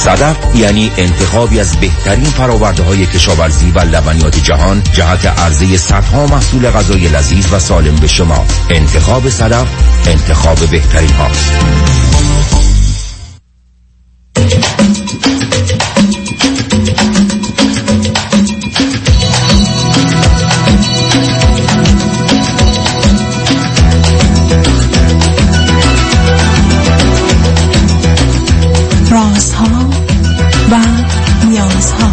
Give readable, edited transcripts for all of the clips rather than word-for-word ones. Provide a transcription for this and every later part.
صدف یعنی انتخابی از بهترین فرآورده‌های کشاورزی و لبنیات جهان جهت عرضه صدها محصول غذای لذیذ و سالم به شما. انتخاب صدف انتخاب بهترین هاست. رازها و نیازها.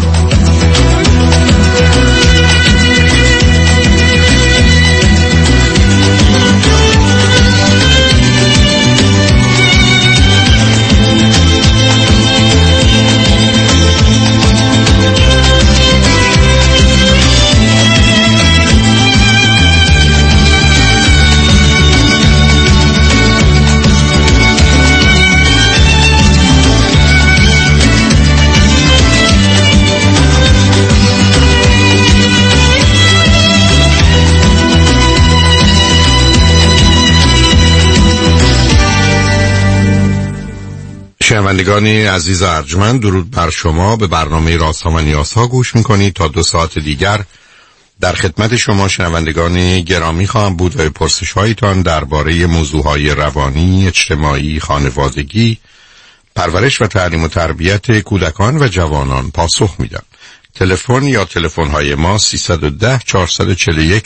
شنوندگان عزیز ارجمند، درود بر شما. به برنامه رازها و نیازها گوش میکنید. تا 2 ساعت دیگر در خدمت شما شنوندگان گرامی خواهم بود و پرسش هایتان درباره موضوعهای روانی، اجتماعی، خانوادگی، پرورش و تعلیم و تربیت کودکان و جوانان پاسخ میدم. تلفن یا تلفن های ما 310 441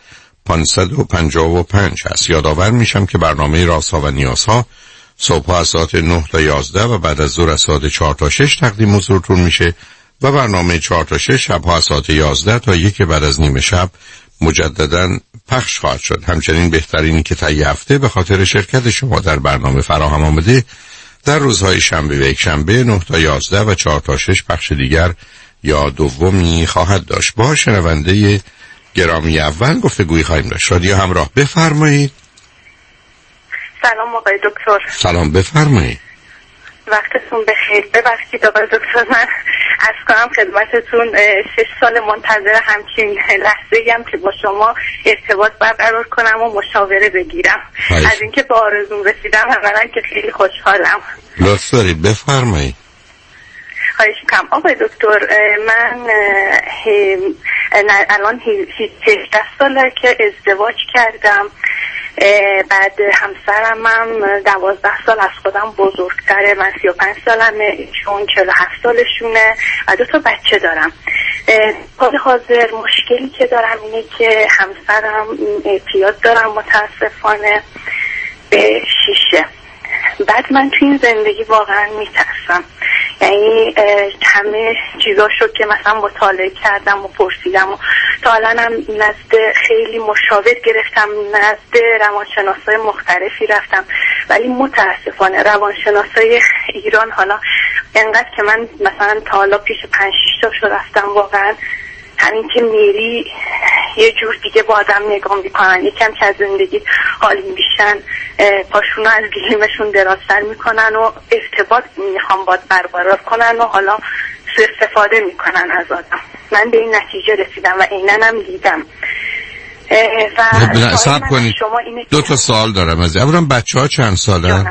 0555 هست. یادآور میشم که برنامه رازها و نیازها صبح از ساعت 9 تا 11 و بعد از ظهر از ساعت 4 تا 6 تقدیم حضورتون میشه و برنامه 4 تا 6 شبها از ساعت 11 تا 1 بعد از نیم شب مجددا پخش خواهد شد. همچنین بهترینی که طی هفته به خاطر شرکت شما در برنامه فراهم آمده در روزهای شنبه و یکشنبه 9 تا 11 و 4 تا 6 پخش دیگر یا دومی خواهد داشت. با شنونده گرامی اول گفتگویی خواهیم داشت. رادیو همراه، بفرمایید. سلام آقای دکتر. سلام، بفرمایید. وقتتون بخیر. ببخشید آقای دکتر، من عرض کنم خدمتتون 6 سال منتظر همچین لحظه‌ای هم که با شما ارتباط برقرار کنم و مشاوره بگیرم. از اینکه به آرزوم رسیدم اولا که خیلی خوشحالم. لطف دارید، بفرمایید. خواهش می‌کنم آقای دکتر. من الان 18 ساله که ازدواج کردم. بعد همسرم هم 12 سال از خودم بزرگتره. من 35 سالمه، ایشون 47 سالشونه و 2 تا بچه دارم. حال حاضر مشکلی که دارم اینه که همسرم اعتیاد دارم متاسفانه به شیشه. بعد من تو این زندگی واقعا میترسم، یعنی همه چیزا شد که مثلا مطالعه کردم و پرسیدم و تا الان هم نزد خیلی مشاور گرفتم، نزد روانشناسای مختلفی رفتم، ولی متاسفانه روانشناسای ایران حالا انقدر که من مثلا تا حالا پیش 5-6 تاشو رفتم، واقعا همین که میری یه جور دیگه با آدم نگاه میکنن، یکم که از زندگی حالی میشن پاشونو از گلیمشون درازتر میکنن و ارتباط میخوام باید برقرار کنن و حالا سوء استفاده میکنن از آدم. من به این نتیجه رسیدم و اینن هم دیدم. و صبر کنید، 2 تا سوال دارم از اولا بچه ها چند ساله؟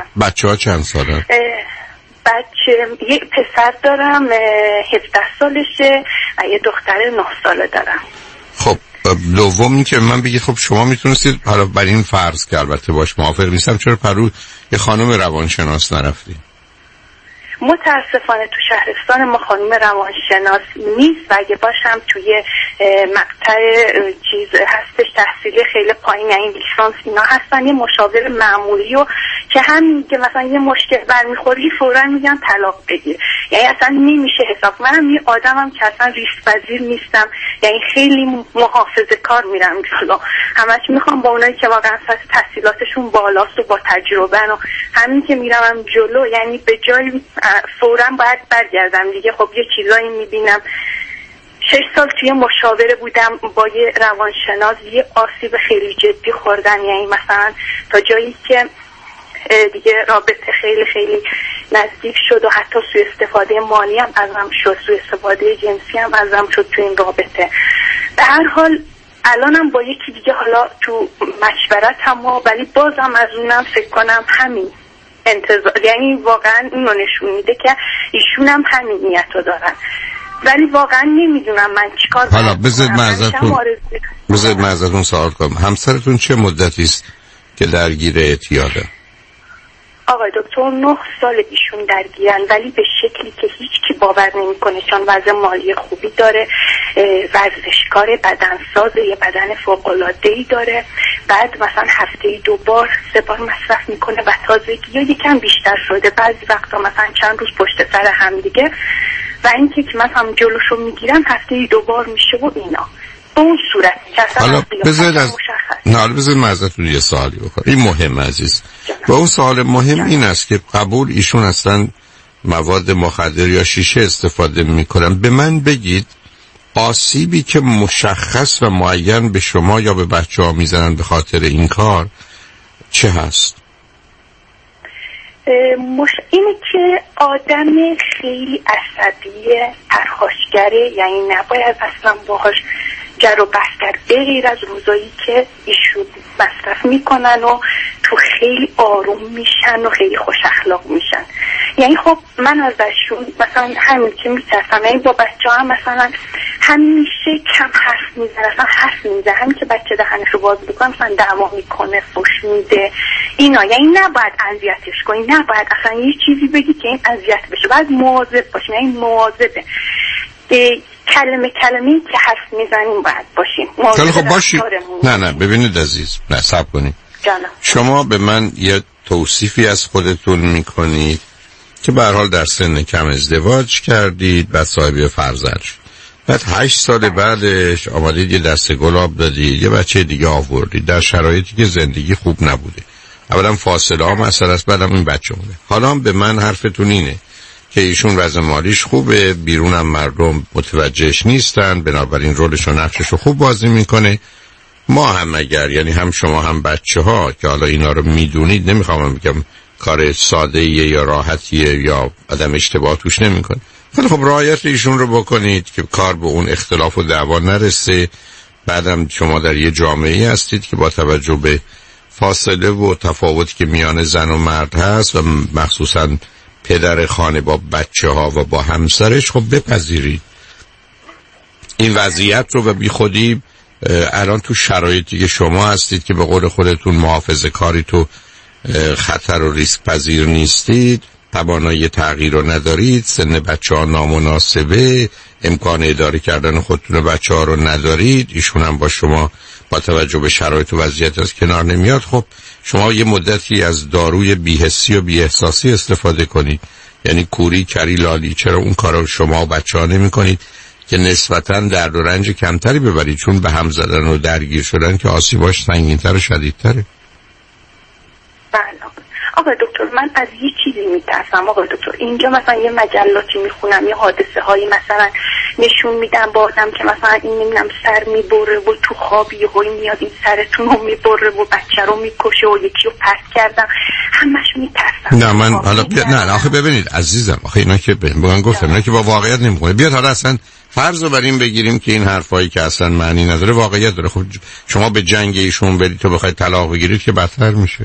بچه یک پسر دارم 17 سالشه و یه دختر 9 ساله دارم. خب دوم این که من بگید خب شما میتونستید حالا بر این فرض که البته باش موافق نیستم چرا پرو یه خانم روانشناس نرفتید؟ متاسفانه تو شهرستان ما خانم روانشناس نیست و اگه باشم توی مقطع چیز هستش تحصیلی خیلی پایین، یعنی لیسانس اینا هستن، یه مشاور معمولی و که هم که مثلا یه مشکل برمیخوری فوراً میگن طلاق بگیر، یعنی اصلا نمیشه حساب. منم یه آدمم که اصلا ریسک پذیر نیستم، یعنی خیلی محافظه کار میرم جلو، همش میخوام با اونایی که واقعا سطح تحصیلاتشون بالاست و با تجربه و همین که میرم جلو، یعنی به جای فوراً باید برگردم دیگه. خب یه چیزایی میبینم. 6 سال توی مشاوره بودم با یه روانشناس، یه آسیب خیلی جدی خوردن، یعنی مثلا تا جایی که دیگه رابطه خیلی خیلی نزدیک شد و حتی سوء استفاده مالی هم ازم شد، سوء استفاده جنسی هم ازم شد تو این رابطه. به هر حال الانم با یکی دیگه حالا تو مشورت هم، ولی بازم از اونم فکر کنم همین یعنی واقعا اینو نشون میده که ایشون هم همین نیتو دارن، ولی واقعا نمیدونم من چیکار کنم. حالا بذارید من ازتون سوال کنم، همسرتون چه مدتی است که درگیر اعتیاده؟ آقای دکتر 9 سال ایشون درگیرن، ولی به شکلی که هیچ کی باور نمیکنه، چون وضع مالی خوبی داره، ورزشکار، بدنساز، یه بدن فوق‌العاده‌ای داره، بعد مثلا هفته‌ای 2 بار 3 بار مصرف میکنه و تازگی یا یکم بیشتر شده، بعضی وقتا مثلا چند روز پشت سر هم دیگه، و اینکه که مثلا جلوشو میگیرن هفته‌ای 2 بار میشه و اینا اون صورت که حالا بذارید من ازتون یه سوالی بکنم، این مهم عزیز. و اون سوال مهم این است که قبول ایشون اصلا مواد مخدر یا شیشه استفاده میکنن. به من بگید آسیبی که مشخص و معین به شما یا به بچه ها میزنن به خاطر این کار چه هست؟ اینه که آدم خیلی عصبی، پرخاشگره، یعنی نباید اصلا باهاش جر و بحث کرد، به غیر از روزایی که ایشون مصرف میکنن و تو خیلی آروم میشن و خیلی خوش اخلاق میشن. یعنی خب من ازشون مثلا همین که میترسم، یعنی با بچه هم مثلا همیشه کم حرف میزن، اصلا حرف میزن، همین که بچه دهنشو باز بکنه مثلا دعوا میکنه، فحش میده اینا. یعنی نباید اذیتش کنی، نباید اصلا یه چیزی بگی که این اذیت بشه، باید مواظب باشیم، یعنی مواظبه کلمه که حرف میزنیم باید باشیم. خب باشیم. نه ببینید عزیز، نه صبر کنید. شما به من یه توصیفی از خودتون میکنید که به هر حال در سن کم ازدواج کردید، بعد صاحب فرزند شد، بعد 8 سال بعدش آمدید یه دسته گلاب دادید، یه بچه دیگه آوردید در شرایطی که زندگی خوب نبوده. اولا فاصله ها مسئله است، بعدم این بچه مونده. حالا به من حرفتون اینه که ایشون وضع مالیش خوبه، بیرونم مردم متوجهش نیستن، بنابراین رولش و نقشش رو خوب بازی میکنه. ما هم اگر، یعنی هم شما هم بچه ها که حالا اینا رو میدونید، نمیخوام بگم کار ساده یا راحتیه یا آدم اشتباه توش نمیکنه، ولی خب رعایت ایشون رو بکنید که کار به اون اختلاف و دعوا نرسه. بعدم شما در یه جامعه هستید که با توجه به فاصله و تفاوتی که میان زن و مرد هست و مخصوصاً پدر خانه با بچه ها و با همسرش، خب بپذیرید این وضعیت رو و بی خودی الان تو شرایطی که شما هستید که به قول خودتون محافظه کاری تو خطر و ریسک پذیر نیستید، توانایی تغییر رو ندارید، سن بچه ها نامناسبه، امکان اداره کردن خودتون و بچه ها رو ندارید، ایشون هم با شما با توجه به شرایط و وضعیت از کنار نمیاد. خب شما یه مدتی از داروی بی‌حسی و بی‌احساسی استفاده کنید، یعنی کوری، کری، لالی. چرا اون کارا شما و بچه‌ها نمی‌کنید که نسبتاً درد و رنج کمتری ببرید؟ چون به هم زدن و درگیر شدن که آسیباش سنگین‌تر و شدیدتره. بله آقای دکتر، من از یه چیزی میترسم آقای دکتر. اینجا مثلا یه مجلاتی میخونم، یه حادثه هایی مثلا نشون میدن با آدم که مثلا این نمیدونم سر میبره و تو خواب یهویی میاد این سرتون رو میبره و بچه رو میکشه و یکی رو پرت کردم، همش میترسم. نه من حالا نه آخه ببینید عزیزم، آخه اینا که من گفتم اینا که با واقعیت نمیخونه. بیاد حالا اصلا فرض رو بر این بگیریم که این حرفایی که اصلا معنی نداره واقعیت داره. خب شما به جنگ ایشون برید تو بخواید طلاق بگیرید که بدتر میشه.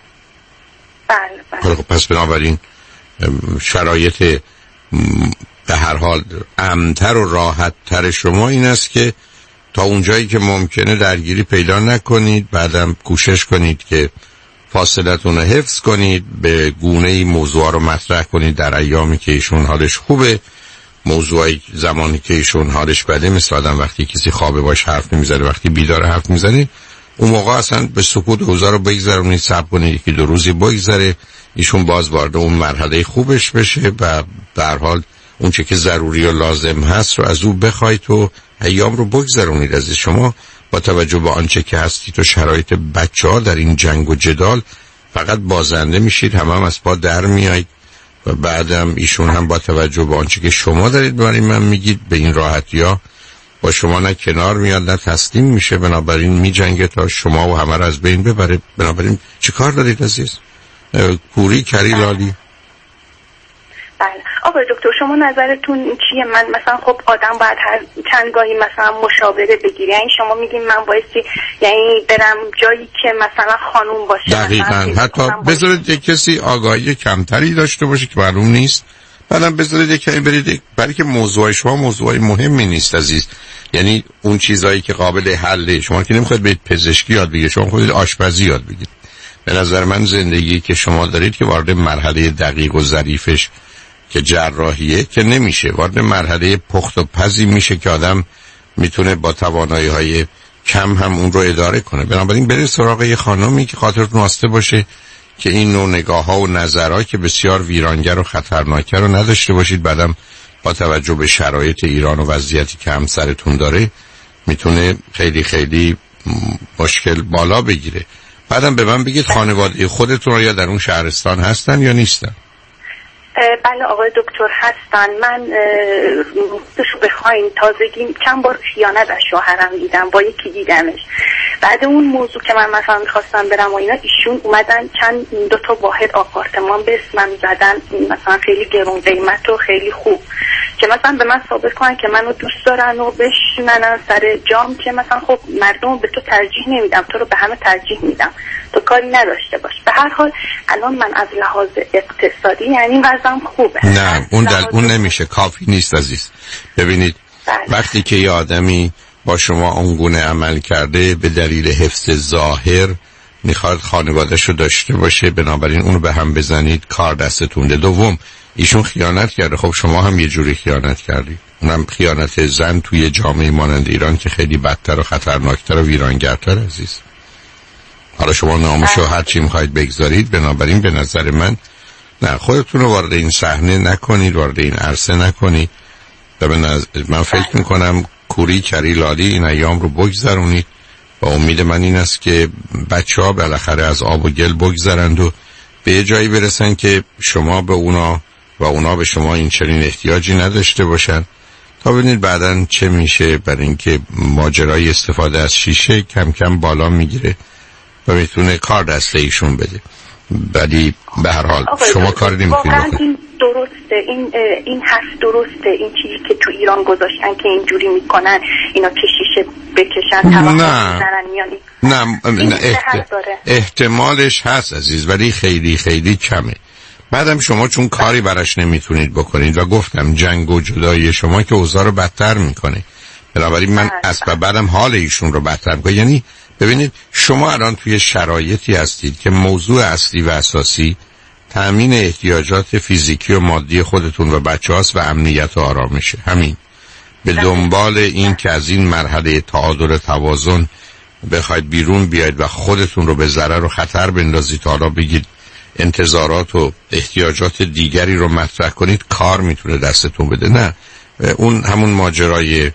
بله. خب پس بنابراین شرایط به هر حال امن‌تر و راحت‌تر شما این است که تا اونجایی که ممکنه درگیری پیدا نکنید، بعدم کوشش کنید که فاصلتون رو حفظ کنید، به گونه‌ای موضوع رو مطرح کنید در ایامی که ایشون حالش خوبه. موضوعی زمانی که ایشون حالش بده، مثل آدم وقتی کسی خوابه باش حرف نمیزنه، وقتی بیدار حرف میزنه، اون موقع اصلا به سکوت اوضاع رو بگذرونید، صبر کنید یکی دو روزی بگذره، ایشون باز وارد اون مرحله خوبش بشه و به هر حال اون چه که ضروری و لازم هست رو از او بخواید و ایام رو بگذرونید. از شما با توجه به آنچه که هستید و شرایط بچه‌ها در این جنگ و جدال فقط بازنده میشید، هم از پا در میایید و بعدم ایشون هم با توجه به آنچه که شما دارید برای من میگید به این راحتی‌ها با شما نه کنار میاد نه تسلیم میشه، بنابراین میجنگه تا شما و همه رو از بین ببره. بنابراین چه کار دارید عزیز؟ کوری، کری، لالی؟ بله آقای دکتر شما نظرتون چیه؟ من مثلا خب آدم باید هر چند گاهی مثلا مشاوره بگیری، یعنی شما میگین من بایستی یعنی برم جایی که مثلا خانوم باشه؟ دقیقاً. حتی بذارید یک کسی آگاهی کمتری داشته باشه که معلوم نیست، بعدم بذارید یک کمی برید، برای که موضوع شما موضوع مهمی نیست عزیز. یعنی اون چیزایی که قابل حله، شما که نمیخواید برید پزشکی یاد بگیرید، شما خودت آشپزی یاد بگیرید. به نظر من زندگی که شما دارید که وارد مرحله دقیق و ظریفش که جراحیه که نمیشه، وارد مرحله پخت و پزی میشه که آدم میتونه با توانایی‌های کم هم اون رو اداره کنه. بنابراین برید سراغ یه خانمی که خاطرتون واسطه باشه که این نوع نگاه‌ها و نظرها که بسیار ویرانگر و خطرناکه رو نداشته باشید. بعدم با توجه به شرایط ایران و وضعیتی که همسرتون داره میتونه خیلی خیلی مشکل بالا بگیره. بعدم به من بگید خانواده خودتون رو یا در اون شهرستان هستن یا نیستن؟ بله آقای دکتر هستن. من بشو بخواین تازگی چند بار خیانت از شوهرم دیدم، با یکی دیدمش. بعد اون موضوع که من مثلا میخواستم برم و اینا، ایشون اومدن چند 2 تا واحد آپارتمان به اسمم زدن، مثلا خیلی گرون قیمت و خیلی خوب، که مثلا به من ثابت کنن که منو دوست دارن و بشنن سر جام که مثلا خب مردم به تو ترجیح نمیدم، تو رو به همه ترجیح میدم، تو کاری نداشته باش. به هر حال الان من از لحاظ اقتصادی یعنی وضعم خوبه. نه اون نمیشه، کافی نیست عزیز. ببینید وقتی که یه آدمی با شما اونگونه عمل کرده به دلیل حفظ ظاهر میخواد خانواده‌اش رو داشته باشه، بنابراین اونو به هم بزنید، کار دستتونه. دوم ایشون خیانت کرده، خب شما هم یه جوری خیانت کردید، اونم خیانت زن توی جامعه مانند ایران که خیلی بدتر و خطرناکتر و ویرانگرتر عزیز. حالا شما نامشو هر چی میخواید بگذارید، بنابراین به نظر من نه، خودتون رو وارد این صحنه نکنید، وارد این عرصه نکنید. من فکر میکنم کوری کری لالی این ایام رو بگذرونید. و امید من این است که بچه ها بالاخره از آب و گل بگذرند و به یه جایی برسن که شما به اونا و اونا به شما این چنین احتیاجی نداشته باشن، تا ببینید بعدن چه میشه. برای اینکه ماجرای استفاده از شیشه کم کم بالا میگیره و میتونه کار دسته ایشون بده. ولی به هر حال شما کاری نمیتونید بکنید. این درسته، این حرف درسته، این چیزی که تو ایران گذاشتن که اینجوری میکنن اینا که شیشه بکشن نه احتمالش هست عزیز، ولی خیلی خیلی کمه. بعدم شما چون کاری براش نمیتونید بکنید و گفتم جنگ و جدایی شما که اوضاع رو بدتر میکنه، بنابراین من اسباب بعدم حال ایشون رو بدتر میکنه. یعنی ببینید شما الان توی شرایطی هستید که موضوع اصلی و اساسی تأمین احتیاجات فیزیکی و مادی خودتون و بچه هاست و امنیت و آرامشه. همین. به دنبال این که از این مرحله تعادل توازن بخواید بیرون بیاید و خودتون رو به ضرر و خطر بندازید، حالا بگید انتظارات و احتیاجات دیگری رو مطرح کنید، کار میتونه دستتون بده. نه، اون همون ماجرای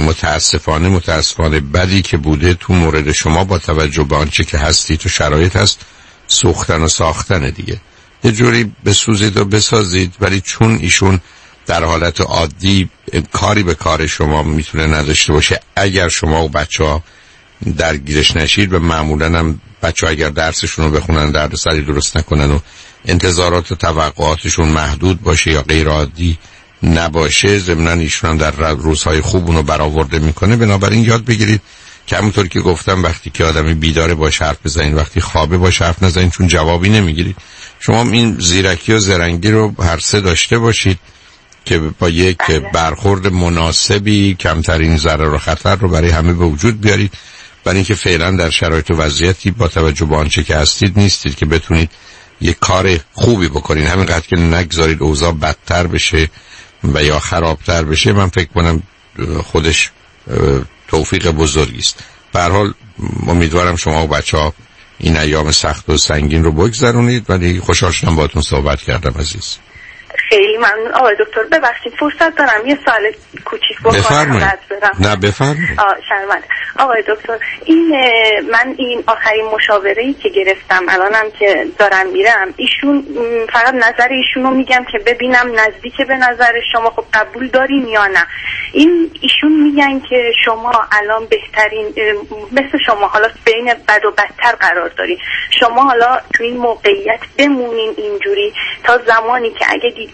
متاسفانه بدی که بوده تو مورد شما با توجه به آنچه که هستید و شرایط هست، سوختن و ساختن دیگه. یه جوری بسوزید و بسازید، ولی چون ایشون در حالت عادی کاری به کار شما میتونه نداشته باشه اگر شما و بچه ها درگیرش نشید، و معمولا هم بچه ها اگر درسشون رو بخونن دردسری درست نکنن و انتظارات و توقعاتشون محدود باشه یا غیر عادی نباشه، ضمناً ایشون هم در روزهای خوب اونو برآورده میکنه. بنابراین یاد بگیرید که همونطور که گفتم وقتی که آدمی بیداره باش حرف بزنید، وقتی خوابه باش حرف نزنید، چون جوابی نمیگیرید. شما این زیرکی و زرنگی رو هر سه داشته باشید که با یک برخورد مناسبی کمترین ضرر و خطر رو برای همه به وجود بیارید، برای اینکه فعلا در شرایط و وضعیتی با توجه به آنچه که هستید نیستید که بتونید یک کار خوبی بکنید. همینقدر که نگذارید اوضاع بدتر بشه و یا خرابتر بشه، من فکر کنم خودش توفیق بزرگی است. به هر حال امیدوارم شما و بچه‌ها این ایام سخت و سنگین رو بگذرونید. ولی خوشحال شدم باهاتون صحبت کردم عزیز. خیلی ممنون آقای دکتر. ببخشید فرصت دارم یه سوال کوچیک بکنم؟ نه بفرمایید. شرمنده آقای دکتر. من این آخرین مشاوره‌ای که گرفتم الانم که دارم میرم، ایشون فقط نظر ایشون رو میگم که ببینم نزدیک به نظر شما، خب قبول دارین یا نه. ایشون میگن که شما الان بهترین مثل شما حالا بین بد و بدتر قرار دارین، شما حالا تو این موقعیت بمونین اینجوری تا زمانی که اگه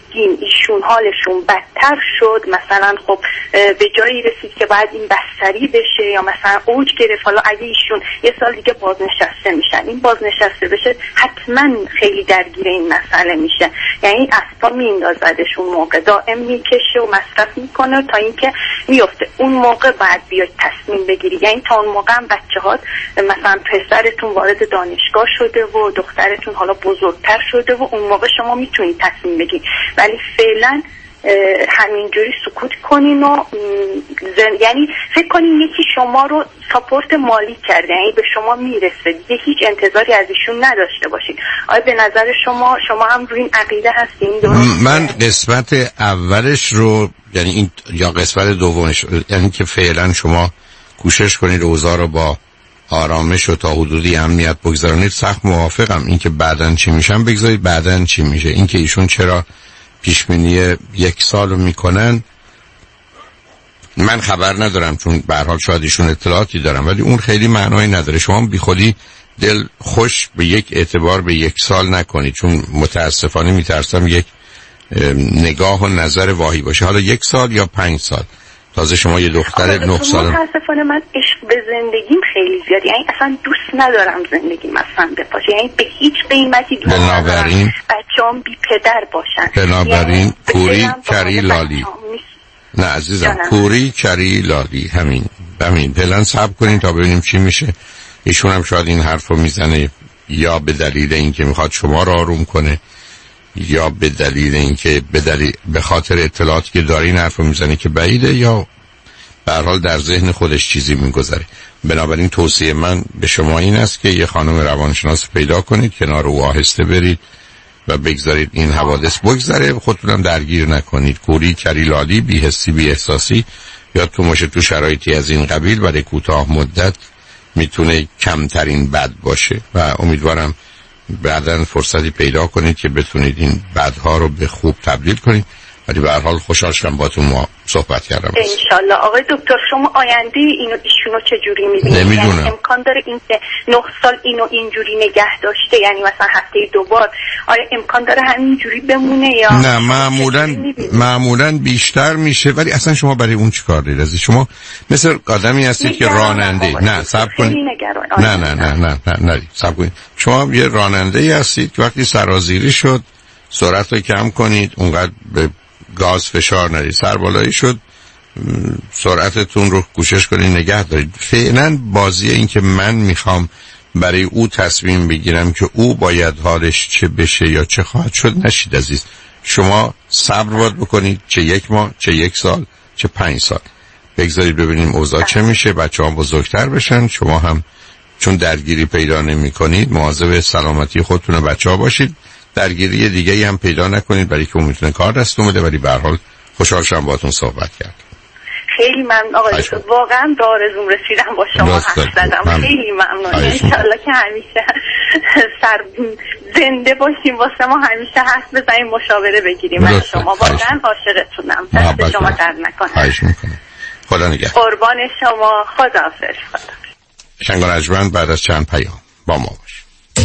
دیدیم ایشون حالشون بدتر شد، مثلا خب به جایی رسید که باید این بستری بشه یا مثلا اوج گرفت، حالا اگه ایشون یه سال دیگه بازنشسته میشن، این بازنشسته بشه حتما خیلی درگیر این مسئله میشه، یعنی اسبا میندازدش اون موقع، دائم میکشه و مصرف میکنه تا اینکه میفته. اون موقع باید بیاید تصمیم بگیری، یعنی تا اون موقع هم بچه‌ها مثلا پسرتون وارد دانشگاه شده و دخترتون حالا بزرگتر شده و اون موقع شما میتونید تصمیم بگیرید، ولی فعلا همینجوری سکوت کنین و یعنی فکر کنین یکی شما رو ساپورت مالی کرده، یعنی به شما میرسه دیگه، هیچ انتظاری از ایشون نداشته باشین. آیا به نظر شما هم روی این عقیده هستین؟ من قسمت اولش رو یعنی این یا قسمت دومش، یعنی که فعلا شما کوشش کنید اوضاع رو با آرامش و تا حدودی امنیت بگذارونید، سخت موافقم. این که بعدن چی میشن بگذارید بعدن چی میشه. این که ایشون چرا پیشبینی 1 سال رو میکنن من خبر ندارم، چون به هر حال شاید ایشون اطلاعاتی دارم، ولی اون خیلی معنایی نداره. شما بی خودی دل خوش به یک اعتبار به 1 سال نکنید، چون متاسفانه میترسم یک نگاه و نظر واهی باشه. حالا 1 سال یا 5 سال، تازه شما یه دختر 9 ساله. متاسفانه من عشق به زندگیم خیلی زیاد، یعنی اصلا دوست ندارم زندگیم اصلا بپاشه، یعنی به هیچ قیمتی دوست ندارم بچه‌ام بی پدر باشن. بنابراین یعنی پوری کری لالی نه عزیزم، پوری کری لالی همین پلن صبر کنین تا ببینیم چی میشه. ایشون هم شاید این حرف رو میزنه یا به دلیل اینکه میخواد شما رو آروم کنه، یا به دلیل اینکه به خاطر اطلاعاتی که داره این حرف رو میزنه که بعیده، یا به هر حال در ذهن خودش چیزی میگذره. بنابراین توصیه من به شما این است که یه خانم روانشناس پیدا کنید، کنار او آهسته برید و بگذارید این حوادث بگذره، خودتونم درگیر نکنید. کوری کری لالی، بی حسی بی احساسی یا تو باشه تو شرایطی از این قبیل برای کوتاه مدت میتونه کمترین بد باشه و امیدوارم بعداً فرصتی پیدا کنید که بتونید این بدها رو به خوب تبدیل کنید. ولی به هر حال خوشحال شدم باهاتون صحبت کردم. انشالله. آقای دکتر شما آینده ایشونو چه جوری می‌بینید؟ نمیدونم. یعنی امکان داره این که 9 سال اینو اینجوری نگه داشته، یعنی مثلا هفته 2 بار، آیا امکان داره همینجوری بمونه یا نه؟ معمولاً بیشتر میشه. ولی اصلا شما برای اون چیکار دارید؟ از شما مثل آدمی هستید که راننده. نه صبر کنید. نه صبر کنید. شما یه راننده هستید که وقتی سرازیری شد سرعت رو کم کنید، اونقدر به گاز فشار ندید، سربالایی شد سرعتتون رو کوشش کنید نگه دارید. فعلا بازی این که من میخوام برای او تصمیم بگیرم که او باید حالش چه بشه یا چه خواهد شد نشید عزیز. شما صبر باید بکنید، چه 1 ماه، چه 1 سال، چه 5 سال. بگذارید ببینیم اوضاع چه میشه، بچه‌ها بزرگتر بشن، شما هم چون درگیری پیدا نمی‌کنید مواظب سلامتی خودتون و بچه‌ها باشید. درگیری دیگه‌ای هم پیدا نکنید برای که میتونه کار دستتون بده. ولی به هر حال خوشحال شدم باهاتون صحبت کردم. خیلی ممنون آقای دکتر، واقعا به آرزوم رسیدم با شما حرف زدم. خیلی ممنون. انشالله که همیشه زنده باشیم، واسه ما همیشه حرف بزنیم، مشاوره بگیریم. من شما واقعا عاشقتونم. دست شما درد نکنه. خواهش میکنم. خدا نگهدار. قربان شما. خداحافظ. شنگ رجمن بعد از چند پیام با ما باش.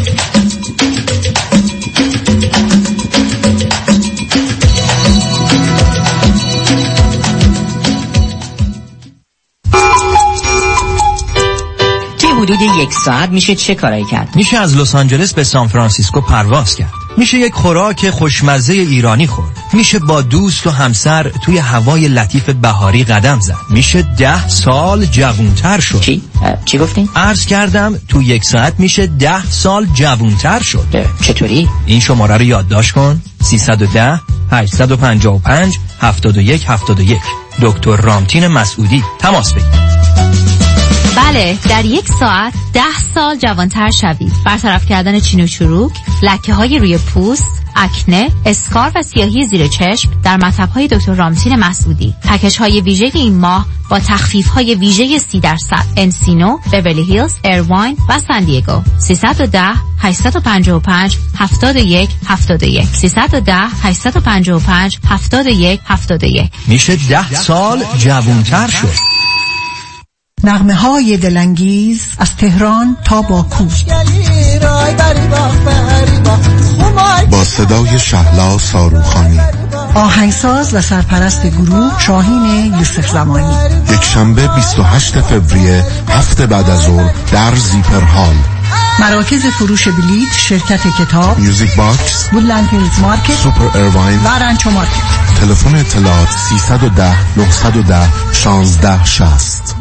حدود 1 ساعت میشه چه کارایی کرد؟ میشه از لس آنجلس به سان فرانسیسکو پرواز کرد. میشه یک خوراک خوشمزه ایرانی خورد. میشه با دوست و همسر توی هوای لطیف بهاری قدم زد. میشه 10 سال جوانتر شد. چی گفتین؟ عرض کردم تو 1 ساعت میشه 10 سال جوانتر شد. چطوری؟ این شماره رو یادداشت کن: 310 855 7171. دکتر رامتین مسعودی. تماس بگیر. بله، در 1 ساعت 10 سال جوانتر شوید. برطرف کردن چین و چروک، لکه‌های روی پوست، اکنه، اسکار و سیاهی زیر چشم در مطب‌های دکتر رامتین مسعودی. پکیج‌های ویژه این ماه با تخفیف‌های ویژه 30% انسینو، بیورلی هیلز، ایرواین و سان دیگو. 310 855 7171 310 855 7171. میشه 10 سال جوانتر شد. نغمه‌های دلانگیز از تهران تا باکو با صدای شهلا ساروخانی آهنگساز و سرپرست گروه شاهین یوسف زمانی. یک شنبه 28 فوریه 7 بعد از ظهر در زیپر هال. مراکز فروش بلیط شرکت کتاب، میوزیک باکس، وودلند هیلز مارکت، سوپر ایروین و رنچو مارکت. تلفن اطلاعات 310 910 1660.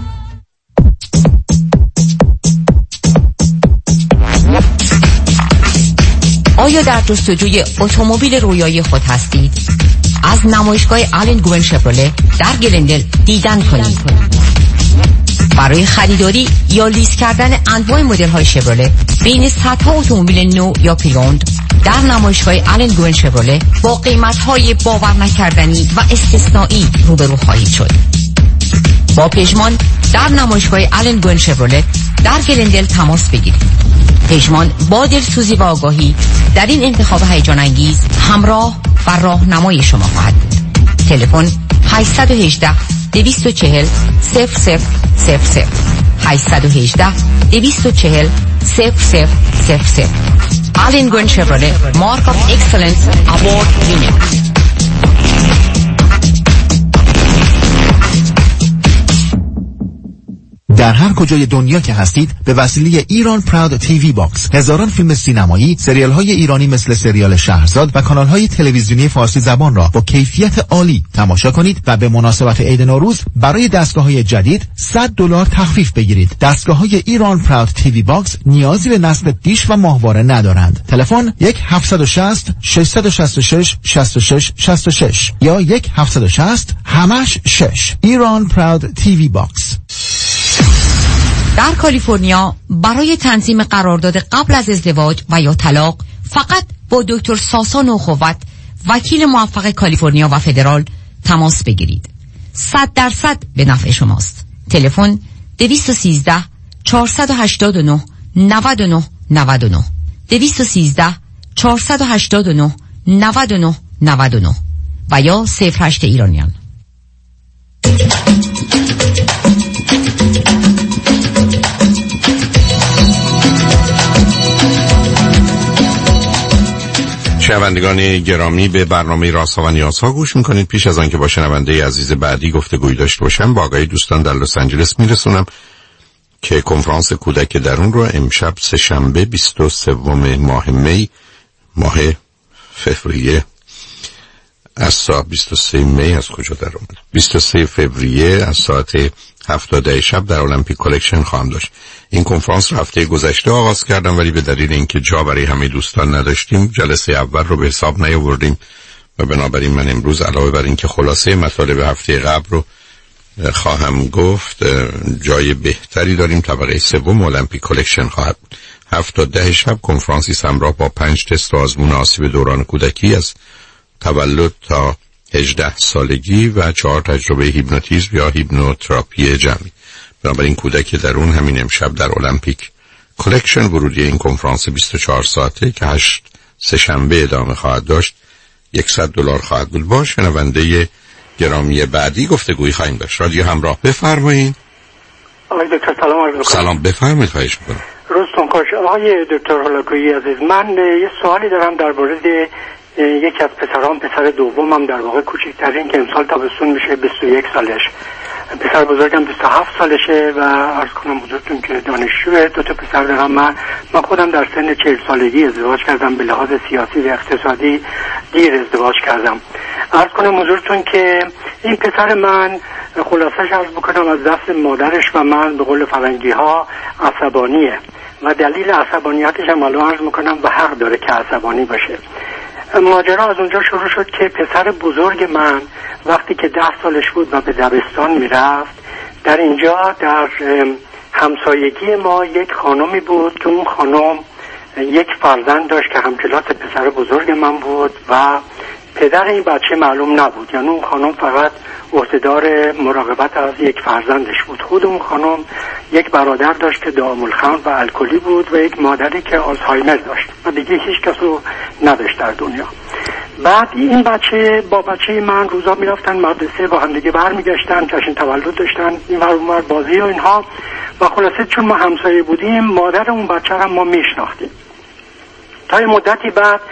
آیا در جستجوی اتومبیل رویایی خود هستید؟ از نمایشگاه آلن گوون شفرولت در گلندل دیدن کنید. برای خریداری یا لیز کردن انواع مدل‌های شفرولت بین صدها اتومبیل نو یا پریوند در نمایشگاه آلن گوون شفرولت با قیمت‌های باور نکردنی و استثنایی روبرو خواهید شد. با پژمان در نمایشگاه آلن گوون شفرولت در گلندل تماس بگیرید. پژمان با دلسوزی و آگاهی در این انتخاب هیجان انگیز همراه و راهنمای شما خواهد بود. تلفن 818 240 0000 818 240 0000. آلن گوون شفرولت مارک آف اکسلنس اوارد وینر. در هر کجای دنیا که هستید به وسیله ایران پراود تیوی باکس هزاران فیلم سینمایی، سریال های ایرانی مثل سریال شهرزاد و کانال های تلویزیونی فارسی زبان را با کیفیت عالی تماشا کنید و به مناسبت عید نوروز برای دستگاه های جدید $100 تخفیف بگیرید. دستگاه های ایران پراود تیوی باکس نیازی به نصب دیش و ماهواره ندارند. تلفن 1-760 666 66 66 یا 1-760 همش 6. ایران پراود تیوی باکس. در کالیفرنیا برای تنظیم قرارداد قبل از ازدواج و یا طلاق فقط با دکتر ساسا نوخوت، وکیل موفق کالیفرنیا و فدرال تماس بگیرید. 100% به نفع شماست. تلفن 213 489 99 99 213 489 99 99 و یا 08 ایرانیان. شنوندگان گرامی، به برنامه رازها و نیازها گوش میکنید. پیش از آن که با شنونده عزیز بعدی گفتگوی داشته باشم، با آقای دوستان در لس آنجلس میرسونم که کنفرانس کودک درون رو امشب سه‌شنبه 23 ماه می ماه فوریه از ساعت 23 می از کجا در اومد 23 فوریه از ساعت 7 شب در المپیک کلکشن خواهم داشت. این کنفرانس رو هفته گذشته آغاز کردم، ولی به دلیل اینکه جا برای همه دوستان نداشتیم جلسه اول رو به حساب نیاوردیم و بنابراین من امروز علاوه بر اینکه خلاصه مطالب هفته قبل رو خواهم گفت، جای بهتری داریم. طبقه سوم المپیک کلکشن خواهد بود. 7 شب کنفرانسی همراه با 5 تست آزمون آسیب دوران کودکی از تولد تا 18 سالگی و 4 تجربه هیپنوتیزم یا هیپنوتراپی جمعی. بنابراین کودک درون همین امشب در المپیک کلکشن. ورودی این کنفرانس 24 ساعته که 8 سه‌شنبه ادامه خواهد داشت $100 خواهد بود. با شنونده گرامی بعدی گفتگویی خواهیم داشت. رادیو همراه، بفرمایید. آقای دکتر سلام عرض می‌کنم. سلام، بفرمایید. خواهش می‌کنم. روزتون خوش. آقای دکتر هولاکویی عزیز، من یه سوالی دارم در مورد یکی از پسران، پسر دومم در واقع کوچکترین که امسال تابستون میشه 21 سالش. پسر بزرگم 27 سالشه و عرض کنم حضورتون که دانشجوه. 2 تا پسر دارم. من خودم در سن 40 سالگی ازدواج کردم. به لحاظ سیاسی و اقتصادی دیر ازدواج کردم. عرض کنم حضورتون که این پسر من خلاصش عرض بکنم از دست مادرش و من به قول فرنگی ها عصبانیه و دلیل عصبانیتش هم الان عرض میکنم و حق داره که عصبانی باشه. ماجرا از اونجا شروع شد که پسر بزرگ من وقتی که 10 سالش بود و به دبستان میرفت، در اینجا در همسایگی ما یک خانمی بود که اون خانم یک فرزند داشت که همکلاس پسر بزرگ من بود و پدر این بچه معلوم نبود. یعنی اون خانم فقط عهدهدار مراقبت از یک فرزندش بود. خود اون خانم یک برادر داشت که دائم الخمر و الکلی بود و یک مادری که آلزایمر داشت و دیگه هیچ کس رو نداشت در دنیا. بعد این بچه با بچه من روزا میرفتن مدرسه، با هم دیگه برمیگشتن، جشن تولد داشتن، این ور اون ور بازی و اینها. و خلاصه چون ما همسایه بودیم، مادر اون بچه رو ما میشناختیم. تا یه مدتی بعد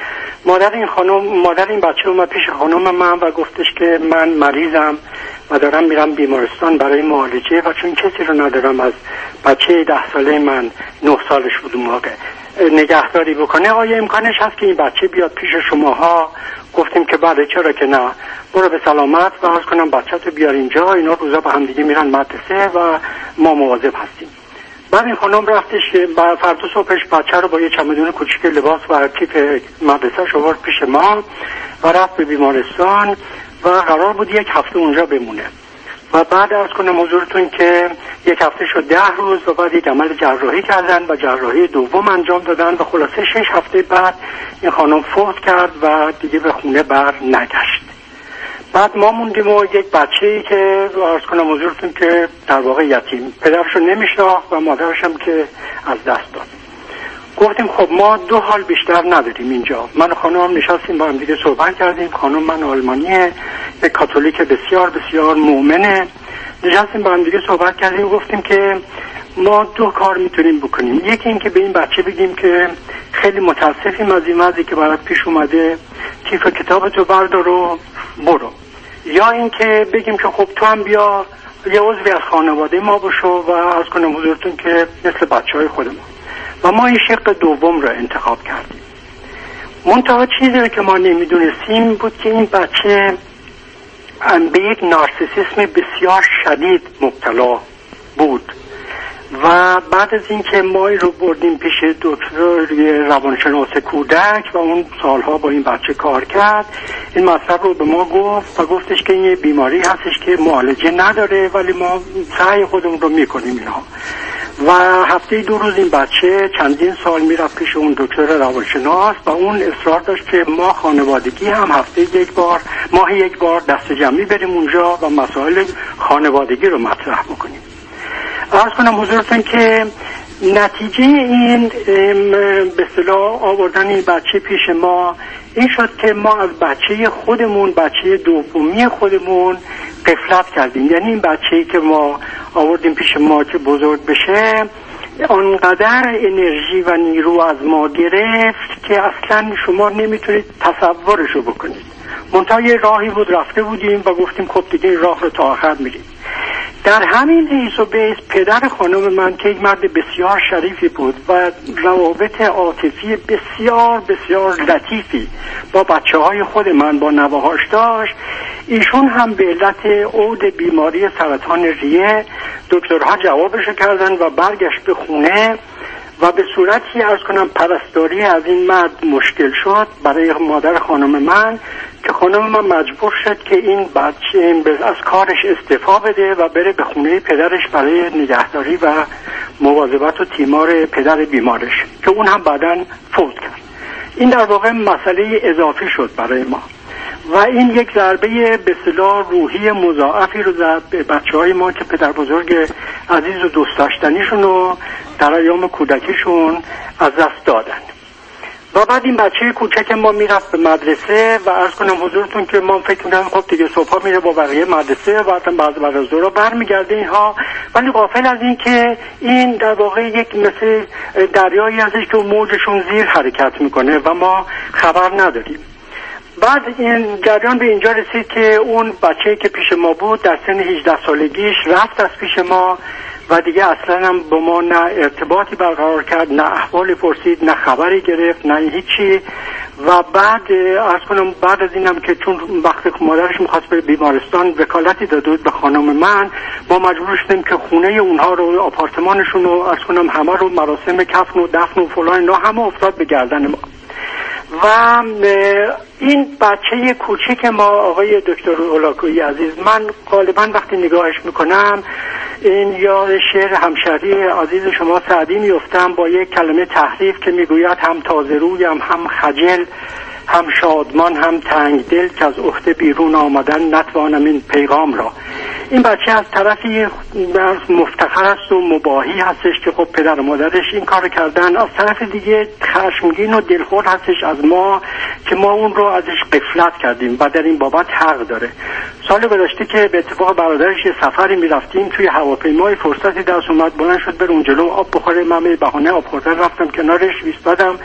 مادر این بچه اومد پیش خانم من و گفتش که من مریضم و دارم میرم بیمارستان برای معالجه و چون کسی رو ندارم از بچه 10 ساله من 9 سالش بود اون موقع نگهداری بکنه، آیا امکانش هست که این بچه بیاد پیش شماها؟ گفتیم که بله، چرا که نه، برو به سلامت و عرض کنم بچه تو بیار اینجا، اینا روزا با هم دیگه میرن مدرسه و ما مواظب هستیم. بعد این خانم رفتش فردا صبحش بچه رو با یه چمدون کوچیک لباس و کیف مدرسه آورد پیش ما و رفت به بیمارستان و قرار بود 1 هفته اونجا بمونه و بعد عرض کنم حضورتون که 1 هفته شد 10 روز و بعد یک عمل جراحی کردن و جراحی دوم انجام دادن و خلاصه 6 هفته بعد این خانم فوت کرد و دیگه به خونه بر نگشت. بعد ما موندیم و یک بچه‌ای که عرض کنم حضورتون که در واقع یتیم، پدرش رو نمیشناخت و مادرش هم که از دست داد. گفتیم خب ما 2 حال بیشتر نداریم اینجا. من و خانم نشستیم با هم دیگه صحبت کردیم. خانم من آلمانیه، یک کاتولیک بسیار بسیار مؤمنه. نشستیم با هم دیگه صحبت کردیم و گفتیم که ما 2 کار میتونیم بکنیم. یکی این که به این بچه بگیم که خیلی متاسفیم از این وضعی که برات پیش اومده، کیف کتابتو بردار و برو، یا این که بگیم که خب تو هم بیا یه عضوی از خانواده ما بشو و عرض کنم حضورتون که مثل بچهای خود ما. و ما این شق دوم را انتخاب کردیم. منتها چیزی که ما نمیدونستیم بود که این بچه به یک نارسیسیسم بسیار شدید مبتلا بود و بعد از اینکه ما این رو بردیم پیش دکتر روانشناس کودک و اون سالها با این بچه کار کرد، این مطلب رو به ما گفت و گفتش که این یه بیماری هستش که معالجه نداره ولی ما سعی خودمون رو میکنیم اینها. و هفته 2 روز این بچه چندین سال میرفت پیش اون دکتر روانشناس و اون اصرار داشت که ما خانوادگی هم هفته 1 بار، ماهی 1 بار دست جمعی بریم اونجا و مسائل خانوادگی رو مطرح بکنیم. عرض کنم حضورتون که نتیجه این به اصطلاح آوردن این بچه پیش ما این شد که ما از بچه خودمون، بچه دومی خودمون غفلت کردیم. یعنی این بچه‌ای که ما آوردیم پیش ما که بزرگ بشه آنقدر انرژی و نیرو از ما گرفت که اصلا شما نمیتونید تصورشو بکنید. منتها یه راهی بود رفته بودیم و گفتیم خب دیگه این راه رو تا آخر میریم. در همین حیث و بیس پدر خانم من که یک مرد بسیار شریفی بود و روابط عاطفی بسیار بسیار لطیفی با بچه های خود من با نوه‌هاش داشت، ایشون هم به علت عود بیماری سرطان ریه دکترها جوابشو کردن و برگشت به خونه و به صورتی عرض کنم پرستاری از این مرد مشکل شد برای مادر خانم من که خانم من مجبور شد که این بچه از کارش استعفا بده و بره به خونه پدرش برای نگهداری و مواظبت و تیمار پدر بیمارش که اون هم بعداً فوت کرد. این در واقع مسئله اضافی شد برای ما و این یک ضربه به اصطلاح روحی مضاعفی رو زد به بچه‌های ما که پدر بزرگ عزیز و دوست داشتنیشون رو در ایام کودکیشون از دست دادن. و بعد این بچه کوچک ما میرفت به مدرسه و عرض کنم حضورتون که ما فکر می‌کردیم خب دیگه صبحا میره با بقیه مدرسه و بعد از ظهر برمیگرده اینها، ولی غافل از این که این در واقع یک مثل دریایی هستش که موجشون زیر حرکت میکنه و ما خبر نداریم. بعد این جریان به اینجا رسید که اون بچه‌ای که پیش ما بود در سن 18 سالگیش رفت از پیش ما و دیگه اصلا هم با ما نه ارتباطی برقرار کرد، نه احوالی پرسید، نه خبری گرفت، نه هیچی. و بعد عرض کنم بعد از اینم که چون وقتی مادرش می‌خواست بره بیمارستان وکالتی داده بود به خانم من، ما مجبور شدیم که خونه اونها رو، آپارتمانشون رو عرض کنم همه رو مراسم کفن و دفن و فلان اینا همه افتاد به گردن ما. و این بچه کوچیک ما آقای دکتر هولاکویی عزیز، من غالبا وقتی نگاهش میکنم این یاد شعر همشهری عزیز شما سعدی میفتم با یک کلمه تحریف که میگوید هم تازه رویم هم خجل هم شادمان هم تنگ دل که از عهده بیرون آمدن نتوانم این پیغام را. این بچه از طرفی مفتخر است و مباهی هستش که خب پدر و مادرش این کار کردن، از طرف دیگه خشمگین و دلخور هستش از ما که ما اون رو ازش غفلت کردیم و در این بابت حق داره. سال گذشته که به اتفاق برادرش یه سفری میرفتیم توی هواپیمای فرصتی دست اومد بلند شد بر اون جلو آب بخوره، من به بهانه آب خوردن رفتم کنارش ایستادم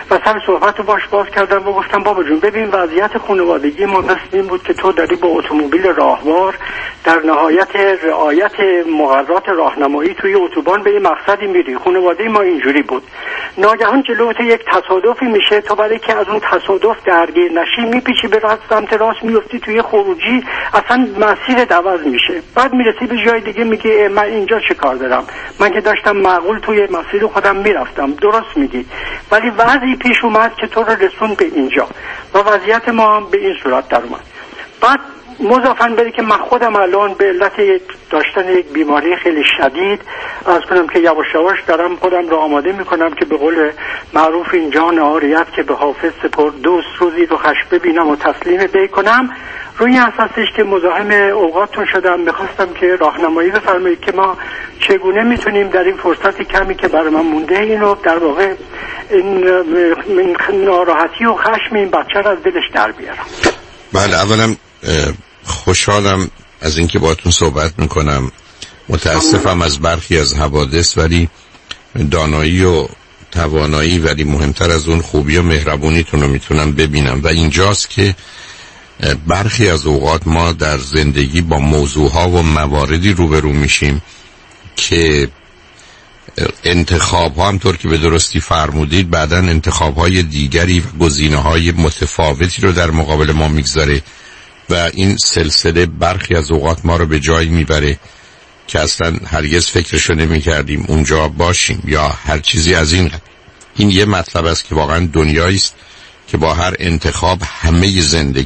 و سر صحبت رو باش باز کردم و گفتم بابا جون ببین وضعیت خانوادگی ما مثل این بود که تو داری با اتومبیل راهوار در نهایت رعایت مقررات راهنمایی توی اتوبان به یه مقصدی میری. خانواده ما اینجوری بود. ناگهان جلوت یک تصادفی میشه، تو برای که از اون تصادف درگیر نشی میپیچی به سمت راست، میفتی توی خروجی، اصلا مسیر عوض میشه. بعد میرسی به جای دیگه میگی من اینجا چه کار دارم، من که داشتم معقول توی مسیر خودم میرفتم. درست میگی، ولی وضعی پیش اومد که تو رو رسون به اینجا و وضعیت ما به این صورت در اومد. بعد مضافاً بری که من خودم الان به علت داشتن یک بیماری خیلی شدید از کنم که یواش یواش دارم خودم رو آماده میکنم که به قول معروف اینجا نهاریت که به حافظ سپر دوست روزی رو خش ببینم و تسلیم بی کنم. روی اساسش که مزاحم اوقاتتون شدم میخواستم که راهنمایی بفرمایید که ما چگونه میتونیم در این فرصت کمی که برای من مونده اینو در واقع این ناراحتی و خشم این بچه رو از دلش در بیارم. بله، اولا خوشحالم از اینکه باهاتون صحبت میکنم. متاسفم از برخی از حوادث، ولی دانایی و توانایی ولی مهمتر از اون خوبی و مهربونیتون رو میتونم ببینم و اینجاست که برخی از اوقات ما در زندگی با موضوعها و مواردی روبرو میشیم که انتخاب ها همطور که به درستی فرمودید بعداً انتخاب های دیگری و گزینه های متفاوتی رو در مقابل ما میگذاره و این سلسله برخی از اوقات ما رو به جایی میبره که اصلا هرگز فکرشو نمی کردیم اونجا باشیم یا هر چیزی از این قبیل. این یه مطلب است که واقعا دنیایی است که با هر انتخاب همه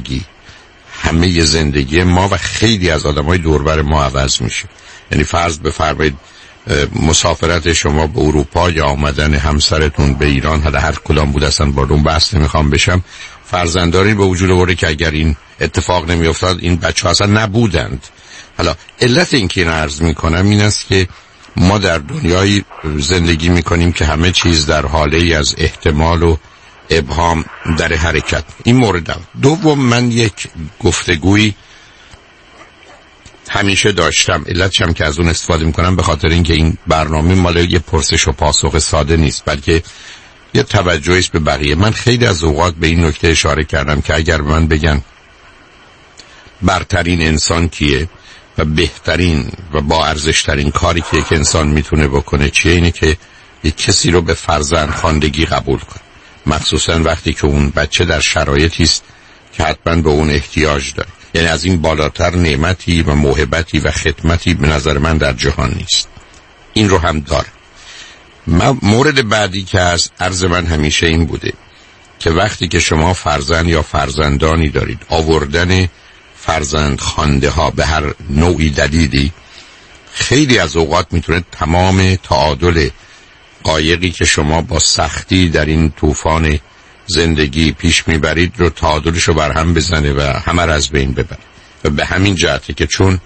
زندگی ما و خیلی از آدمای دور بر ما عوض میشه. یعنی فرض بفرمایید مسافرت شما به اروپا یا آمدن همسرتون به ایران، حالا هر کدام بود، اصلا با اون بحث نمیخوام بشم، فرزندانی به وجود آورده که اگر این اتفاق نمیافتاد این بچه‌ها اصلا نبودند. حالا علت این که این عرض میکنم این است که ما در دنیای زندگی میکنیم که همه چیز در حاله از احتمال و ابهام در حرکت. این مورد دوم، من یک گفتگویی همیشه داشتم، علتش هم که از اون استفاده میکنم به خاطر اینکه این برنامه مال یه پرسش و پاسخ ساده نیست بلکه یه توجهی است به بقیه. من خیلی از اوقات به این نکته اشاره کردم که اگر من بگن برترین انسان کیه و بهترین و با ارزشترین کاری که یک انسان میتونه بکنه چیه، اینه که یک کسی رو به فرزند خواندگی قبول کنه، مخصوصا وقتی که اون بچه در شرایطی است که حتما به اون احتیاج داره. یعنی از این بالاتر نعمتی و موهبتی و خدمتی به نظر من در جهان نیست. این رو هم داره. مورد بعدی که از عرض من همیشه این بوده که وقتی که شما فرزند یا فرزندانی دارید، آوردن فرزند خوانده ها به هر نوعی دلیلی خیلی از اوقات میتونه تمام تعادل قایقی که شما با سختی در این طوفان زندگی پیش میبرید رو تعادلش رو برهم بزنه و همه رو از بین ببره. و به همین جهته که چون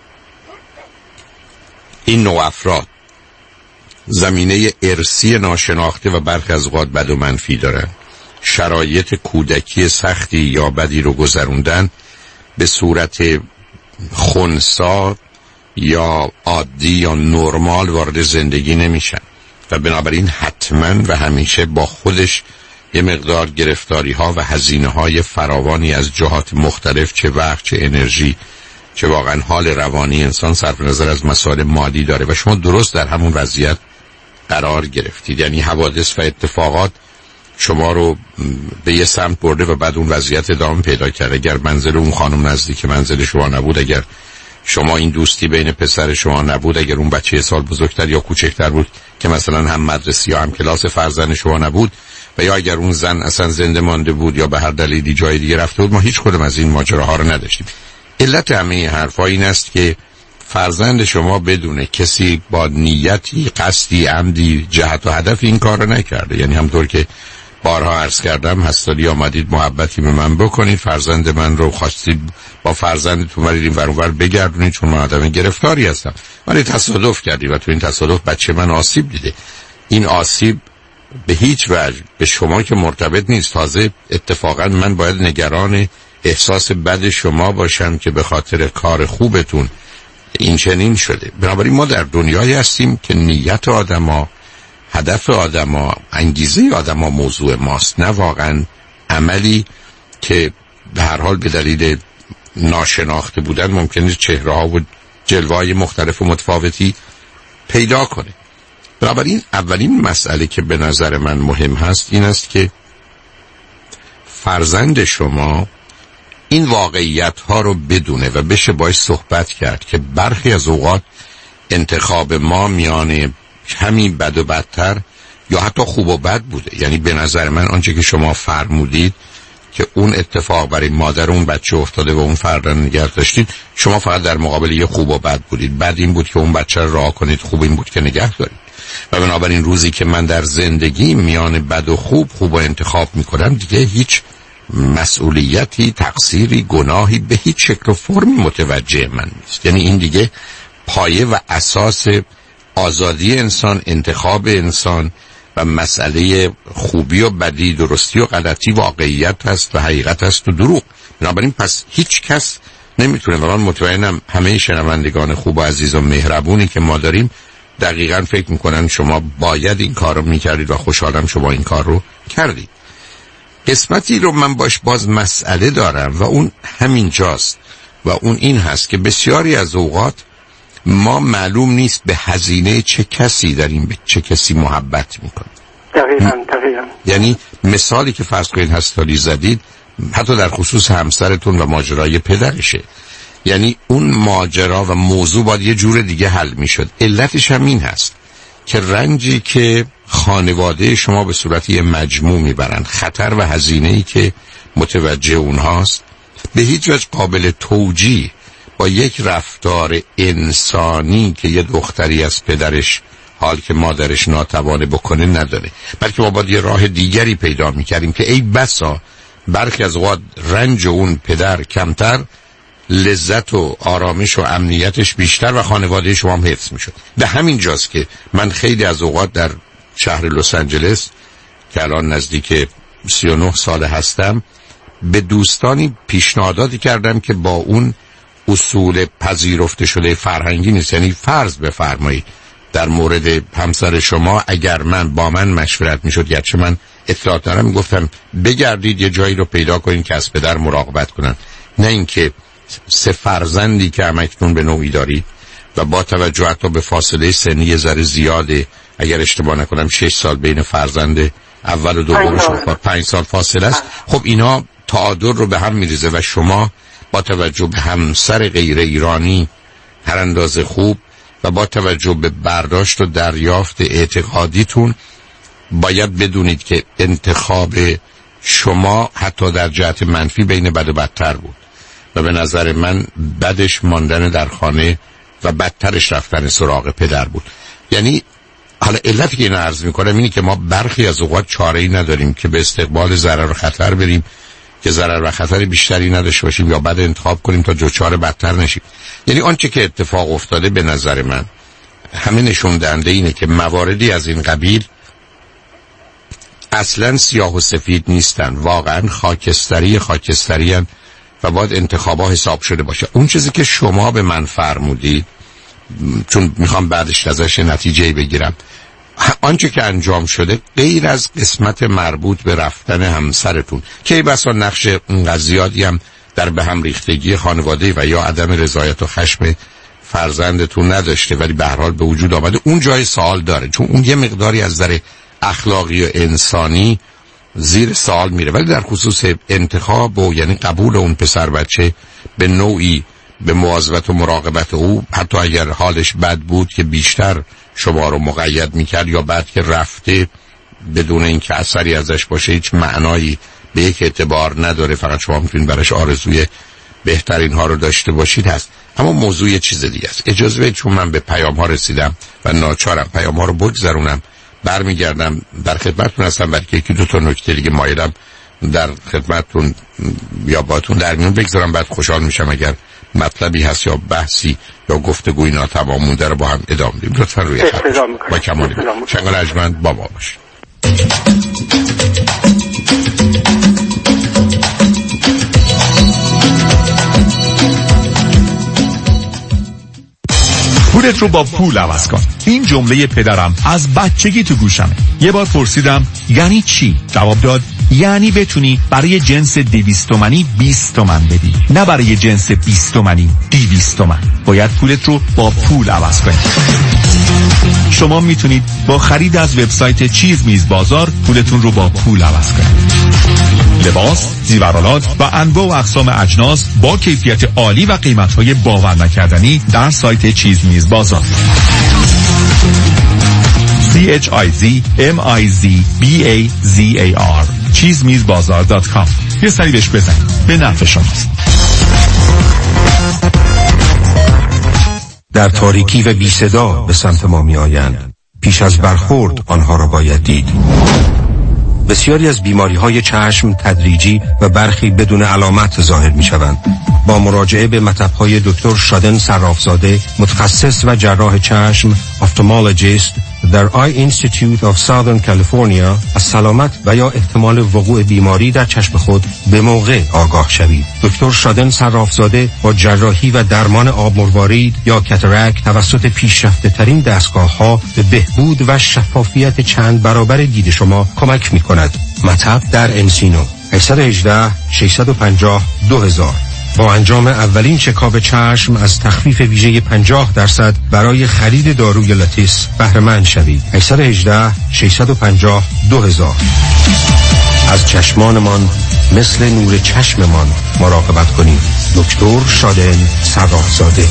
این نوع افراد زمینه ارثی ناشناخته و برخی از اوقات بد و منفی دارن، شرایط کودکی سختی یا بدی رو گذروندن، به صورت خنثی یا عادی یا نرمال وارد زندگی نمیشن و بنابراین حتما و همیشه با خودش یه مقدار گرفتاری ها و هزینه های فراوانی از جهات مختلف، چه وقت، چه انرژی، چه واقعا حال روانی انسان صرف نظر از مسائل مادی داره و شما درست در همون وضعیت قرار گرفتید. یعنی حوادث و اتفاقات شما رو به یه سمت برده و بعد اون وضعیت ادامه پیدا کرد. اگر منزل اون خانم نزدیک منزل شما نبود، اگر شما این دوستی بین پسر شما نبود، اگر اون بچه سال بزرگتر یا کوچکتر بود که مثلا هم مدرسی یا هم کلاس فرزند شما نبود، و یا اگر اون زن اصلا زنده مانده بود یا به هر دلیلی جای دیگه رفته بود، ما هیچ کدوم از این ماجراها رو نداشتیم. علت همه این حرفا این است که فرزند شما بدونه کسی با نیتی، قصدی، عمدی، جهت و هدف این کار رو نکرده. یعنی همطور که بارها عرض کردم، هستادی آمدید محبتی به من بکنید، فرزند من رو خواستید با فرزندتون برید ور اونور بگردونید چون من آدم گرفتاری هستم، ولی تصادف کردید و تو این تصادف بچه من آسیب دیده. این آسیب به هیچ وجه به شما که مرتبط نیست. تازه اتفاقا من باید نگران احساس بد شما باشم که به خاطر کار خوبتون این چنین شده. بنابراین ما در دنیایی هستیم که نیت آدما هدف آدما، انگیزه آدما موضوع ماست، نه واقعا عملی که به هر حال به دلیل ناشناخته بودن ممکنه چهره ها و جلوه‌های مختلف و متفاوتی پیدا کنه. بنابراین اولین مسئله که به نظر من مهم هست این است که فرزند شما این واقعیت ها رو بدونه و بشه باش صحبت کرد که برخی از اوقات انتخاب ما میان همین بد و بدتر یا حتی خوب و بد بوده. یعنی به نظر من آنچه که شما فرمودید که اون اتفاق برای مادر اون بچه افتاده و اون فرد نگه داشتید، شما فقط در مقابل یه خوب و بد بودید. بد این بود که اون بچه رو رها کنید، خوب این بود که نگه دارید. و بنابراین روزی که من در زندگی میان بد و خوب رو انتخاب میکنم، دیگه هیچ مسئولیتی، تقصیری، گناهی به هیچ شکل و فرمی متوجه من نیست. یعنی این دیگه پایه و اساس آزادی انسان، انتخاب انسان و مسئله خوبی و بدی، درستی و غلطی واقعیت هست و حقیقت هست و دروغ. بنابراین پس هیچ کس نمیتونه، و من مطمئنم همه شنوندگان خوب و عزیز و مهربونی که ما داریم دقیقاً فکر میکنن شما باید این کار رو میکردید و خوشحالم شما این کار رو کردید. قسمتی رو من باز مسئله دارم و اون همین جاست و اون این هست که بسیاری از اوقات ما معلوم نیست به هزینه چه کسی داریم به چه کسی محبت میکنیم. دقیقاً. یعنی مثالی که فرض کنید هستالی زدید حتی در خصوص همسرتون و ماجرای پدرشه. یعنی اون ماجرا و موضوع باید یه جور دیگه حل میشد. علتش هم این هست که رنجی که خانواده شما به صورت یه مجموع میبرن، خطر و هزینه‌ای که متوجه اونهاست، به هیچ وجه قابل توجیه با یک رفتار انسانی که یه دختری از پدرش حال که مادرش ناتوانه بکنه نداره. بلکه ما باید یه راه دیگری پیدا میکردیم که ای بسا برخی از اوقات رنج اون پدر کمتر، لذت و آرامش و امنیتش بیشتر و خانواده شما هم حفظ میشد. به همین جاست که من خیلی از اوقات در شهر لس آنجلس که الان نزدیک 39 سال هستم به دوستانی پیشنهاداتی کردم که با اون اصول پذیرفته شده فرهنگی نیست. یعنی فرض بفرمایید در مورد همسر شما اگر با من مشورت میشد، گرچه من اطلاعات دارم، میگفتم بگردید یه جایی رو پیدا کنید که از پدر مراقبت کنن، نه اینکه 3 فرزندی که همکنون به نوعی دارید و با توجه حتی به فاصله سنی ذره زیاده، اگر اشتباه نکنم 6 سال بین فرزند اول و دومشون 5 سال فاصله است. خب اینا تعادل رو به هم میریزه و شما با توجه به همسر غیر ایرانی هر اندازه خوب و با توجه به برداشت و دریافت اعتقادیتون باید بدونید که انتخاب شما حتی در جهت منفی بین بد و بدتر بود و به نظر من بدش ماندن در خانه و بدترش رفتن سراغ پدر بود. یعنی حالا علتی که اینو عرض میکنم اینی که ما برخی از اوقات چاره‌ای نداریم که به استقبال ضرر و خطر بریم که ضرر و خطر بیشتری نداشته باشیم یا بد انتخاب کنیم تا دچار بدتر نشیم. یعنی آنچه که اتفاق افتاده به نظر من همه نشون دهنده اینه که مواردی از این قبیل اصلا سیاه و سفید نیستن، واقعا خاکستریان و باید انتخابا حساب شده باشه. اون چیزی که شما به من فرمودید، چون میخوام بعدش ازش نتیجه بگیرم، آنچه که انجام شده غیر از قسمت مربوط به رفتن همسرتون که بسا نقش زیادی هم در به هم ریختگی خانواده و یا عدم رضایت و خشم فرزندتون نداشته، ولی به هر حال به وجود آمده، اون جای سوال داره، چون اون یه مقداری از نظر اخلاقی و انسانی زیر سوال میره. ولی در خصوص انتخاب و یعنی قبول اون پسر بچه به نوعی به مواظبت و مراقبت او، حتی اگر حالش بد بود که بیشتر شما رو مقید میکرد، یا بعد که رفته بدون اینکه اثری ازش باشه هیچ معنایی به یک اعتبار نداره، فقط شما میتونید براش آرزوی بهترین ها رو داشته باشید هست. اما موضوع یه چیز دیگه است. اجازه بدید، چون من به پیام ها رسیدم و ناچارم پیام ها رو بگذرونم، برمیگردم در خدمتتون هستم، بلکه 1-2 تا نکته دیگه مایلم در خدمتتون یا باتون در میون بگذارم. بعد خوشحال میشم اگر مطلبی هست یا بحثی یا گفتگوی ناتمام مونده رو با هم ادامه بدیم. لطفا روی خط با کمال شنگال ارجمند با ما باشید. پولت رو با پول عوض کن. این جمله پدرم از بچگی تو گوشمه. یه بار پرسیدم یعنی چی؟ جواب داد یعنی بتونی برای جنس 200 تومانی 20 تومن بدی، نه برای جنس 20 تومانی 200 تومن. باید پولت رو با پول عوض کنی. شما میتونید با خرید از وبسایت چیز میز بازار پولتون رو با پول عوض کنید. لباس، زیورالات و انواع و اقسام اجناس با کیفیت عالی و قیمت‌های باور نکردنی در سایت چیز میز بازار. CHIZMIZBAZAR چیزمیزبازار.com. یه سری بهش بزنید، به نفع شماست. در تاریکی و بی صدا به سمت ما می آیند. پیش از برخورد آنها را باید دید. بسیاری از بیماری‌های چشم تدریجی و برخی بدون علامت ظاهر می‌شوند. با مراجعه به مطب‌های دکتر شادن صرافزاده، متخصص و جراح چشم، افتالمولوژیست در آی اینستیتیوت آف ساذرن کالیفرنیا، از سلامت و یا احتمال وقوع بیماری در چشم خود به موقع آگاه شوید. دکتر شادن صرافزاده با جراحی و درمان آب مروارید یا کاتاراکت توسط پیشرفته‌ترین دستگاه‌ها به بهبود و شفافیت چند برابر دید شما کمک می‌کند. مطب در انسینو 818 650 2000. با انجام اولین چکاپ چشم از تخفیف ویژه 50% برای خرید داروی لاتیس بهره مند شوید. 818 650 2000. از چشمانمان مثل نور چشممان مراقبت کنید. دکتر شادن صرافزاده.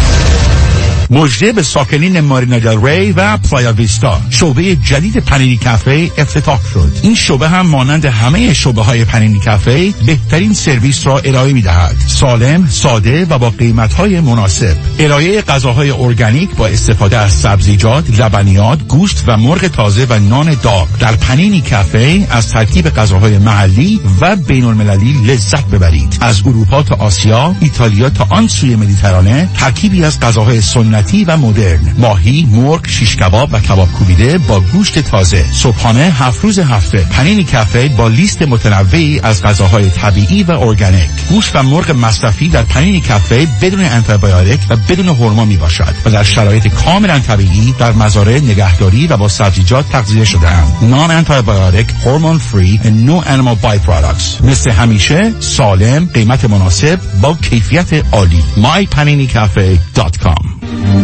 مژده به ساکنین مارینا دل ری و پلایا ویستا. شعبه جدید پنینی کافه افتتاح شد. این شعبه هم مانند همه شعبه‌های پنینی کافه بهترین سرویس را ارائه می‌دهد. سالم، ساده و با قیمت‌های مناسب. ارائه غذاهای ارگانیک با استفاده از سبزیجات، لبنیات، گوشت و مرغ تازه و نان داغ. در پنینی کافه از ترکیب غذاهای محلی و بین‌المللی لذت ببرید. از اروپا تا آسیا، ایتالیا تا آن سوی مدیترانه، ترکیبی از غذاهای سنتی و مدرن. ماهی، مرغ، شیش کباب و کباب کوبیده با گوشت تازه. صبحانه 7 روز هفته. پنینی کافه با لیست متنوعی از غذاهای طبیعی و ارگانیک. گوشت و مرغ مصرفی در پنینی کافه بدون آنتیبیوتیک و بدون هورمون می باشد و در شرایط کاملا طبیعی در مزارع نگهداری و با سبزیجات تغذیه شده‌اند. نان آنتیبیوتیک، هورمون فری و نو انیمال بای پروداکتس. مثل همیشه سالم، قیمت مناسب با کیفیت عالی. mypaninicafe.com.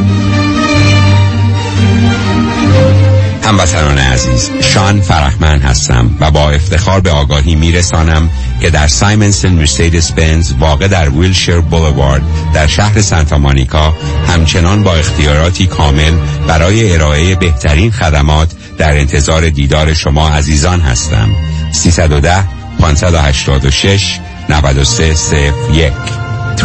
هموطنان عزیز، شان فرحمند هستم و با افتخار به آگاهی میرسانم که در سایمنسن مرسدس بنز واقع در ویلشیر بولوارد در شهر سانتا مونیکا همچنان با اختیاراتی کامل برای ارائه بهترین خدمات در انتظار دیدار شما عزیزان هستم. 310 586 9301 310-586-9301.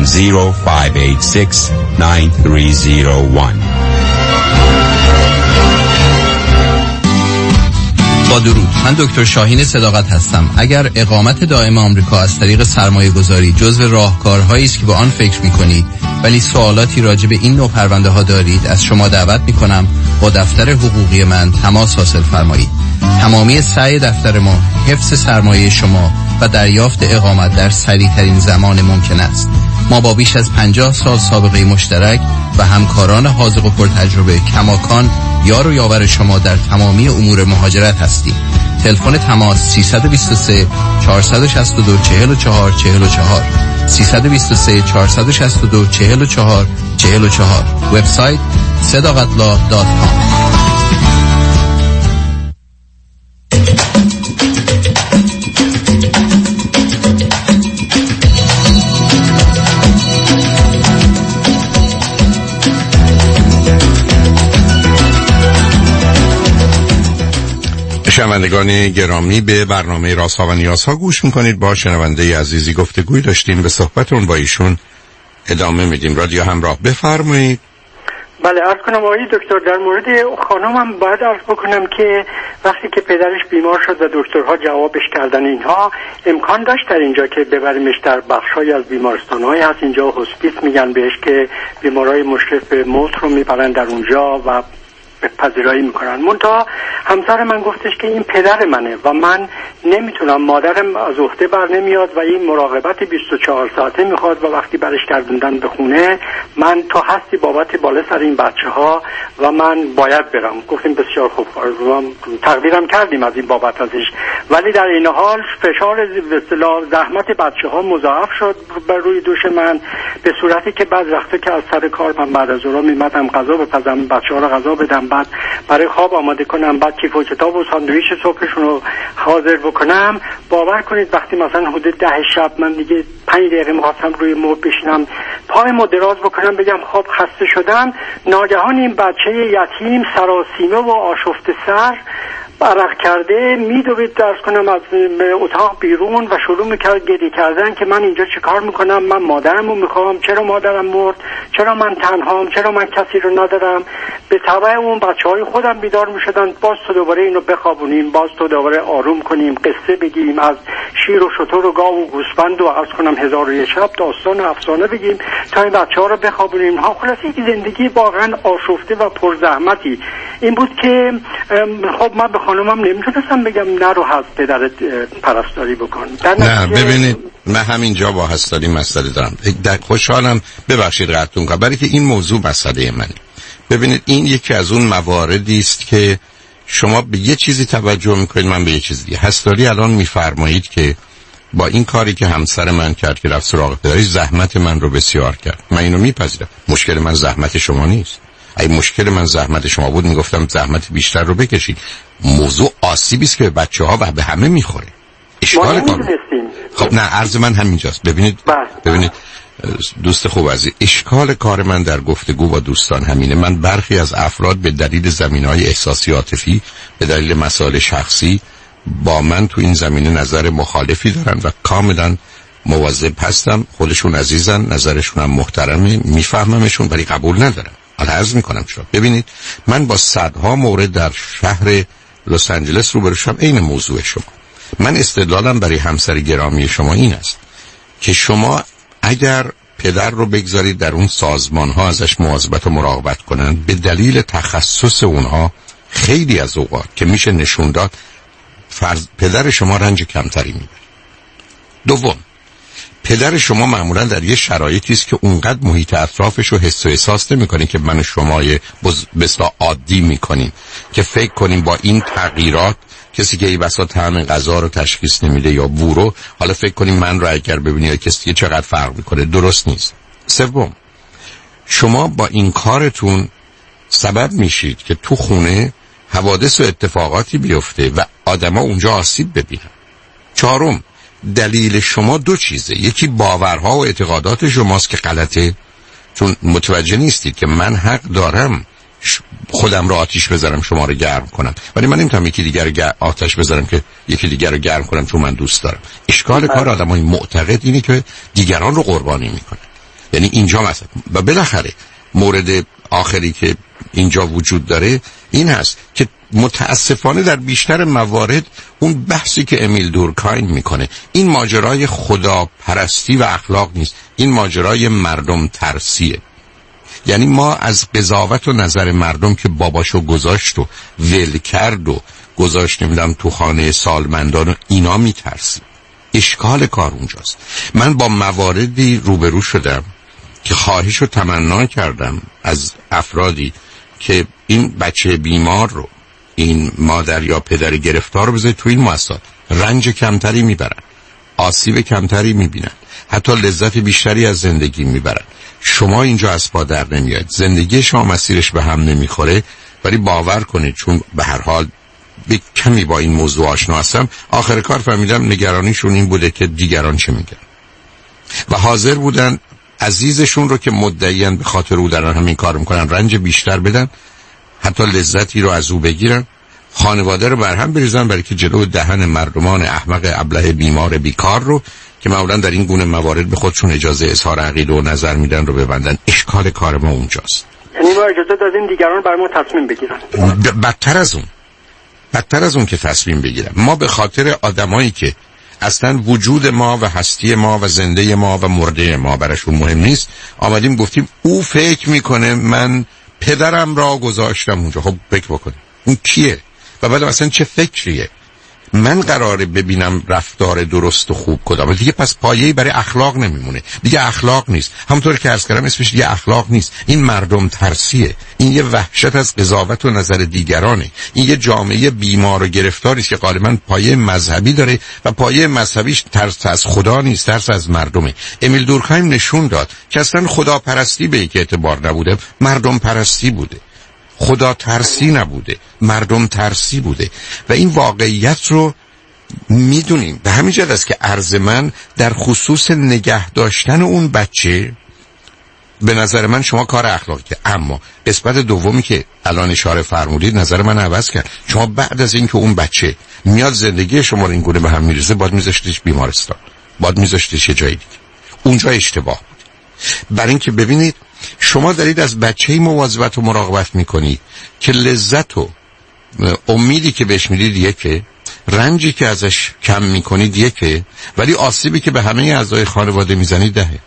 با درود، من دکتر شاهین صداقت هستم. اگر اقامت دائم آمریکا از طریق سرمایه گذاری جزو راهکارهایی است که به آن فکر می کنید ولی سوالاتی راجع به این نوع پرونده ها دارید، از شما دعوت می کنم با دفتر حقوقی من تماس حاصل فرمایید. تمامی سعی دفتر ما حفظ سرمایه شما و دریافت اقامت در سریع‌ترین زمان ممکن است. ما با بیش از 50 سال سابقه مشترک و همکاران حاذق و پرتجربه کماکان یار و یاور شما در تمامی امور مهاجرت هستیم. تلفن تماس 323 462 44 44 323 462 44 44. وبسایت sadaqatlaw.com. شنوندگان گرامی، به برنامه رازها و نیازها گوش میکنید. با شنونده عزیزی گفتگوی داشتیم، به صحبتون با ایشون ادامه میدیم. رادیو همراه، بفرمایید. بله، عرض کنم آقای دکتر، در مورد خانمم باید عرض بکنم که وقتی که پدرش بیمار شد و دکترها جوابش کردن اینها، امکان داشت در اینجا که ببریمش در بخشای از بیمارستان‌های هست اینجا هسپیس میگن بهش، که بیمارای مشرف به موت رو میبرن در اونجا و پذیرایی میکنن. منتها همسر من گفتش که این پدر منه و من نمیتونم، مادرم از عهده بر نمیاد و این مراقبت 24 ساعته میخواد و وقتی برش گردوندن به خونه من تو هستی بابت بالا سر این بچه ها و من باید برم. گفتیم بسیار خوب، تقدیرم کردیم از این بابت ازش، ولی در این حال فشار زحمت بچه ها مضاعف شد بر روی دوش من، به صورتی که بعض وقتا که از سر کار من بعد از ظهر میمدم غذا بپزم، بچه ها رو غذا بدم، بعد برای خواب آماده کنم، بعد کیف و کتاب و ساندویچ صبحشون رو حاضر بکنم، باور کنید وقتی مثلا حدود 10 شب من دیگه 5 دقیقه می‌خواستم روی مبل بشینم پایمو دراز بکنم بگم خب خسته شدم، ناگهان این بچه یتیم سراسیمه و آشفته سر عرق کرده میدوید درس کنم از اتاق بیرون و شروع میکرد گریه کردن که من اینجا چه کار میکنم، من مادرم رو میخوام، چرا مادرم مرد، چرا من تنهام، چرا من کسی رو ندارم. به تبع اون بچه های خودم بیدار میشدن، باز تو دوباره اینو بخوابونیم، باز تو دوباره آروم کنیم، قصه بگیم از شیر و شتر و گاو و گوسفند و عرض کنم 1001 شب داستان و افسانه بگیم تا این بچه ها رو بخوابونیم. ها خلاص یک زندگی واقعا آشفته و پرزحمتی این بود که خب من به خانمم نمیتونستم بگم نرو از پدرت پرستاری بکن. نه ببینید من همینجا با هستاری مسئله دارم، در خوشحالم، ببخشید قطعتون کنم، برای که این موضوع مسئله منه. ببینید این یکی از اون مواردی است که شما به یه چیزی توجه میکنید، من به یه چیز دیگه. هستاری الان میفرمایید که با این کاری که همسر من کرد که رفت سراغ پدری زحمت من رو بسیار کرد، من اینو میپذیرم. مشکل من زحمت شما نیست. اگه مشکل من زحمت شما بود میگفتم زحمت بیشتر رو بکشید. موضوع آسیبی است که به بچه‌ها و به همه میخوره. اشکال کار. خب نه عرض من همینجاست. ببینید دوست خوب عزیز، اشکال کار من در گفتگو با دوستان همینه. من برخی از افراد به دلیل زمینه‌های احساسی عاطفی، به دلیل مسائل شخصی با من تو این زمینه نظر مخالفی دارن و کاملا مواظب هستم. خودشون عزیزن، نظرشون هم محترمه، میفهممشون، ولی قبول ندارم. حالا عرض میکنم شما ببینید من با صدها مورد در شهر لس آنجلس روبرو شدم عین موضوع شما. من استدلالم برای همسر گرامی شما این است که شما اگر پدر رو بگذارید در اون سازمان ها ازش مواظبت و مراقبت کنن، به دلیل تخصص اونها خیلی از اوقات که میشه نشون داد پدر شما رنج کمتری میبره. دوم، پدر شما معمولا در یه شرایطی است که اونقدر محیط اطرافش رو حس و احساس نمی‌کنه که من و شما بسیار عادی می‌کنیم که فکر کنیم با این تغییرات کسی که ای بسا طعم غذا رو تشخیص نمیده یا بو، حالا فکر کنیم من رو اگر ببینی یا کسی چقدر فرق می‌کنه. درست نیست. سوم، شما با این کارتون سبب میشید که تو خونه حوادث و اتفاقاتی بیفته و آدما اونجا آسیب ببینن. چهارم، دلیل شما دو چیزه، یکی باورها و اعتقادات شماست که غلطه، چون متوجه نیستید که من حق دارم خودم رو آتیش بذارم شما رو گرم کنم، ولی من نمیتونم یکی دیگر رو آتش بذارم که یکی دیگر رو گرم کنم چون من دوست دارم. اشکال کار آدمای معتقد اینه که دیگران رو قربانی میکنن. یعنی اینجا مثلا و بالاخره مورد آخری که اینجا وجود داره این هست که متاسفانه در بیشتر موارد اون بحثی که امیل دورکایم میکنه، این ماجرای خداپرستی و اخلاق نیست، این ماجرای مردم ترسیه. یعنی ما از قضاوت و نظر مردم که باباشو گذاشت و ول کرد و گذاشت نمیدونم تو خانه سالمندان و اینا میترسیم. اشکال کار اونجاست. من با مواردی روبرو شدم که خواهش و تمنا کردم از افرادی که این بچه بیمار رو، این مادر یا پدر گرفتار رو بذارید تو این مؤسسات، رنج کمتری میبرن، آسیب کمتری میبینن، حتی لذت بیشتری از زندگی میبرن. شما اینجا از پا در نمیاد، زندگی شما مسیرش به هم نمیخوره، ولی باور کنید چون به هر حال به کمی با این موضوع آشنا هستم، آخر کار فهمیدم نگرانیشون این بوده که دیگران چه میگن و حاضر بودن عزیزشون رو که مدعیان به خاطر او دارن همین کار میکنن رنج بیشتر بدن، حتی لذتی رو از او بگیرن، خانواده رو برهم بریزن برای که جلو دهن مردمان احمق ابله بیمار بیکار رو که معمولا در این گونه موارد به خودشون اجازه اظهار عقیده و نظر میدن رو ببندن. اشکال کار ما اونجاست. یعنی ما اجازه دادیم دیگران برای ما تصمیم بگیرن. بدتر از اون که تصمیم بگیرن. ما به خاطر آدمایی که اصلا وجود ما و هستی ما و زنده ما و مرده ما براشون مهم نیست، آمدیم گفتیم او فکر میکنه من پدرم را گذاشتم اونجا. خب فکر بکنید اون کیه و بعد اصلا چه فکریه؟ من قراره ببینم رفتار درست و خوب کدامه دیگه. پس پایه‌ای برای اخلاق نمیمونه دیگه. اخلاق نیست، همونطور که عرض کردم اسمش دیگه اخلاق نیست. این مردم ترسیه، این یه وحشت از قضاوت و نظر دیگرانه، این یه جامعه بیمار و گرفتاری است که غالبا پایه مذهبی داره و پایه مذهبیش ترس از خدا نیست، ترس از مردمه. امیل دورکهایم نشون داد که اصلا خداپرستی به یک اعتبار نبوده، مردم پرستی بوده. خدا ترسی نبوده، مردم ترسی بوده و این واقعیت رو میدونیم. به همین جهت است که عرض من در خصوص نگه داشتن اون بچه به نظر من شما کار اخلاقی که، اما قسمت دومی که الان اشاره فرمودید نظر من عوض کرد. شما بعد از اینکه اون بچه میاد زندگی شما رو این گونه به هم میریزه، باید میذاشتیش بیمارستان، باید میذاشتیش یه جای دیگه. اونجا اشتباه بود. برای اینکه ببینید شما دارید از بچه‌ای مواظبت و مراقبت میکنید که لذت و امیدی که بهش میدید یکه، رنجی که ازش کم میکنید یکه، ولی آسیبی که به همه اعضای خانواده میزنید دهه.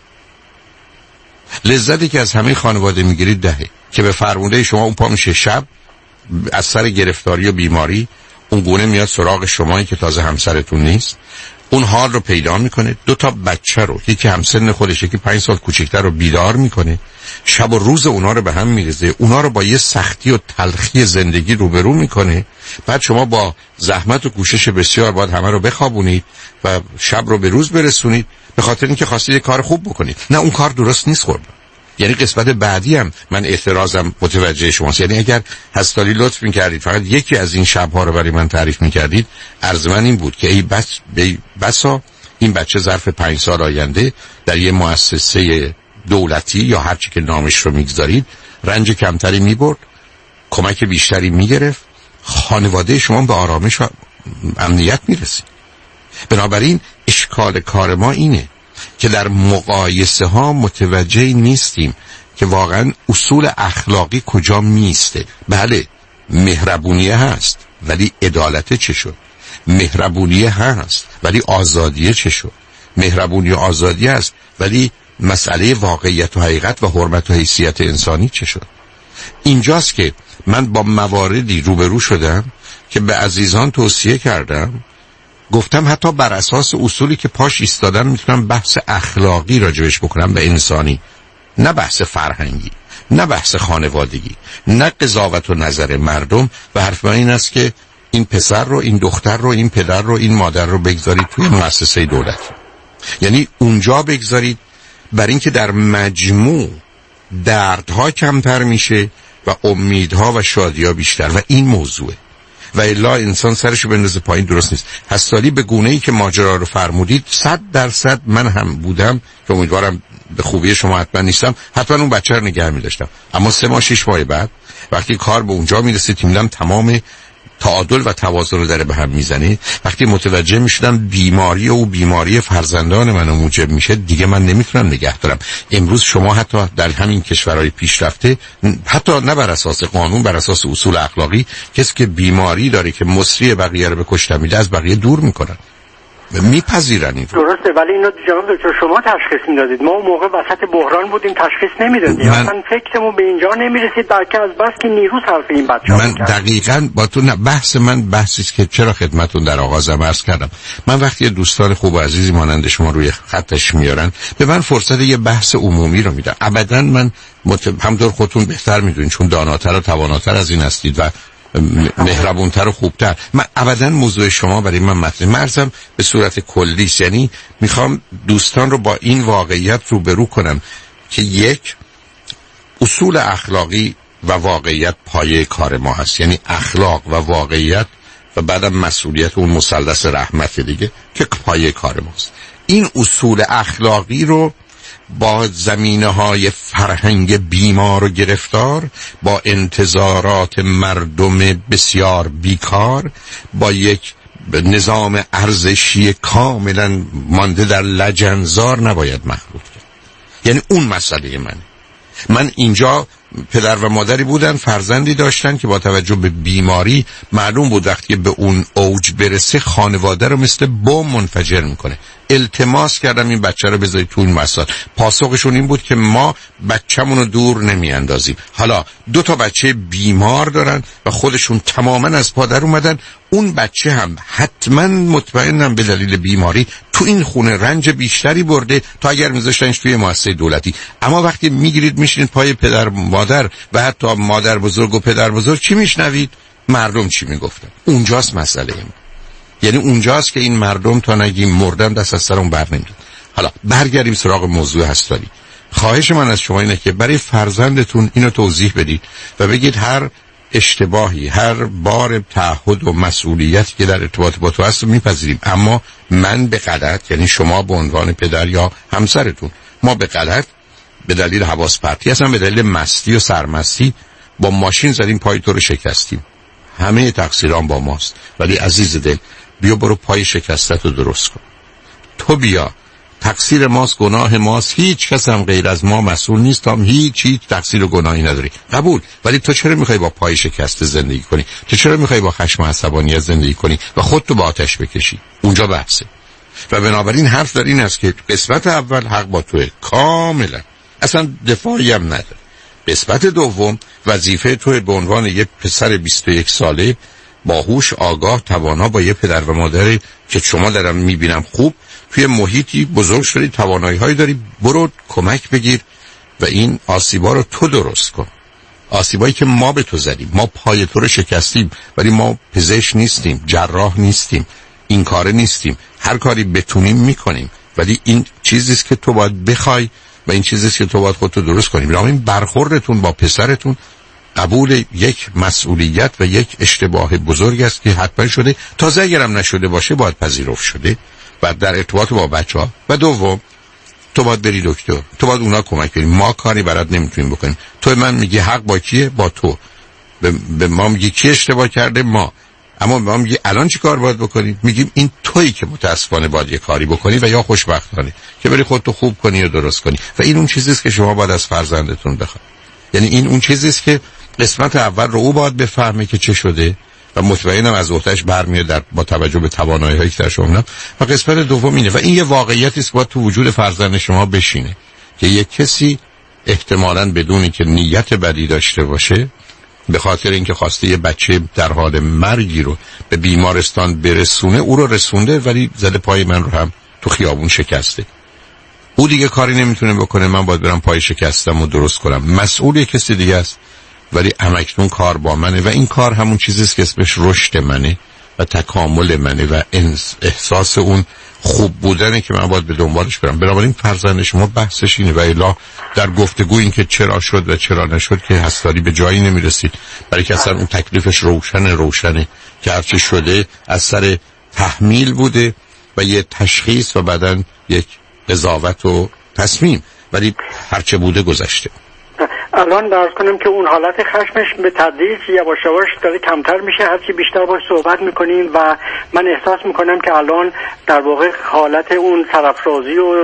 لذتی که از همه خانواده میگیرید دهه. که به فرموده شما اون پا میشه شب از سر گرفتاری و بیماری اون گونه میاد سراغ شمایی که تازه همسرتون نیست، اون حال رو پیدا میکنه، 2 تا بچه رو، یکی همسن خودشه که 5 سال کوچکتر رو بیدار میکنه، شب و روز اونا رو به هم میریزه، اونا رو با یه سختی و تلخی زندگی روبرو میکنه. بعد شما با زحمت و کوشش بسیار باید همه رو بخوابونید و شب رو به روز برسونید به خاطر اینکه خواستید یه کار خوب بکنید. نه، اون کار درست نیست قربان. یعنی قسمت بعدی هم من اعتراضم متوجه شماست. یعنی اگر هستالی لطف میکردید فقط یکی از این شبها رو برای من تعریف میکردید، عرض من این بود که ای بسا این بچه ظرف 5 سال آینده در یه مؤسسه دولتی یا هر چی که نامش رو میگذارید رنج کمتری میبرد، کمک بیشتری میگرفت، خانواده شما به آرامش و امنیت میرسید. بنابراین اشکال کار ما اینه که در مقایسه ها متوجه نیستیم که واقعا اصول اخلاقی کجا میسته. بله مهربونیه هست ولی عدالت چه شد؟ مهربونیه هست ولی آزادیه چه شد؟ مهربونی و آزادی هست ولی مسئله واقعیت و حقیقت و حرمت و حیثیت انسانی چه شد؟ اینجاست که من با مواردی روبرو شدم که به عزیزان توصیه کردم، گفتم حتی بر اساس اصولی که پاش ایستادن میتونم بحث اخلاقی راجبش بکنم به انسانی، نه بحث فرهنگی، نه بحث خانوادگی، نه قضاوت و نظر مردم. و حرف من این است که این پسر رو، این دختر رو، این پدر رو، این مادر رو بگذارید توی مؤسسه دولت، یعنی اونجا بگذارید، برای اینکه در مجموع دردها کمتر میشه و امیدها و شادیها بیشتر. و این موضوعه و الا انسان سرشو بندازه پایین درست نیست. حسالی به گونه‌ای که ماجرا رو فرمودید 100% من هم بودم که امیدوارم به خوبی شما حتما نیستم، حتما اون بچه رو نگه می‌داشتم. اما 3 ماه 6 ماه بعد وقتی کار به اونجا میرسید که می‌دیدم تمام تعادل و توازن رو داره به هم میزنه، وقتی متوجه میشدم بیماری و بیماری فرزندان منو موجب میشه، دیگه من نمیتونم نگه دارم. امروز شما حتی در همین کشورهای پیشرفته، حتی نه بر اساس قانون، بر اساس اصول اخلاقی، کسی که بیماری داره که مصری بقیه رو به کشتن میده از بقیه دور میکنن، میپذیرن. این درسته، ولی اینو جناب دکتر شما تشخیص میدادید، ما اون موقع وسط بحران بودیم تشخیص نمیدادیم، اصلا فکرمون به اینجا نمیرسید، بلکه از بس که نیرو صرف این بچه‌ها من دقیقاً با تو بحث من بحثی است که چرا خدمتتون در آغازم عرض کردم. من وقتی دوستان خوب و عزیزی مانند شما روی خطش میارن، به من فرصت یه بحث عمومی رو میدن. ابداً من همونطور خودتون بهتر میدونید چون داناتر و تواناتر از این هستید و مهربونتر و خوبتر، من ابدا موضوع شما برای من مطرح مرزم به صورت کلی، یعنی میخوام دوستان رو با این واقعیت روبرو کنم که یک، اصول اخلاقی و واقعیت پایه کار ما هست، یعنی اخلاق و واقعیت و بعدم مسئولیت اون مثلث رحمت دیگه که پایه کار ماست. این اصول اخلاقی رو با زمینه‌های فرهنگ بیمار و گرفتار، با انتظارات مردم بسیار بیکار، با یک نظام ارزشی کاملا مانده در لجنزار نباید مخلوط کرد. یعنی اون مسئله من اینجا پدر و مادری بودن، فرزندی داشتن که با توجه به بیماری معلوم بود وقتی به اون اوج برسه خانواده رو مثل بمب منفجر میکنه. التماس کردم این بچه رو بذارید تو این مسائل. پاسخشون این بود که ما بچه‌مون رو دور نمیاندازیم. حالا 2 تا بچه بیمار دارن و خودشون تماما از پا در اومدن. اون بچه هم حتما مطمئنم به دلیل بیماری تو این خونه رنج بیشتری برده تا اگر میذاشتنش توی مؤسسه دولتی. اما وقتی میگیرید میشینید پای پدر مادر و حتی مادر بزرگ و پدر بزرگ، چی میشنوید؟ مردم چی میگفتن. اونجاست مسئله این. یعنی اونجاست که این مردم تا نگیم مردم دست از سرم بر نمیاد. حالا برگردیم سراغ موضوع هستاری. خواهش من از شما اینه که برای فرزندتون اینو توضیح بدید و بگید هر اشتباهی، هر بار تعهد و مسئولیتی که در ارتباط با تو هست میپذیریم، اما من به غلط، یعنی شما به عنوان پدر یا همسرتون، ما به غلط به دلیل حواس پرتی، اصلا به دلیل مستی و سرمستی با ماشین زدیم پای تو رو شکستیم. همه تقصیران با ماست. ولی عزیز دل، بیا برو پای شکستت رو درست کن. تو بیا، تقصیر ماست، گناه ماست، هیچ کس هم غیر از ما مسئول نیست، هم هیچ تقصیر و گناهی نداری. قبول. ولی تو چرا میخوای با پای شکسته زندگی کنی؟ تو چرا میخوای با خشم و عصبانیت زندگی کنی و خودتو با آتش بکشی؟ اونجا بحثه. و بنابراین حرف در این است که قسمت اول حق با توه کاملا، اصلا دفاعی هم نداره. قسمت دوم وظیفه توی به عنوان یه پسر 21 ساله باهوش، آگاه، توانا، با یه پدر و مادری که شما دارم میبینم خوب توی محیطی بزرگ شدی، توانایی‌هایی داری، برو کمک بگیر و این آسیبا رو تو درست کن. آسیبایی که ما به تو زدیم، ما پای تو رو شکستیم، ولی ما پزشک نیستیم، جراح نیستیم، این کاره نیستیم. هر کاری بتونیم میکنیم، ولی این چیزیست که تو باید بخوای و این چیزیست که تو باید خودتو درست کنی. بنابراین برخوردتون با پسرتون قبول یک مسئولیت و یک اشتباه بزرگ است که حتما شده، تازه اگرم نشده باشه باید پذیرفت شده و در ارتباط با بچه‌ها. و دوم، تو باید بری دکتر، تو باید اونا کمک کنی. ما کاری برات نمیتونیم بکنیم. تو من میگی حق با کیه؟ با تو. به ما میگی کی اشتباه کرده؟ ما. اما ما میگی الان چی کار باید بکنیم؟ میگیم این تویی که متاسفانه باید یه کاری بکنی و یا خوشبختانه که بری خودتو خوب کنی و درست کنی. و این اون چیزیست که شما باید از فرزندتون بخواید. یعنی این اون چیزیست که قسمت اول رو او باید بفهمه که چه شده و مطمئنم از وقتش برمیاد با توجه به توانایی‌هایی که در شما می‌بینم. و قسمت دوم اینه و این یه واقعیتی است که باید تو وجود فرزند شما بشینه که یک کسی احتمالاً بدونی که نیت بدی داشته باشه، به خاطر اینکه خواسته یه بچه در حال مرگی رو به بیمارستان برسونه، او رو رسونده ولی زده پای من رو هم تو خیابون شکسته. او دیگه کاری نمیتونه بکنه، من باید برم پای شکستم و درست کنم. مسئول کسی دیگه است، ولی همکنون کار با منه و این کار همون چیزیست که اسمش رشد منه و تکامل منه و احساس اون خوب بودنه که من باید به دنبالش برم. بنابراین فرزند شما بحثش اینه و الا در گفتگو این که چرا شد و چرا نشد که هستاری به جایی نمیرسید، برای که اصلا اون تکلیفش روشنه که هرچی شده از سر تحمیل بوده و یه تشخیص و بعدن یک قضاوت و تصمیم، ولی هرچه بوده گذشته. الان درست کنم که اون حالت خشمش به تدریج یواش یواش داره کمتر میشه، هرچی بیشتر باش صحبت میکنیم و من احساس میکنم که الان در واقع حالت اون سرافرازی و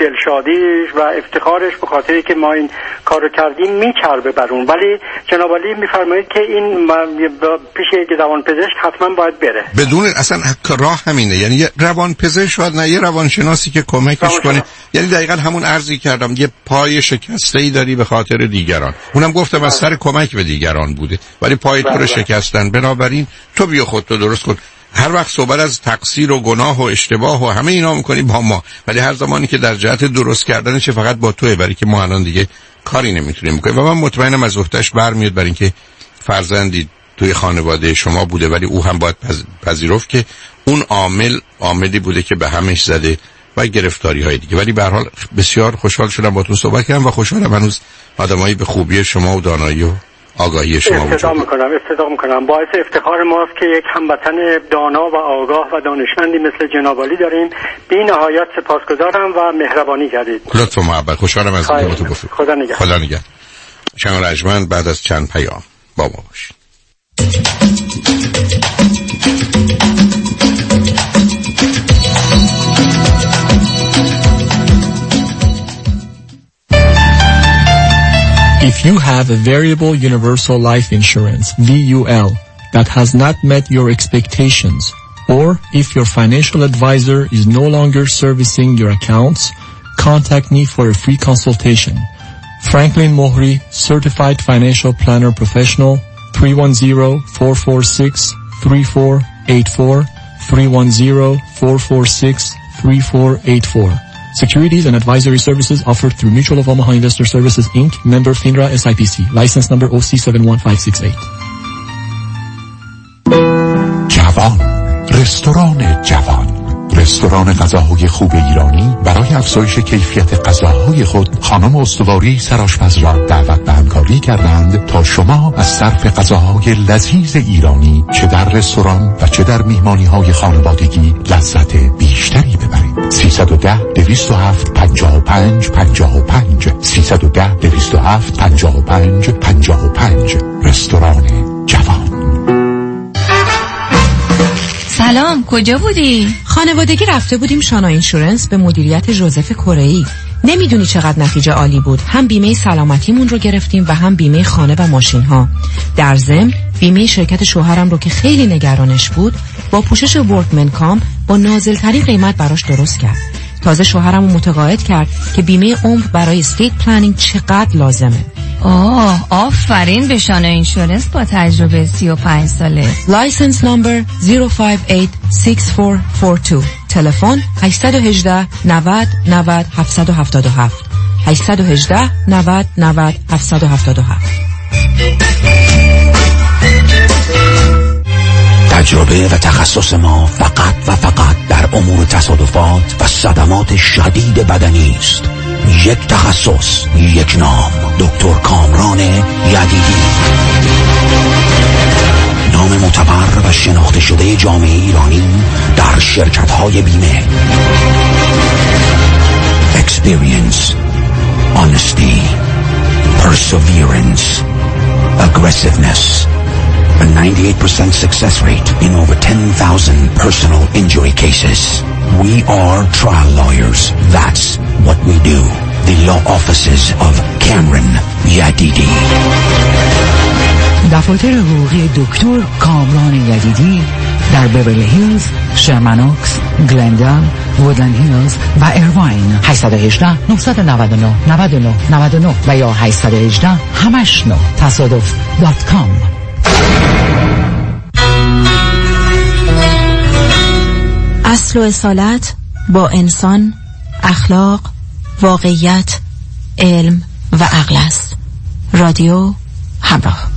دلشادیش و افتخارش به خاطری که ما این کارو کردیم میچربه بر اون. ولی جناب عالی میفرمایید که این پیش یک روانپزشک حتما باید بره. بدون اصلا راه همینه، یعنی یه روانپزشک شاید نه، یه روانشناسی که کمکش کنه. یعنی دقیقاً همون عرضی کردم، یه پای شکسته‌ای داری به خاطر دیگران. اونم گفتم از سر کمک به دیگران بوده، ولی پای تو رو شکستن. بنابراین تو بیا خودتو درست کن. هر وقت صحبت از تقصیر و گناه و اشتباه و همه اینا میکنی با ما، ولی هر زمانی که در جهت درست کردنش فقط با توئه، برای که ما الان دیگه کاری نمیتونیم بکنیم. و من مطمئنم از وقتش برمیاد، برای اینکه فرزندی توی خانواده شما بوده، ولی او هم باید پذیرفت که اون عاملی بوده که به همش زده و گرفتاری های دیگه. ولی به هر حال بسیار خوشحال شدم باهاتون صحبت کردم و خوشحالم هنوز آدمایی به خوبی شما و دانایی و آگاهی شما استدعا میکنم. باعث افتخار ماست که یک هموطن دانا و آگاه و دانشمندی مثل جناب عالی داریم. بی نهایت سپاسگزارم و مهربانی کردید. لطف و محبت. خوشحالم از اینکه با تو گفتم. خدا نگهدار. شما رجمن بعد از چند پیام با ما باشید. If you have a variable universal life insurance, VUL, that has not met your expectations, Or if your financial advisor is no longer servicing your accounts, contact me for a free consultation. Franklin Mohri, Certified Financial Planner Professional, 310-446-3484, 310-446-3484. Securities and advisory services offered through Mutual of Omaha Investor Services, Inc., member FINRA SIPC, license number OC71568. جوان، رستوران جوان، رستوران غذاهای خوب ایرانی برای افزایش کیفیت غذاهای خود خانم استواری سرآشپز را دعوت به همکاری کردند تا شما از صرف غذاهای لذیذ ایرانی چه در رستوران و چه در میهمانی‌های خانوادگی لذت بیشتری ببرید. 310-207-55-55 310-207-55-55 رستوران جوان. سلام، کجا بودی؟ خانوادگی رفته بودیم شانا اینشورنس به مدیریت ژوزف کره‌ای. نمیدونی چقدر نتیجه عالی بود. هم بیمه سلامتیمون رو گرفتیم و هم بیمه خانه و ماشین ها. در ضمن بیمه شرکت شوهرم رو که خیلی نگرانش بود با پوشش ورکمن کام با نازل‌ترین قیمت براش درست کرد. تازه شوهرم رو متقاعد کرد که بیمه عمر برای استیت پلنینگ چقدر لازمه. آفرین به شانا اینشورنس با تجربه 35 ساله. لایسنس نمبر 0586442. تلفن 818 90 90 777 818 90 90 777. تجربه و تخصص ما فقط و فقط در امور تصادفات و صدمات شدید بدنی است. یک تخصص، یک نام، دکتر کامران یدیدی. نام معتبر و شناخته شده جامعه ایرانی در شرکت‌های بیمه. Experience, honesty, perseverance, aggressiveness. A 98% success rate in over 10,000 personal injury cases. We are trial lawyers. That's what we do. The law offices of Cameron Yadidi. دفاتر حقوقی دکتر کامران یدیدی در بیورلی هیلز، شرمنوکس، گلندال، وودلند هیلز و ایرواین. 818 999 99 99 و یا 818 89 تصادف.com. اصل و اصالت با انسان، اخلاق، واقعیت، علم و عقل است. رادیو همراه.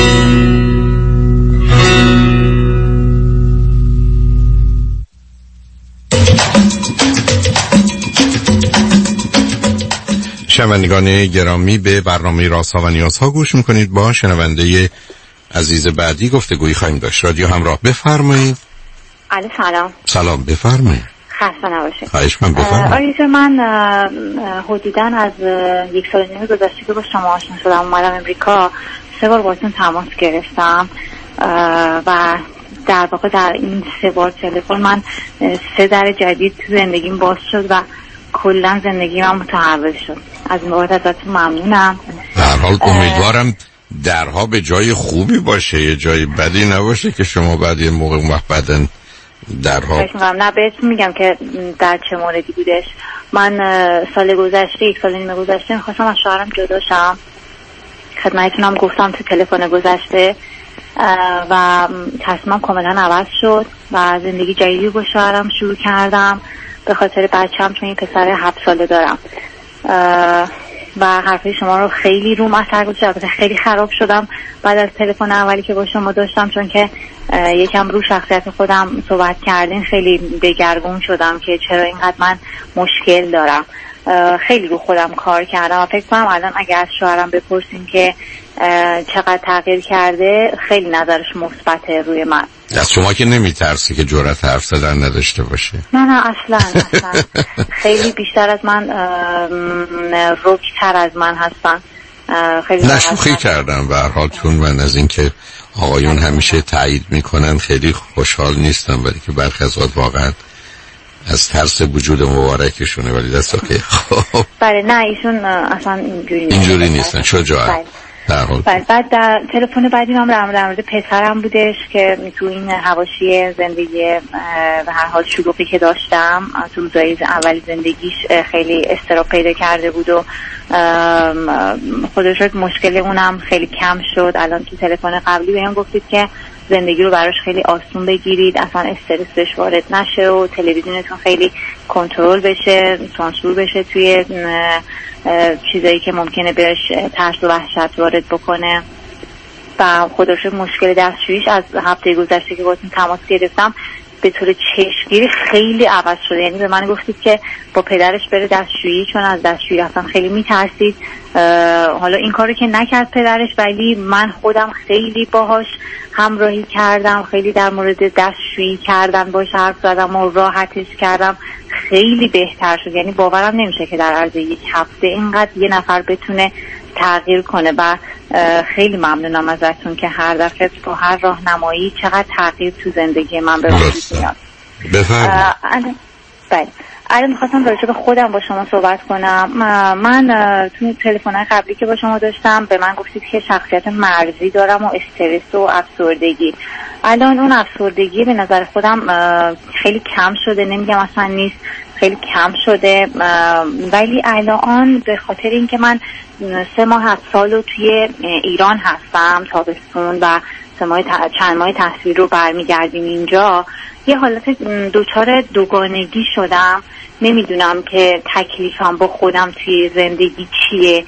شنوندگان گرامی، به برنامه رازها و نیازها گوش میکنید. با شنونده عزیز بعدی گفتگویی خواهیم داشت. رادیو همراه، بفرمایید. علی سلام. سلام، بفرمایید. خسته نباشید. خواهش من، بفرمایید. آقای من حدوداً از 1 سال و نیم گذشته که با شما آشنا شدم اومدم امریکا، 3 بار باهاتون تماس گرفتم و در واقع در این 3 بار تلفن من 3 در جدید تو زندگیم باز شد و کلا زندگی من متحول شد. از این بابت ازتون ممنونم. در حال امیدوارم درها به جای خوبی باشه، یه جای بدی نباشه که شما بعد یه موقع بعدن درها. نه بهتون میگم که در چه موردی بودش. من سال گذشته 1 سال و نیم گذشته میخواستم از شوهرم جدا شم. خدمتتونم گفتم تو تلفن گذشته و تصمیمم کاملا عوض شد و زندگی جدیدی با شوهرم شروع کردم به خاطر بچه‌م، چون این پسر 7 ساله دارم و حرفای شما رو خیلی روم اثر گذاشت. خیلی خراب شدم بعد از تلفن اولی که با شما داشتم، چون که یکم رو شخصیت خودم صحبت کردین خیلی دگرگون شدم که چرا اینقدر من مشکل دارم. خیلی رو خودم کار کردم و فکر کنم الان اگه از شوهرم بپرسیم که چقدر تغییر کرده، خیلی نظرش مثبته روی من. از شما که نمیترسی که جرأت حرف زدن نداشته باشه؟ نه اصلا خیلی بیشتر از من، روکتر از من هستن. خیلی نشوخی کردم به هر حال، چون من از این که آقایون همیشه تایید میکنن خیلی خوشحال نیستم، ولی که برخی از وقت واقعا از ترس وجود مبارکشونه، ولی دست اوکی. خب بله، نه ایشون اصلا اینجوری نیستن. شجاعت. بعد در تلفن بعدی هم در مورد پسرم بودش که تو این حواشی زندگی به هر حال شلوغی که داشتم تو روزای اولی زندگیش خیلی اضطراب پیدا کرده بود و خودش مشکل اونم خیلی کم شد. الان تو تلفن قبلی بهم گفتید که زندگی رو براش خیلی آسون بگیرید، اصلا استرس بهش وارد نشه و تلویزیونتون خیلی کنترل بشه، سانسور بشه توی چیزایی که ممکنه بهش ترس و وحشت وارد بکنه. و خودش مشکل دستشوییش از هفته گذشته که باهاتون تماس گرفتم به طور چشمگیری خیلی عوض شده. یعنی به من گفتید که با پدرش بره دستشویی چون از دستشویی اصلا خیلی میترسید. حالا این کارو که نکرد پدرش، ولی من خودم خیلی باهاش همراهی کردم، خیلی در مورد دستشویی کردن باهاش حرف زدم و راحتش کردم، خیلی بهتر شد. یعنی باورم نمیشه که در عرض یک هفته اینقدر یه نفر بتونه تغییر کنه و خیلی ممنونم ازتون که هر دفعه با هر راهنمایی چقدر تغییر تو زندگی من به وجود میاد. بفرمایید. بله. الان میخواستم راجع به خودم با شما صحبت کنم. من تو تلفن‌های قبلی که با شما داشتم به من گفتید که شخصیت مرزی دارم و استرس و افسردگی. الان اون افسردگی به نظر خودم خیلی کم شده، نمیگم اصلا نیست، خیلی کم شده، ولی الان به خاطر اینکه من 3 ماه از سالو توی ایران هستم تابستون و چند ماه تحصیل رو برمیگردیم اینجا، یه حالت دوچار دوگانگی شدم. نمیدونم که تکلیفم با خودم توی زندگی چیه.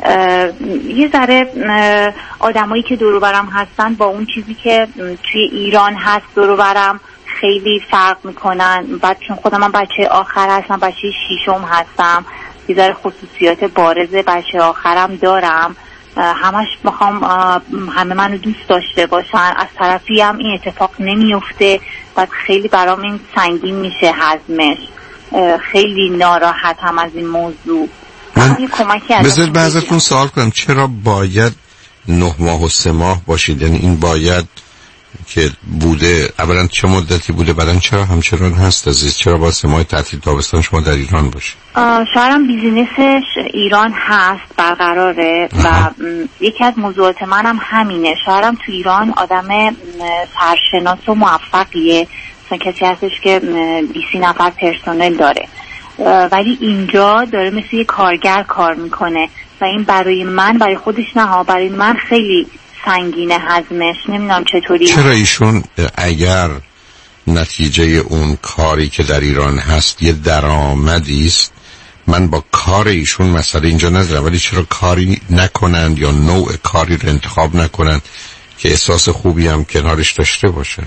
یه ذره آدمایی که دور و برم هستن با اون چیزی که توی ایران هست دور و برم خیلی فرق میکنن. بعد چون خودم من بچه آخر هستم، بچه 6م هستم، یه ذره خصوصیات بارز بچه آخرم دارم، همش میخوام همه منو دوست داشته باشن، از طرفی هم این اتفاق نمیفته. بعد خیلی برام این سنگین میشه هضمش، خیلی ناراحت هم از این موضوع. بذارید بعضتون سوال کنم، چرا باید 9 ماه و 3 ماه باشید؟ یعنی این باید که بوده اولا چه مدتی بوده، بعدن چرا همچنان هست عزیز؟ چرا با 3 ماه تعطیل تابستان شما در ایران باشید؟ شاید بیزینسش ایران هست برقراره و یکی از موضوعات منم همینه. شاید تو ایران آدم سرشناس و موفقیه، مثلا کسی هستش که 20 نفر پرسنل داره، ولی اینجا داره مثل یه کارگر کار میکنه و این برای من، برای خودش نه ها، برای من خیلی سنگینه هضمش. نمیدونم چطوری. چرا ایشون اگر نتیجه اون کاری که در ایران هست یه درآمدی است، من با کار ایشون مسئله اینجا ندارم، ولی چرا کاری نکنند یا نوع کاری رو انتخاب نکنند که احساس خوبی هم کنارش داشته باشه؟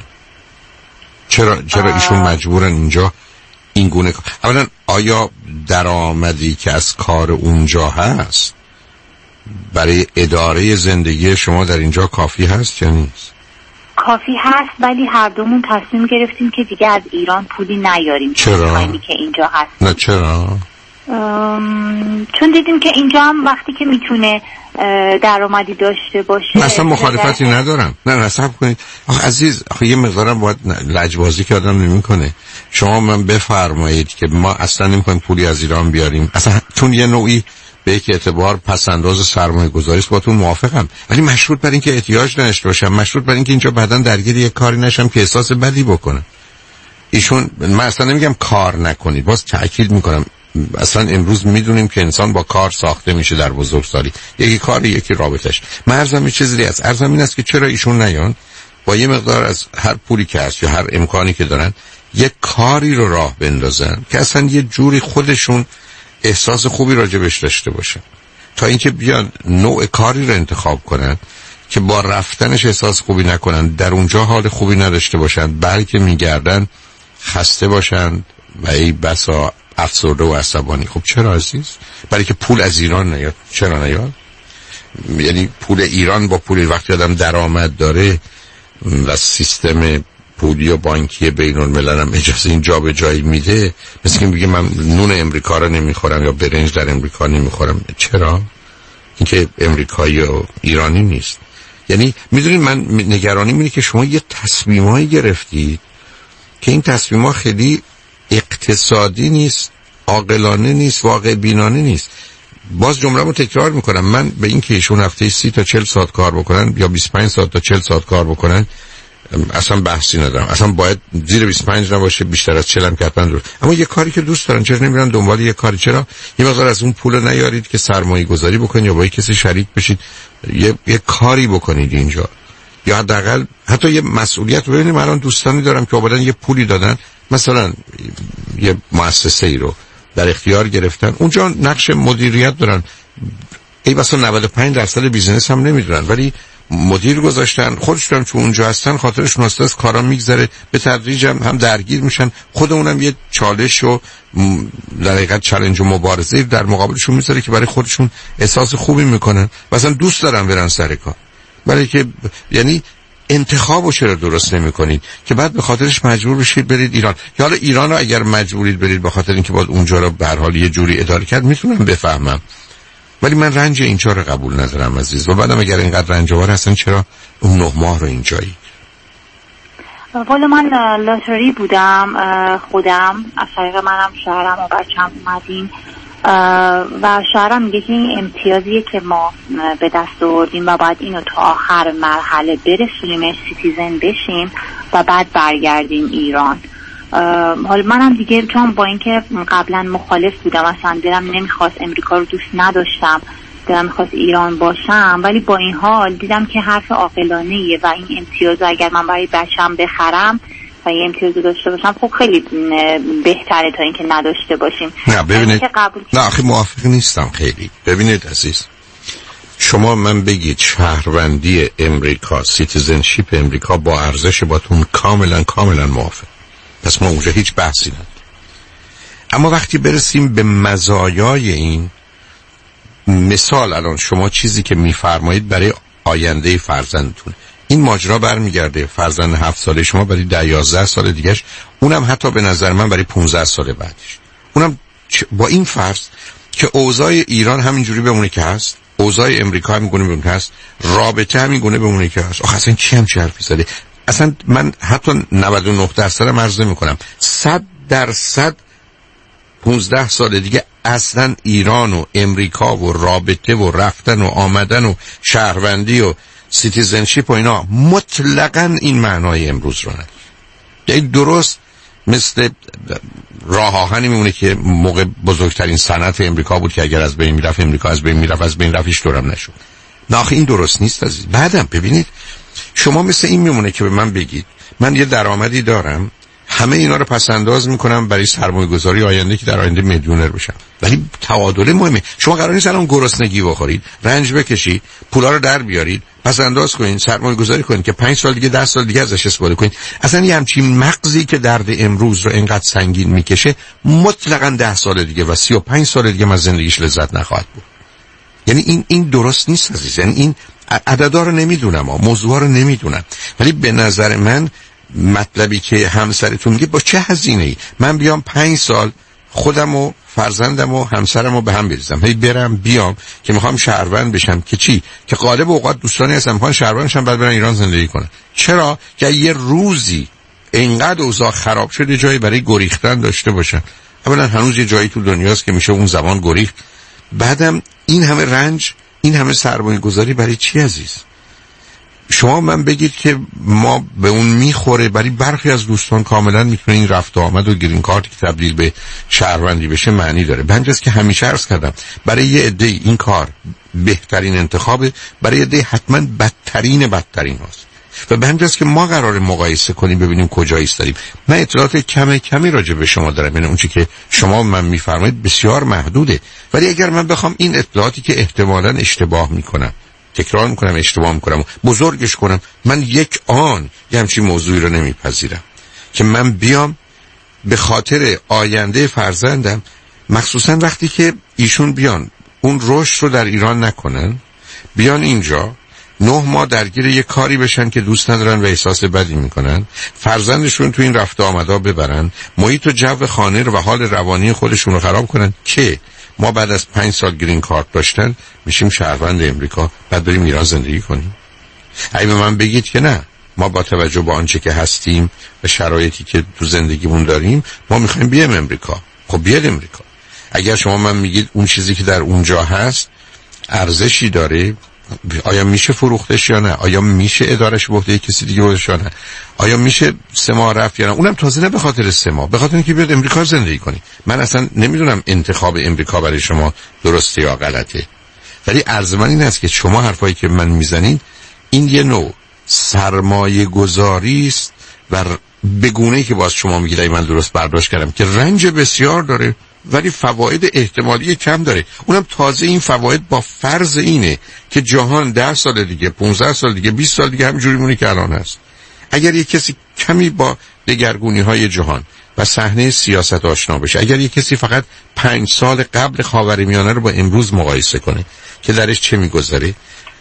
چرا ایشون مجبورن اینجا این گونه؟ اولا آیا درآمدی که از کار اونجا هست برای اداره زندگی شما در اینجا کافی هست یا نیست؟ کافی هست، ولی هر دومون تصمیم گرفتیم که دیگه از ایران پولی نیاریم. چرا؟ که اینجا هست. نه چرا؟ چون دیدیم که اینجا هم وقتی که میتونه درآمدی داشته باشه. مثلا مخالفتی ندارم. نه نصب کنید. عزیز یه مقدارم باید لجبازی که آدم نمیکنه. شما من بفرمایید که ما اصلا نمیخوایم پولی از ایران بیاریم، اصلا چون یه نوعی به یک اعتبار پسنداز سرمایه گذاری است، باهاتون موافقم، ولی مشروط بر این که احتیاج نداشته باشم، مشروط بر این که اینجا بعداً درگیر یک کاری نشم که احساس بدی بکنم. ایشون من اصلا نمیگم کار نکنید، باز تأکید میکنم اصلا امروز میدونیم که انسان با کار ساخته میشه در بزرگسالی، یکی کاری یکی رابطش. من عرضم چیزی است، عرضم این است که چرا ایشون نیان با یه مقدار از هر پولی که هست یا هر امکانی که دارن یک کاری رو راه بندازن که اصلا یه جوری خودشون احساس خوبی راجبش داشته باشن، تا اینکه بیان نوع کاری رو انتخاب کنن که با رفتنش احساس خوبی نکنن، در اونجا حال خوبی نداشته باشن، بلکه میگردن خسته باشن و ای بسا افسرده و عصبانی. خب چرا عزیز؟ برای که پول از ایران نیاد. چرا نیاد؟ یعنی پول ایران با پول وقتی آدم درآمد داره و سیستم پولی و بانکی بین الملل هم اجازه این جا به جایی میده، مثل که میگه من نون امریکا رو نمیخورم یا برنج در امریکا نمیخورم. چرا؟ اینکه امریکایی و ایرانی نیست. یعنی میدونید من نگرانیم اینه که شما یه تصمیمایی گرفتید که این تصمیم‌ها خیلی اقتصادی نیست، عاقلانه نیست، واقع بینانه نیست. باز جمله‌مو تکرار میکنم، من به این که ایشون هفته 30 تا 40 ساعت کار بکنن یا 25 ساعت تا 40 ساعت کار بکنن اصلا بحثی ندارم. اصلا باید زیر 25 نباشه، بیشتر از 40 هم که حتما درست. اما یه کاری که دوست دارن چرا نمیرن دنبال یه کاری؟ چرا یه مقدار از اون پول نیارید که سرمایه گذاری بکنید یا با کسی شریک بشید یه کاری بکنید اینجا، یا حداقل حتی یه مسئولیت. ببینید من الان دوستانی دارم که آوردن یه پولی دادن، مثلا یه مؤسسه ای رو در اختیار گرفتن، اونجا نقش مدیریت دارن، ای بسا 95% بیزینس هم نمیدونن ولی مدیر گذاشتن، خودشون چون اونجا هستن خاطرشون از کارا میگذره، به تدریج هم درگیر میشن، خودمونم یه چالش و در حقیقت چالش و مبارزه در مقابلشون میذاره که برای خودشون احساس خوبی میکنن و اصلا دوست دارن برن سر کار. برای که یعنی انتخابو چرا درست نمی‌کنید که بعد به خاطرش مجبور بشید برید ایران؟ یا حالا ایران رو اگر مجبورید برید به خاطر اینکه باید اونجا رو به هر حال یه جوری اداره کرد، میتونم بفهمم، ولی من رنج اینجا رو قبول ندارم عزیز. و بعدم اگر اینقدر رنج‌آور هستن چرا اون 9 ماه رو اینجایی؟ والا من لاتاری بودم خودم، از طریق منم شوهرم و بچه‌م اومدیم و شوهرم میگه که این امتیازیه که ما به دست آوردیم و بعد اینو تا آخر مرحله برسونیمش، سیتیزن بشیم و بعد برگردیم ایران. حالا منم دیگه چون با اینکه قبلا مخالف بودم، اصلا دلم نمیخواست، امریکا رو دوست نداشتم، دلم میخواست ایران باشم، ولی با این حال دیدم که حرف عاقلانه‌ایه و این امتیاز اگر من برای بچه‌م بخرم و این امتیاز داشته باشم خب خیلی بهتره تا اینکه نداشته باشیم. نه ببینید، نه آخه موافق نیستم خیلی. ببینید عزیز، شما من بگید شهروندی امریکا، سیتیزنشیپ امریکا با ارزش باتون کاملا موافق، پس ما اونجا هیچ بحثی نداریم. اما وقتی برسیم به مزایای این مثال، الان شما چیزی که میفرمایید برای آینده فرزندتون، این ماجرا برمیگرده فرزند 7 ساله شما برای 10-11 سال دیگهش، اونم حتی به نظر من برای 15 سال بعدش، اونم با این فرض که اوضاع ایران همینجوری بمونه که هست، اوضاع امریکا همین گونه بمونه که هست، رابطه همین گونه بمونه که هست. آخه اصلا چی هم چه حرفی زده؟ اصلا من حتی 99% هم عرض نمی‌کنم، 100% 15 سال دیگه اصلا ایران و امریکا و رابطه و رفتن و آمدن و شهروندی و سیتیزنشیپ و اینا مطلقاً این معنای امروز رو نداره. یعنی درست مثل راه آهنی میمونه که موقع بزرگترین صنعت امریکا بود که اگر از بین میرفت امریکا از بین میرفت، از بین رفتش دورم نشد. نه آخه این درست نیست عزیز. بعدم ببینید شما مثل این میمونه که به من بگید من یه درآمدی دارم، همه اینا رو پس انداز میکنم برای سرمایه گذاری آینده که در آینده میلیونر بشم، ولی تعادل مهمه. شما قرار نیست الان گرسنگی بخورید، رنج بکشید، پولا رو در بیارید، پس انداز کنید، سرمایه گذاری کنید که 5 سال دیگه 10 سال دیگه ازش استفاده کنید. اصلا یه همچین مغزی که درد امروز رو اینقدر سنگین میکشه مطلقاً 10 سال دیگه و 35 سال دیگه من زندگیش لذت نخواهد بود. یعنی این درست نیست عزیز. یعنی این عددا رو نمیدونم، موضوعا رو نمیدونم، ولی به نظر من مطلبی که همسرتون میگه با چه هزینه‌ای من بیام 5 سال خودم و فرزندم و همسرم رو به هم بریزم، هی برم بیام که میخوام شهروند بشم که چی؟ که غالب اوقات دوستانی هستن میخوان شهروند بشن بعد برن ایران زندگی کنن. چرا؟ که یه روزی اینقدر اوضاع خراب شده جایی برای گریختن داشته باشن. اولا هنوز یه جایی تو دنیاست که میشه اون زمان گریخت. بعدم این همه رنج، این همه سرمایه گذاری برای چی عزیز؟ شما من بگید که ما به اون میخوره، برای برخی از دوستان کاملا میتونه این رفت و آمد و گرین کارت که تبدیل به شهروندی بشه معنی داره. بنجاست که همیشه عرض کردم برای یه عده این کار بهترین انتخابه، برای عده حتما بدترین هاست و بنجاست که ما قراره مقایسه کنیم ببینیم کجا ایستادیم. من اطلاعات کمی راجع به شما دارم، یعنی اون چیزی که شما من میفرمایید بسیار محدوده، ولی اگر من بخوام این اطلاعاتی که احتمالاً اشتباه میکنم، تکرار میکنم، اشتباه میکنم، بزرگش کنم، من یک آن یه همچین موضوعی رو نمیپذیرم که من بیام به خاطر آینده فرزندم، مخصوصا وقتی که ایشون بیان اون رشد رو در ایران نکنن، بیان اینجا 9 ماه درگیر یه کاری بشن که دوست ندارن و احساس بدی میکنن، فرزندشون تو این رفت و آمدا ببرن، محیط و جو خانه و حال روانی خودشون رو خراب کنن که ما بعد از 5 سال گرین کارت داشتن میشیم شهروند امریکا، بعد بریم ایران زندگی کنیم. اگه به من بگید که نه، ما با توجه به آنچه که هستیم و شرایطی که تو زندگیمون داریم ما میخوایم بیایم امریکا، خب بیاد امریکا. اگر شما من میگید اون چیزی که در اونجا هست ارزشی داره، آیا میشه فروختش یا نه؟ آیا میشه ادارش به عهده کسی دیگه بودش یا نه؟ آیا میشه 3 ماه رفت یا نه؟ اونم تازه نه به خاطر 3 ماه، به خاطر اینکه بیاد امریکا زندگی کنی. من اصلا نمیدونم انتخاب امریکا برای شما درسته یا غلطه، ولی عرض من این است که شما حرفایی که من میزنید این یه نوع سرمایه گذاری است و به گونه‌ای که باز شما میگید من درست برداشت کردم که رنج بسیار داره ولی فواید احتمالی کم داره. اونم تازه این فواید با فرض اینه که جهان 10 سال دیگه، 15 سال دیگه، 20 سال دیگه همینجوری مونه که الان هست. اگر یک کسی کمی با دگرگونی‌های جهان و صحنه سیاست آشنا بشه، اگر یک کسی فقط 5 سال قبل خاورمیانه رو با امروز مقایسه کنه که درش چه میگذره،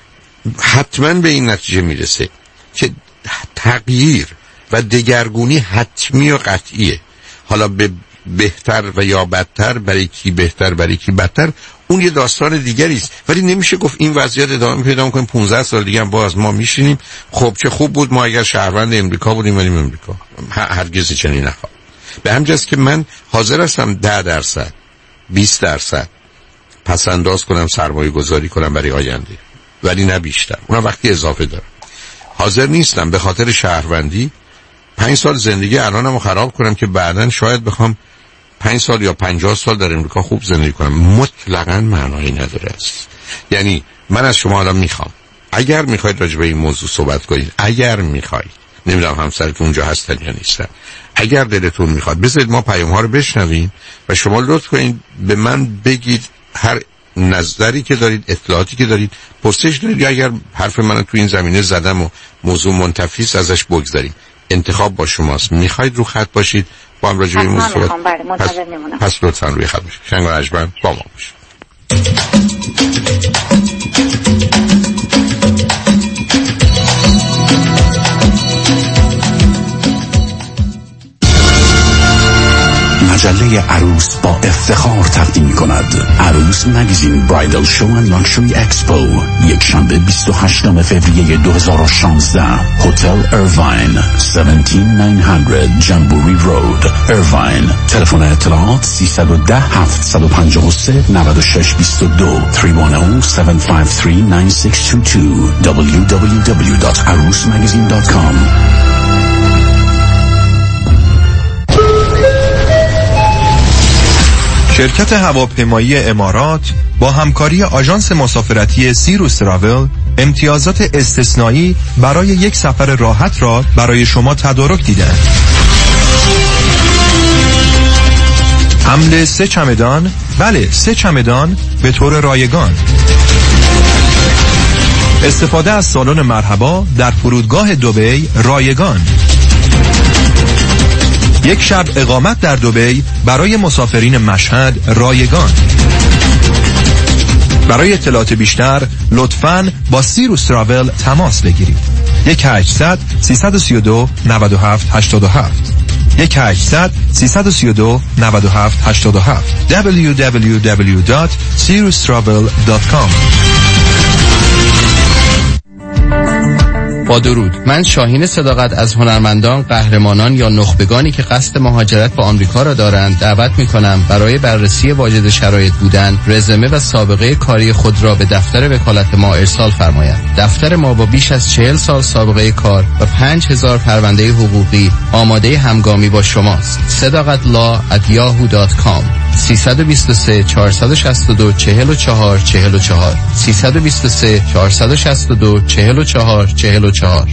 حتما به این نتیجه میرسه که تغییر و دگرگونی حتمی و قطعیه. حالا به بهتر و یا بدتر، برای کی بهتر برای کی بدتر، اون یه داستان دیگری است. ولی نمیشه گفت این وضعیت ادامه پیدا کنیم 15 سال دیگه هم باز ما میشینیم خب چه خوب بود ما اگر شهروند امریکا بودیم ولی امریکا. هرگز چنین نخواهد. به همین جاست که من حاضر هستم 10%، 20% پس انداز کنم، سرمایه گذاری کنم برای آینده، ولی نه بیشتر. اونم وقتی اضافه دارم. حاضر نیستم به خاطر شهروندی 5 سال زندگی الانمو خراب کنم که بعداً شاید بخوام 5 سال یا 50 سال در امریکا خوب زندگی کنم. مطلقاً معنایی نداره است. یعنی من از شما الان میخوام اگر میخواید راجع به این موضوع صحبت کنید، اگر میخواید، نمیدونم همسرتون اونجا هستن یا نیستن، اگر دلتون میخواد بذارید ما پیام‌ها رو بشنویم و شما لطف کنید به من بگید هر نظری که دارید، اطلاعاتی که دارید، پرسش دارید، یا اگر حرف منو تو این زمینه زدم و موضوع منتفی است ازش بگذارید. انتخاب با شماست. میخواید رو خط باشید با هم راجع به این موضوع پس لطفاً روی خط باشید. شنگ و عجبن با ما باشید. مجله عروس با افتخار تقدیم می‌کند عروس مگزین برایدل شو و لاکچری اکسپو، یک شنبه 28 فوریه 2016، هتل ایرواین 17900 جمبوری رود، ایرواین. تلفن اطلاعات 310 753 9622 310-753-9622 www.arusmagazine.com. شرکت هواپیمایی امارات با همکاری آژانس مسافرتی سیروس تراول امتیازات استثنایی برای یک سفر راحت را برای شما تدارک دیدند. حمل 3 چمدان، بله 3 چمدان به طور رایگان. استفاده از سالن مرحبا در فرودگاه دبی رایگان. یک شب اقامت در دبی برای مسافرین مشهد رایگان. برای اطلاعات بیشتر لطفاً با سیروس تراول تماس بگیرید. 1-800-332-9787 1-800-332-9787 www.sirustravel.com. با درود، من شاهین صداقت از هنرمندان، قهرمانان یا نخبگانی که قصد مهاجرت به آمریکا را دارند دعوت می‌کنم برای بررسی واجد شرایط بودن، رزومه و سابقه کاری خود را به دفتر وکالت ما ارسال فرمایند. دفتر ما با بیش از 40 سال سابقه کار و 5000 پرونده حقوقی آماده همگامی با شماست. sadaqatlaw@yahoo.com 323 462 44 44 323 462 44 44.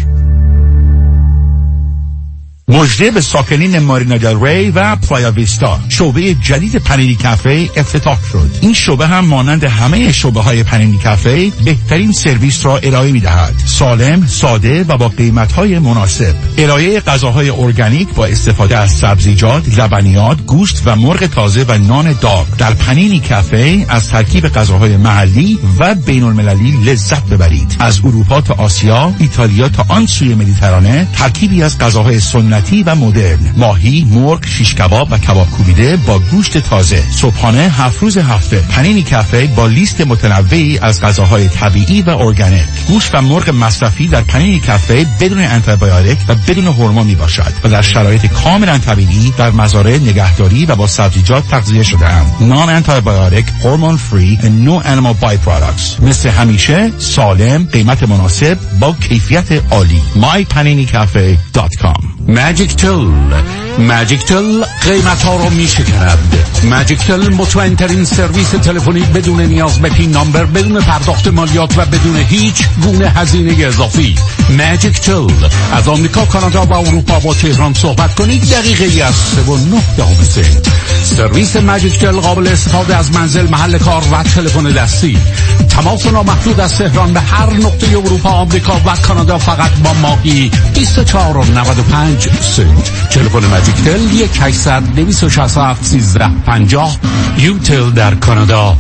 مژده به ساکنین مارینا دل ری و پلایا ویستا، شعبه جدید پنیری کافه افتتاح شد. این شعبه هم مانند همه شعبه های پنیری کافه بهترین سرویس را ارائه می دهد. سالم، ساده و با قیمت های مناسب. ارائه غذاهای ارگانیک با استفاده از سبزیجات، لبنیات، گوشت و مرغ تازه و نان داغ. در پنیری کافه از ترکیب غذاهای محلی و بین المللی لذت ببرید. از اروپا تا آسیا، ایتالیا تا آن سوی مدیترانه، ترکیبی از غذاهای سنتی سنتی و مدرن. ماهی، مرغ، شیش کباب و کباب کوبیده با گوشت تازه. صبحانه 7 روز هفته. پنینی کافه با لیست متنوعی از غذاهای طبیعی و ارگانیک. گوشت و مرغ مصرفی در پنینی کافه بدون آنتیبیوتیک و بدون هورمون می باشد و در شرایط کاملا طبیعی در مزارع نگهداری و با سبزیجات تغذیه شده اند. نان آنتیبیوتیک، هورمون فری و نو انیمال بای پروداکتس. مثل همیشه سالم، قیمت مناسب با کیفیت عالی. mypaninicafe.com. ماجیک تل قیمت ها رو می شکند. ماجیک تل مطمئن ترین سرویس تلفنی بدون نیاز به پین نامبر، بدون پرداخت مالیات و بدون هیچ گونه هزینه اضافی. ماجیک تل از آمریکا، کانادا و اروپا با تهران صحبت کنید دقیقه از 3.9 سنت. سرویس ماجیک تل قابل استفاده از منزل، محل کار و تلفن دستی. تماس نامحدود از تهران به هر نقطه اروپا، آمریکا و کانادا فقط با ماهی 24.95 سنت. تلفن ماجیک تل 1-800-267-1350. یوتل در کانادا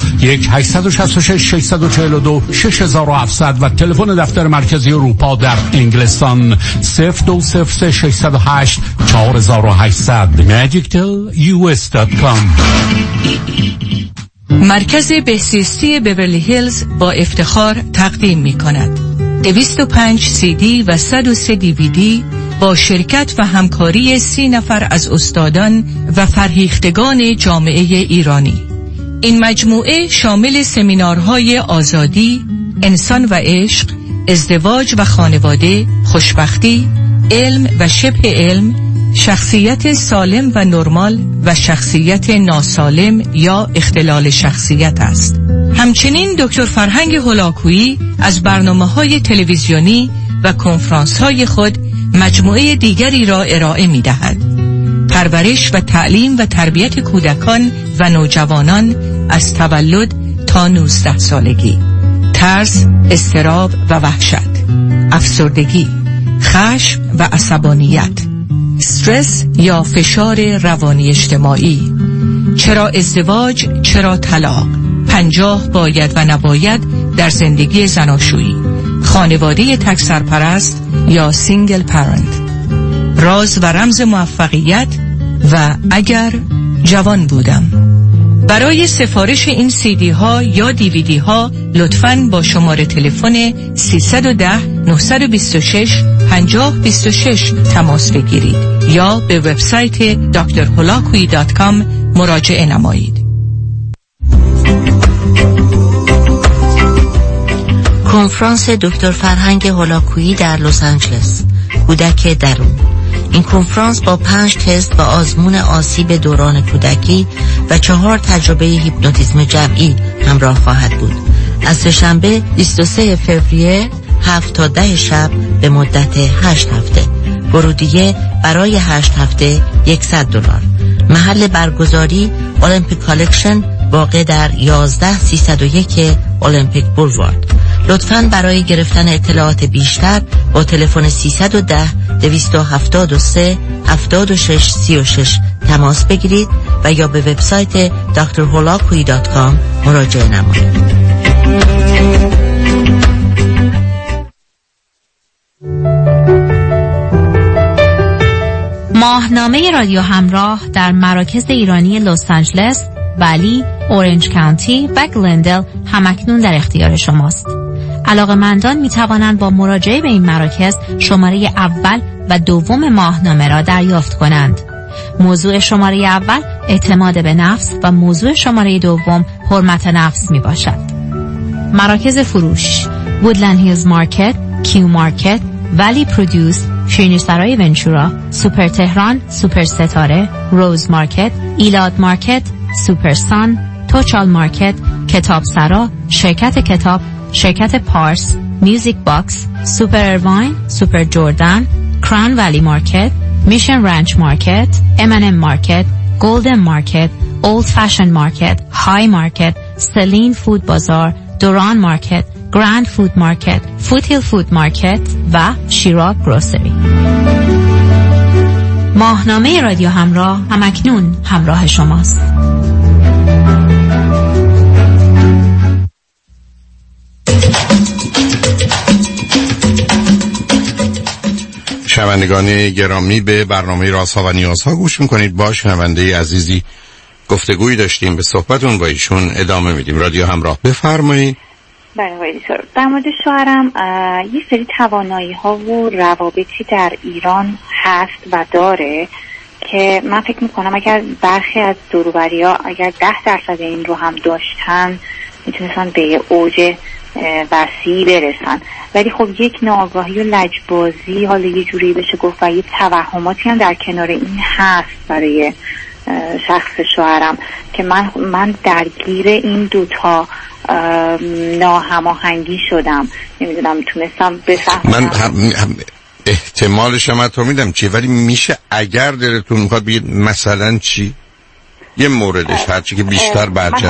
1-866-642-6700 و تلفن دفتر مرکزی اروپا در انگلستان 02-608-4800. magictelus.com. مرکز بهزیستی بیورلی هیلز با افتخار تقدیم می کند 205 CD و 103 DVD با شرکت و همکاری 30 نفر از استادان و فرهیختگان جامعه ایرانی. این مجموعه شامل سمینارهای آزادی، انسان و عشق، ازدواج و خانواده، خوشبختی، علم و شبه علم، شخصیت سالم و نرمال و شخصیت ناسالم یا اختلال شخصیت است. همچنین دکتر فرهنگ هولاکویی از برنامه‌های تلویزیونی و کنفرانس‌های خود مجموعه دیگری را ارائه می‌دهد. پرورش و تعلیم و تربیت کودکان و نوجوانان از تولد تا 19 سالگی، ترس، اضطراب و وحشت، افسردگی، خشم و عصبانیت، استرس یا فشار روانی اجتماعی، چرا ازدواج، چرا طلاق، 50 باید و نباید در زندگی زناشویی، خانواده تک سرپرست یا سینگل پرنت، راز و رمز موفقیت و اگر جوان بودم. برای سفارش این CD ها یا DVD ها لطفاً با شماره تلفن 310-926-5026 تماس بگیرید یا به وبسایت drholakui.com مراجعه نمایید. کنفرانس دکتر فرهنگ هولاکویی در لس آنجلس، کودک درون. این کنفرانس با 5 تست و آزمون آسیب دوران کودکی و 4 تجربه هیپنوتیزم جمعی همراه خواهد بود. از سه‌شنبه 23 فوریه 7 تا 10 شب به مدت 8 هفته. ورودیه برای 8 هفته $100. محل برگزاری المپیک کالکشن واقع در 11301 المپیک بولوارد. لطفاً برای گرفتن اطلاعات بیشتر با تلفن 310-273-7636 تماس بگیرید و یا به وبسایت drholakui.com مراجعه نمایید. ماهنامه رادیو همراه در مراکز ایرانی لس آنجلس، ولی، اورنج کانتی و گلندل همکنون در اختیار شماست. علاقه‌مندان می‌توانند با مراجعه به این مراکز شماره اول و دوم ماهنامه را دریافت کنند. موضوع شماره اول اعتماد به نفس و موضوع شماره دوم حرمت نفس میباشد. مراکز فروش: وودلند هیلز مارکت، کیو مارکت، ولی پرودوس، شیرینی سرای ونچورا، سوپر تهران، سوپر ستاره، روز مارکت، ایلات مارکت، سوپر سان، توچال مارکت، کتاب سرا، شرکت کتاب، شرکت پارس، میوزیک باکس، سوپر ارواین، سوپر جردن، کران ولی مارکت، میشن رانچ مارکت، M&M مارکت، گلدن مارکت، اولد فشن مارکت، های مارکت، سلین فود بازار، دوران مارکت، گراند فود مارکت، فوتهیل فود مارکت و شیراک گروسری. ماهنامه رادیو همراه همکنون همراه شماست. شنوندگان گرامی، به برنامه رازها و نیازها گوش میکنید. با شنونده عزیزی گفتگویی داشتیم، به صحبتون با ایشون ادامه میدیم. رادیو همراه، بفرمایید. بله آقای دکتر، در مورد شوهرم یه سری توانایی ها و روابطی در ایران هست و داره که من فکر میکنم اگر برخی از دوروبری ها اگر 10% این رو هم داشتن میتونستن به اوج وسیع برسن، ولی خب یک ناآگاهی و لجبازی حالا یه جوری بشه گفت و یه توهماتی هم در کنار این هست برای شخص شوهرم که من درگیر این دوتا ناهماهنگی شدم. نمیدونم تونستم بفهمم. من احتمالش هم تو میدم چی، ولی میشه اگر دلتون میخواد بگید مثلا چی؟ یه موردش هرچی که بیشتر برجسته.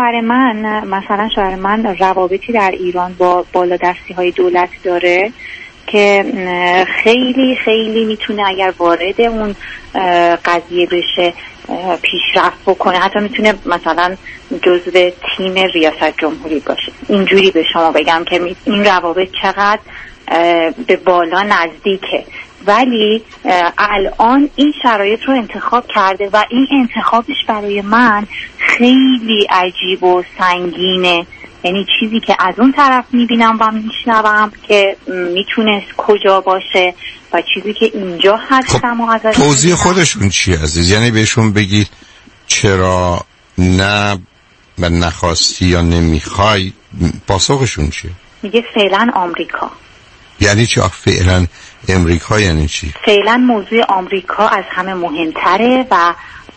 مثلا شوهر من روابطی در ایران با بالادستی های دولت داره که خیلی خیلی میتونه اگر وارد اون قضیه بشه پیشرفت بکنه، حتی میتونه مثلا جزو تیم ریاست جمهوری باشه. اینجوری به شما بگم که این روابط چقدر به بالا نزدیکه، ولی الان این شرایط رو انتخاب کرده و این انتخابش برای من خیلی عجیب و سنگینه. یعنی چیزی که از اون طرف میبینم و میشنوم که میتونست کجا باشه و چیزی که اینجا هستم و ازش توضیح خودشون چیه عزیز؟ یعنی بهشون بگید چرا نه و نخواستی یا نمیخوای، پاسخشون چیه؟ میگه فعلا آمریکا. یعنی چی فعلا امریکا؟ یعنی چی؟ فعلا موضوع آمریکا از همه مهمتره و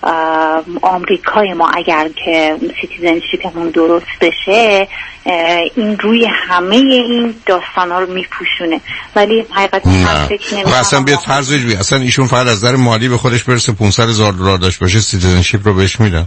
آمریکای ما اگر که سیتیزنشیپمون درست بشه این روی همه این داستانا رو میپوشونه، ولی حقیقتا فکر نمی‌کنم. اصلا بیاد فرض بگیریم اصلا ایشون فقط از نظر مالی به خودش برسه $500,000 داشت باشه، سیتیزنشیپ رو بهش میدن.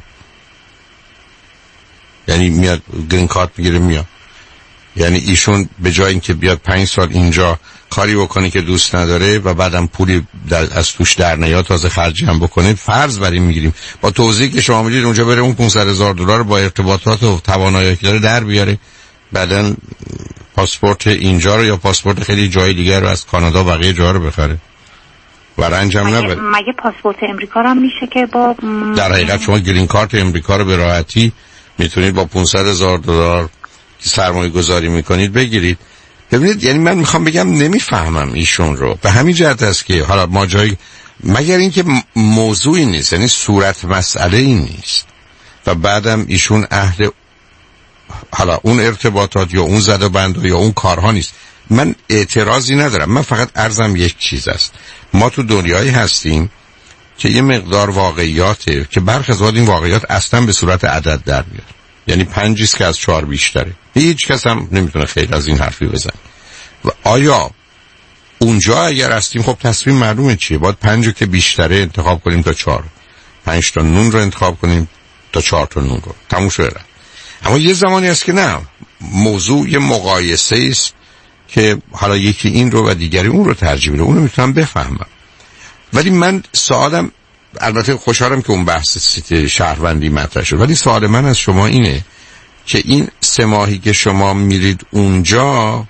یعنی میاد گرین کارت میگیره میاد. یعنی ایشون به جای اینکه بیاد 5 سال اینجا کاری بکنه که دوست نداره و بعدم پولی از توش در نیاد تازه خرج هم بکنه، فرض بر این میگیریم با توضیحی که شما میدید اونجا بره اون $500,000 با ارتباطات و توانایی که داره در بیاره، بعدن پاسپورت اینجا رو یا پاسپورت خیلی جای دیگر رو از کانادا بقیه جا رو بخره و رنج هم نبره. مگه پاسپورت امریکا هم میشه که با در حقیقت شما گرین کارت امریکا رو به راحتی میتونید با $500,000 که سرمایه گذاری میکنید بگیرید. ببینید یعنی من میخوام بگم نمیفهمم ایشون رو به همین جهت است که حالا ما جای مگر اینکه موضوعی نیست، یعنی صورت مسئله ای نیست و بعدم ایشون اهل حالا اون ارتباطات یا اون زد و بند یا اون کارها نیست. من اعتراضی ندارم، من فقط عرضم یک چیز است. ما تو دنیایی هستیم که یه مقدار واقعیاته که برخی از این واقعیات اصلا به صورت عدد در میاد، یعنی 5 است که از 4 بیشتره. هیچ کس هم نمیتونه خیلی از این حرفی بزنه. و آیا اونجا اگر هستیم خب تصمیم معلومه چیه، باید 5 که بیشتره انتخاب کنیم تا 4، 5 تا نون رو انتخاب کنیم تا 4 تا نون رو، تموم شده. اما یه زمانی هست که نه، موضوع یه مقایسه است که حالا یکی این رو و دیگری اون رو ترجیح میده، اون رو میتونم بفهمم. ولی من سوالم، البته خوشحالم که اون بحث سیت شهروندی مطرح شد، ولی سوال من از شما اینه که این 3 ماهی که شما میرید اونجا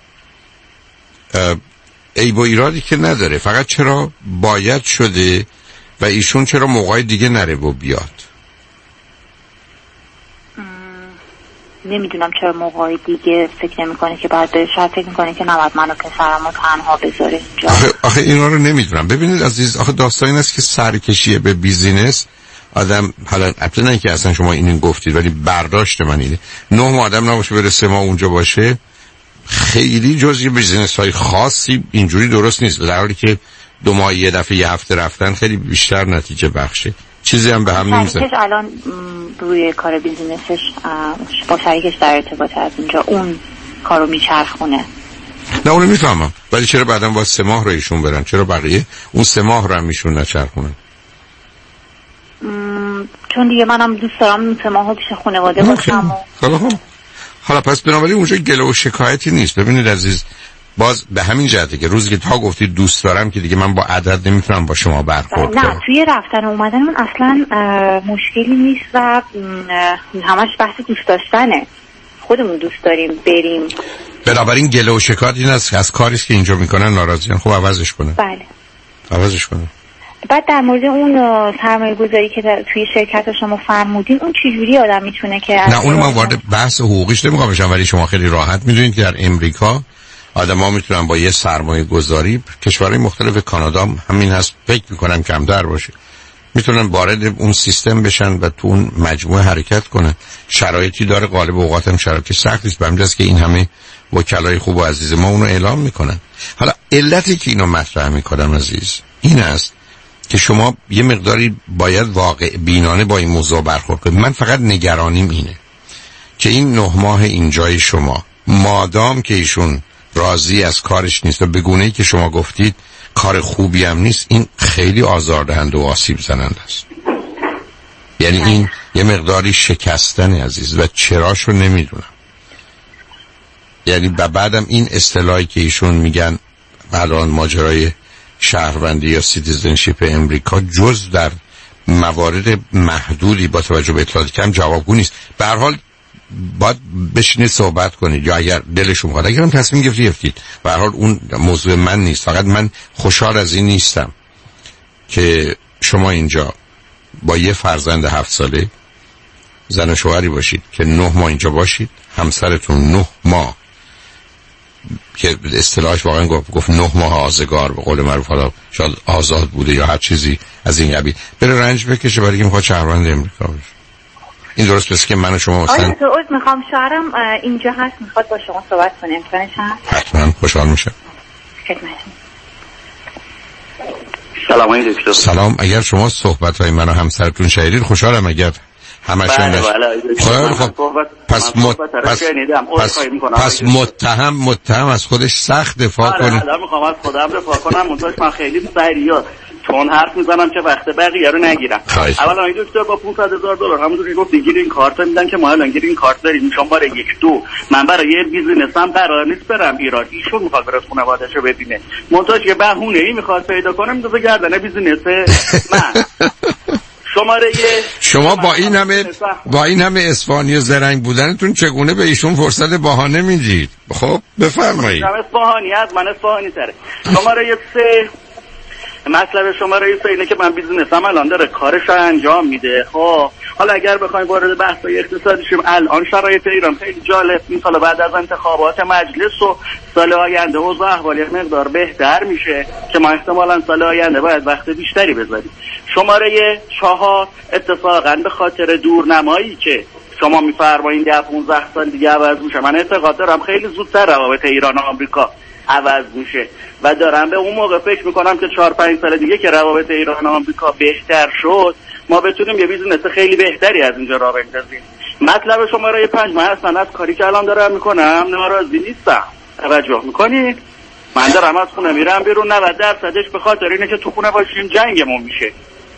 عیب و ایرادی که نداره، فقط چرا باید شده و ایشون چرا موقعی دیگه نره و بیاد؟ نمیدونم چرا موقعی دیگه فکر نمیکنه که باید بره، شاید فکر میکنه که نباید منو پسرمو تنها بذاره اینجا. آخه اینا رو نمیدونم. ببینید عزیز، آخه داستان این است که سرکشیه به بیزینس آدم، حالا البته نه که اصلا شما اینو گفتید ولی برداشت من اینه 9 ماه آدم نباشه بره 3 ماه اونجا باشه، خیلی جزئی بیزینس های خاصی اینجوری درست نیست، در حالی که 2 ماه یه دفعه یه هفته رفتن خیلی بیشتر نتیجه بخشه. چیزی هم به هم نمیزنه. شریکش الان روی کار بیزینسش با شریکش در ارتباط از اینجا اون کارو میچرخونه. نه اونو میفهمم، ولی چرا بعداً با 3 ماه رو ایشون برن، چرا بقیه اون 3 ماه رو هم ایشون نچرخونن؟ چون دیگه منم دوست دارم اون 3 ماه پیش خانواده باشم. حالا پس بنابراین اونجا گله و شکایتی نیست. ببینید عزیز، باز به همین جهته که روزی که تا گفتید دوست دارم که دیگه من با عدد نمیتونم با شما برخورد کنم. نه توی رفتن و اومدن من اصلا مشکلی نیست و همش بحث دوست داشتنه، خودمون دوست داریم بریم. بنابراین گله و شکایت این از کاریست که اینجا میکنن ناراضیان، خب عوضش کنن. بله عوضش کنه. بعد در مورد اون سرمایه گذاری که توی شرکت شما فرمودین، اون چجوری آدم میتونه که نه اون من وارد بحث حقوقیش نمیخوام بشم، ولی شما خیلی راحت میدونید که در امریکا آدم‌ها میتونن با یه سرمایه گذاری، کشورهای مختلف کانادا همین هست، فکر میکنم کمتر باشه، میتونن وارد اون سیستم بشن و تو اون مجموعه حرکت کنن. شرایطی داره، غالب اوقات هم شرایط سختی است، به همین جاست که این همه وکلای خوب و عزیز ما اونو اعلام میکنن. حالا علتی که اینو مطرح میکنم عزیز این است که شما یه مقداری باید واقع بینانه با این موضوع برخورد کنید. من فقط نگرانیم اینه که این 9 ماه اینجای شما، مادام که ایشون راضی از کارش نیست و به گونه‌ای که شما گفتید کار خوبی هم نیست، این خیلی آزاردهنده و آسیب زننده است. یعنی این یه مقداری شکستن عزیز و چراشو نمیدونم. یعنی بعدم این اصطلاحی که ایشون میگن الان ماجرای شهروندی یا سیتیزنشیپ امریکا جز در موارد محدودی با توجه به اطلاعاتی کم جوابگو نیست. به هر حال باید بشینید صحبت کنید، یا اگر دلشون میخواد، اگرم تصمیم گرفتید، به هر حال اون موضوع من نیست. فقط من خوشحال از این نیستم که شما اینجا با یه فرزند 7 ساله زن و شوهری باشید که 9 ماه اینجا باشید، همسرتون 9 ماه که اصطلاحش واقعا گفت 9 ماه آزگار، به قول معروف حالا شاید آزاد بوده یا هر چیزی از این قبیل، بره رنج بکشه برای اینکه میخواد شهروند امریکا بشه. این درست پس که من و شما مثلا میخوام شوهرم اینجا هست، میخواد با شما صحبت کنه، امکانش هست؟ حتما خوشحال میشه. سلام علیکم دکتر. سلام. اگر شما صحبت‌های من و همسرتون شنیدید خوشحالم. اگر همشون پس متهم از خودش سخت دفاع کنه. الان میخوام از خودم دفاع کنم، منتها من خیلی سریع چون حرف میزنم که وقت بقیه رو نگیرم. اولا این دکتر با $500,000 همونطوری گفت گرین کارت میدن که ما الان گرین کارت داریم، شما بار 1-2 من برای یه بیزینسم قرار نیست برم ایران، ایشون میخواد بره خانواده‌اش رو ببینه، منتها یه بهونه‌ای میخواد پیدا کنه میذاره گردن بیزینس من. شما با این همه اصفهانی و زرنگ بودنتون چگونه به ایشون فرصت بهانه میدید؟ خب بفرمایید. اصفهانی از من اصفهانی تره. شماره 3 مطلب شماره 3 اینه که من بیزینسم الان داره کارش رو انجام میده. خب حالا اگر بخوایم وارد بحث‌های اقتصادی شیم، الان شرایط ایران خیلی جالب نیست. حالا بعد از انتخابات مجلس و سال آینده اوضاع احوال یک مقدار بهتر میشه که ما احتمالاً سال آینده باید وقت بیشتری بذاریم. شماره 4 اتفاقاً به خاطر دورنمایی که شما می‌فرمایید 15 سال دیگه عوض میشه، من اعتقاد دارم خیلی زودتر روابط ایران و آمریکا عوض میشه و دارم به اون موقع فکر میکنم که 4-5 سال دیگه که روابط ایران و آمریکا بهتر شد ما بتونیم یه بیزینس خیلی بهتری از اینجا راه بندازیم. مطلب شماره 5 من اصلا از کاری که الان دارم میکنم ناراضی نیستم. توجه میکنید؟ من دارم از خونه میرم بیرون، 90% به خاطر اینه که تو خونه باشیم جنگمون میشه.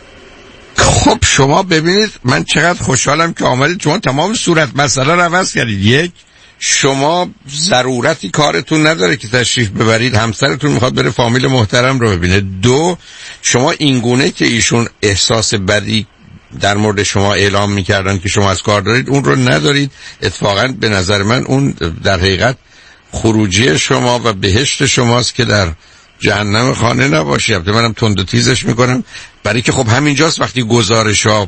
خب شما ببینید من چقدر خوشحالم که آمدید، شما تمام صورت مسئله رو عوض کردید. یک، شما ضرورتی کارتون نداره که تشریف ببرید، همسرتون میخواد بره فامیل محترم رو ببینه. 2، شما اینگونه که ایشون احساس بدی در مورد شما اعلام میکردن که شما از کار دارید اون رو ندارید. اتفاقا به نظر من اون در حقیقت خروجی شما و بهشت شماست که در جهنم خانه نباشی. البته منم تند و تیزش میکنم برای که خب همینجاست وقتی گزارش ها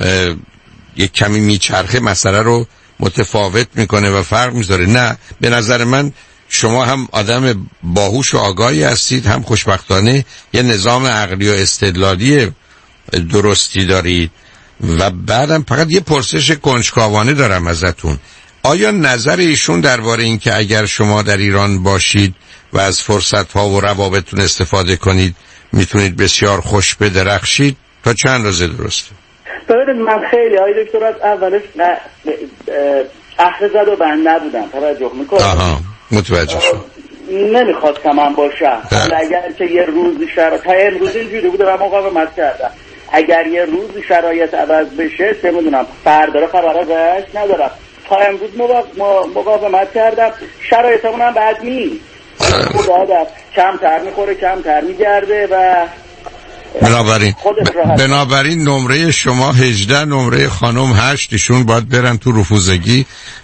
یک کمی میچرخه مسئله رو متفاوت میکنه و فرق میذاره. نه، به نظر من شما هم آدم باهوش و آگاهی هستید، هم خوشبختانه یه نظام عقلی و استدلالی درستی دارید. و بعدم فقط یه پرسش کنجکاوانه دارم ازتون، آیا نظر ایشون درباره این که اگر شما در ایران باشید و از فرصت‌ها و روابطتون استفاده کنید میتونید بسیار خوش بدرخشید تا چند اندازه درسته؟ ببینید من خیلی دکتر از اولش اهل زد و بند نبودم، توجه میکنم. آها متوجه شد. نمیخواد که من باشم، اگر که یه روزی شرایط امروز اینجوری بوده و مقاومت کردم، اگر یه روزی شرایط عوض بشه چه میدونم فردا رو خبر ازش ندارم، تا امروز مقاومت کردم، شرایطمون هم بد نیست، خدا دست کمتر میخوره کمتر میگرده و بنابراین نمره شما 18 نمره خانم 8 ایشون باید برن تو رفوزگی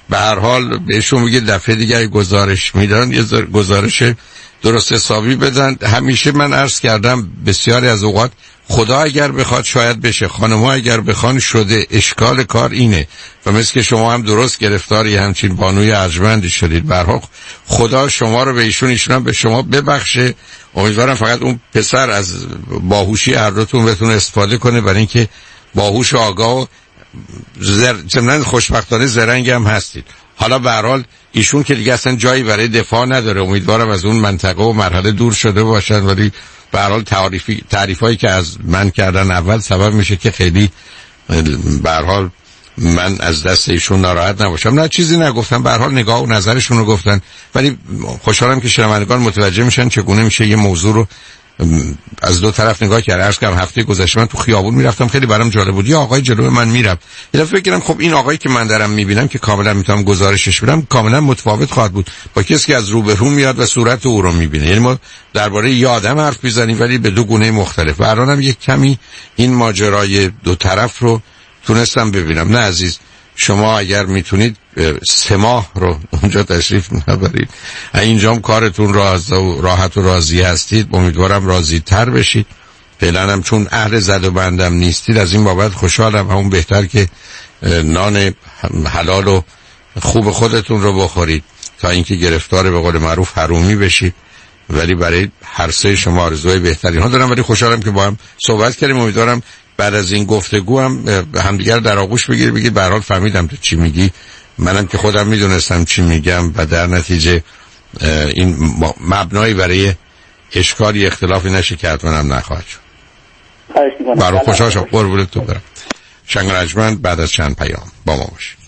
به هر حال بهشون میگه دفعه دیگه گزارش میدن یه گزارش درست حسابی بدن. همیشه من عرض کردم بسیاری از اوقات خدا اگر بخواد شاید بشه، خانم‌ها اگر بخوان شده. اشکال کار اینه و مثل که شما هم درست گرفتاری همچین بانوی ارجمندی شدید. به هر حال خدا شما رو به ایشون هم به شما ببخشه. امیدوارم فقط اون پسر از باهوشی هر دوتون بتونه استفاده کنه، برای اینکه باهوش و آگاه و ضمن خوشبختانه زرنگ هم هستید. حالا به هر حال ایشون که دیگه اصلا جایی برای دفاع نداره، امیدوارم از اون منطقه و مرحله دور شده باشن، ولی به هر حال تعریفایی که از من کردن اول سبب میشه که خیلی به هر حال من از دست ایشون ناراحت نباشم. نه چیزی نگفتم، به هر حال نگاه و نظرشون رو گفتن، ولی خوشحالم که شنوندگان متوجه میشن چگونه میشه یه موضوع رو از دو طرف نگاه کرد. عرض کردم هفته گذشته من تو خیابون میرفتم، خیلی برام جالب بود، یه آقای جلوی من میرفت، یه دفعه فکر کردم خب این آقایی که من دارم میبینم که کاملا میتونم گزارشش بدم کاملا متفاوت خواهد بود با کسی که از روبرو میاد و صورت او رو میبینه. یعنی ما درباره یه آدم حرف میزنیم ولی به دو گونه مختلف. و الانم یک کمی این ماجرای دو طرف رو تونستم ببینم. نه عزیز، شما اگر میتونید 3 ماه رو اونجا تشریف نبرید، اینجام کارتون راحت و راضی هستید، امیدوارم راضی تر بشید. فعلا هم چون اهل زد و بندم نیستید از این بابت خوشحالم. همون بهتر که نان حلال و خوب خودتون رو بخورید تا اینکه گرفتار به قول معروف حرومی بشید. ولی برای هر سه شما آرزوی بهترین ها دارم، ولی خوشحالم که با هم صحبت کردیم. امیدوارم بعد از این گفتگو هم همدیگر در آغوش بگید به هر حال فهمیدم تو چی میگی، منم که خودم میدونستم چی میگم و در نتیجه این مبنایی برای اشکالی اختلافی نشه که حتما هم نخواهد شد. برای خوشحال شد. قربونتون برم. شنگ رجمند بعد از چند پیام با ما باشید.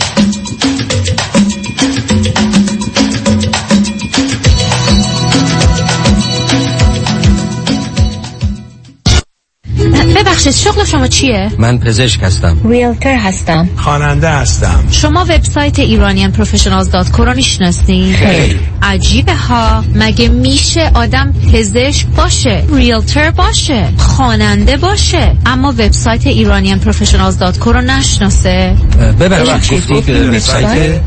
ببخشید شغل شما چیه؟ من پزشک هستم. ریلتر هستم. خواننده هستم. شما وبسایت iranianprofessionals.co رو میشناسین؟ خیلی. عجیبه ها، مگه میشه آدم پزشک باشه، ریلتر باشه، خواننده باشه اما وبسایت iranianprofessionals.co رو نشناسه؟ ببخشید گفتید وبسایت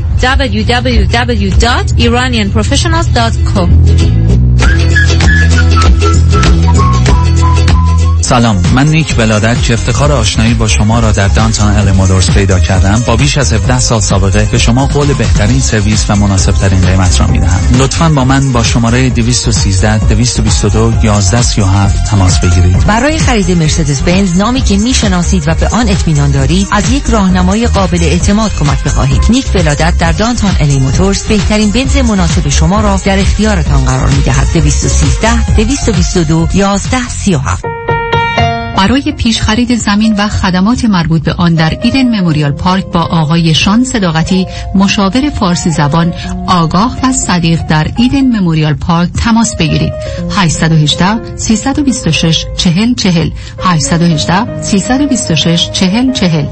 www.iranianprofessionals.co. سلام، من نیک ولادت که افتخار آشنایی با شما را در دانتون ال مولورز پیدا کردم. با بیش از 17 سال سابقه به شما قول بهترین سرویس و مناسب ترین قیمت را میدهم. لطفاً با من با شماره 213 222 1137 تماس بگیرید. برای خرید مرسدس بنز نامی که میشناسید و به آن اطمینان دارید از یک راهنمای قابل اعتماد کمک بخواهید. نیک ولادت در دانتون ال مولورز بهترین بنز مناسب شما را در اختیارتان قرار میدهد. 213 222 1137. برای پیش خرید زمین و خدمات مربوط به آن در ایدن مموریال پارک با آقای شان صداقتی، مشاور فارسی زبان آگاه و صدیق در ایدن مموریال پارک تماس بگیرید. 818 326 4040 818 326 4040.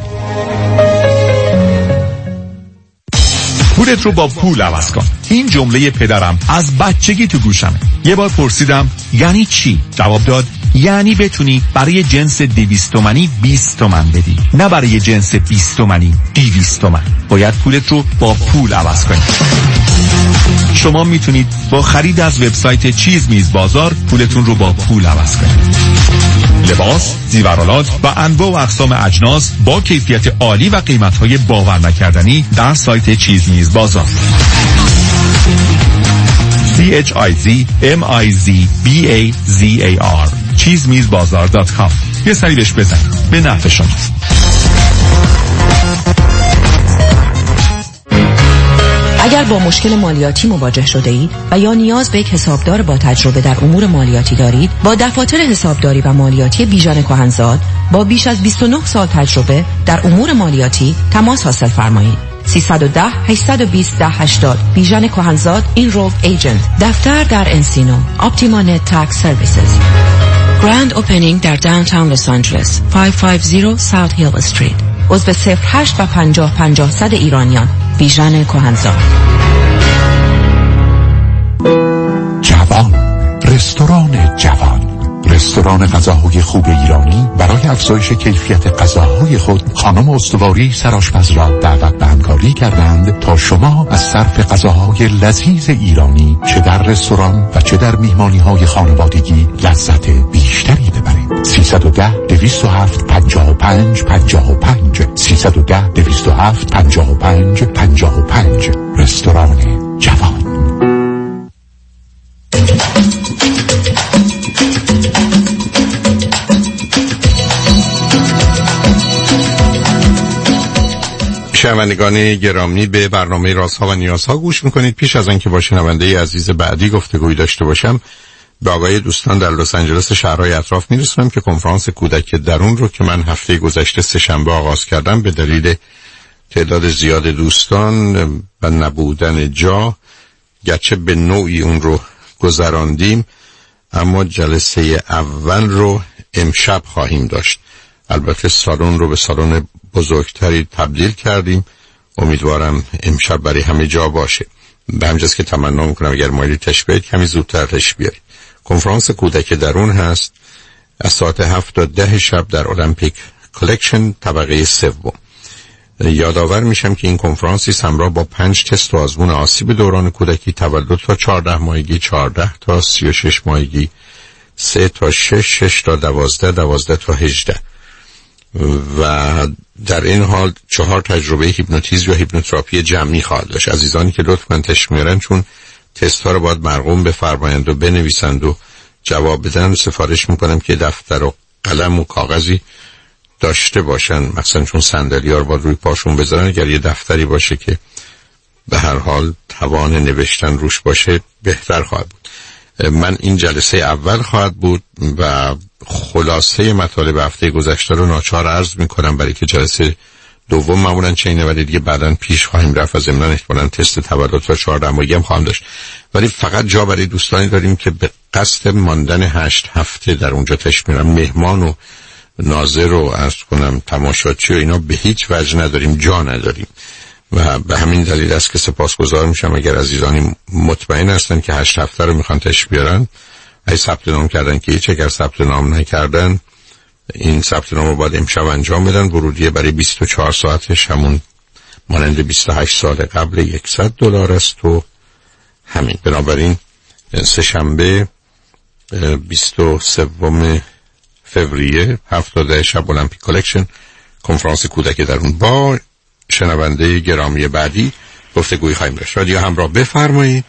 پولت رو با پول عوض کن. این جمله پدرم از بچگی تو گوشمه. یه بار پرسیدم یعنی چی؟ جواب داد یعنی بتونی برای جنس 200 تومانی 20 تومن بدی، نه برای جنس 20 تومانی 200 تومن. باید پولت رو با پول عوض کنی. شما میتونید با خرید از وبسایت چیز میز بازار پولتون رو با پول عوض کنید. لباس، زیورالات و انواع و اقسام اجناس با کیفیت عالی و قیمت‌های باور نکردنی در سایت چیز میز بازار. CHIZMIZBAZAR چیزمیزبازار.com. یه سری بهش بزن، به نفع شماست. اگر با مشکل مالیاتی مواجه شده اید و یا نیاز به یک حسابدار با تجربه در امور مالیاتی دارید، با دفاتر حسابداری و مالیاتی بیژن کهنزاد با بیش از 29 سال تجربه در امور مالیاتی تماس حاصل فرمایید. 310 820 1080 بیژن کهنزاد اینرولد ایجنت. دفتر در انسینو. اپتیما نت تکس سرویسز. گراند اوپنینگ در داونتاون لس آنجلس 550 ساوت هیل استریت. عضو 08 و 50 50 100 ایرانیان. بیژن کهنزاد. جوان، رستوران جوان، رستوران غذاهای خوب ایرانی برای افزایش کیفیت غذاهای خود خانم استواری سرآشپز را دعوت به همکاری کردند تا شما از صرف غذاهای لذیذ ایرانی چه در رستوران و چه در میهمانی‌های خانوادگی لذت بیشتری ببرید. 310-207-55-55 310-207-55-55 رستوران جوان. شنوندگان گرامی، به برنامه رازها و نیازها گوش میکنید. پیش از آنکه با شنونده عزیز بعدی گفتگویی داشته باشم، به آقای دوستان در لس آنجلس شهرهای اطراف میرسونم که کنفرانس کودک درون رو که من هفته گذشته سه‌شنبه آغاز کردم، به دلیل تعداد زیاد دوستان و نبودن جا گرچه به نوعی اون رو گذراندیم، اما جلسه اول رو امشب خواهیم داشت. البته سالن رو به سالن بزرگتری تبدیل کردیم. امیدوارم امشب برای همه جا باشه. به همجاست که تمنا میکنم اگر مایلی تشبیه کمی زودتر تشبیهید. کنفرانس کودک درون هست از ساعت 7 تا 10 شب در المپیک کلکشن طبقه 3. یادآور میشم که این کنفرانسی همراه با 5 تست و آزمون آسیب دوران کودکی، تولد تا 14 ماهگی، 14 تا 36 ماهگی، 3 تا 6، 6 تا 12، 12 تا 18 و در این حال 4 تجربه هیپنوتیزم یا هیپنوتراپی جمعی خواهد داشت. عزیزانی که لطف کن تشمیرن، چون تست ها رو باید مرقوم بفرمایند و بنویسند و جواب بدن، سفارش میکنم که دفتر و قلم و کاغذی داشته باشن، مثلا چون صندلی ها رو باید روی پاشون بذارن. اگر یه دفتری باشه که به هر حال توان نوشتن روش باشه بهتر خواهد بود. من این جلسه اول خواهد بود و خلاصه مطالب هفته گذشته رو ناچار عرض میکنم، برای که جلسه دوم معمولا چینه، ولی دیگه بعداً پیش خواهیم رفت و ضمناً احتمالاً تست تولد تا 14 ماهگی هم خواهم داشت. ولی فقط جا برای دوستانی داریم که به قصد ماندن 8 هفته در اونجا تشمیرن. مهمان و ناظر و عرض کنم تماشاچی و اینا به هیچ وجه نداریم، جا نداریم و به همین دلیل است که سپاسگزار میشم اگر عزیزانی مطمئن هستن که 8 هفته رو میخوان تشمیرن، ای ثبت نام کردن که هیچ، اگر ثبت نام نکردن این ثبت نام رو باید امشب انجام بدن. ورودیه برای 24 ساعتش همون مانند 28 سال قبل $100 است و همین. بنابراین سه‌شنبه 23 فوریه 7 شب المپیک کلکشن کنفرانس کودک درون. با شنونده گرامی بعدی گفتگویی خواهیم داشت. رادیو همراه، بفرمایید.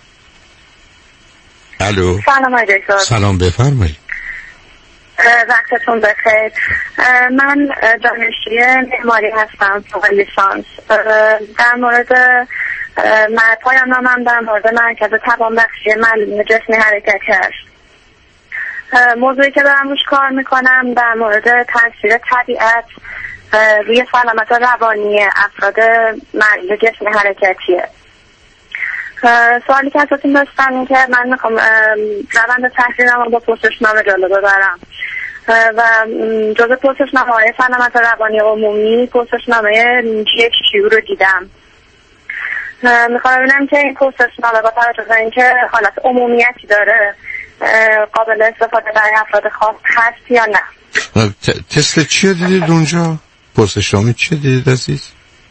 الو. سلام دکتر. سلام، بفرمایید. وقتتون بخیر. من دانشجوی معماری هستم، فوق لیسانس. در مورد پایان نامم در مورد مرکز توانبخشی معلولین جسمی حرکتی هست. موضوعی که دارم روش کار میکنم در مورد تاثیر طبیعت روی سلامت روانی افراد معلول جسمی حرکتیه. سوالی که ازتون داشتم این که من میخوام روند تحصیلم رو با پرسشنامه جلو ببرم و جزء پرسشنامه های سلامت روانی عمومی پرسشنامه GHQ رو دیدم. میخوام ببینم که این پرسشنامه با توجه به اینکه حالت عمومیتی داره قابل استفاده برای افراد خاص هست یا نه. تست چی دیدید اونجا؟ پرسشنامه چی دیدید عزیز؟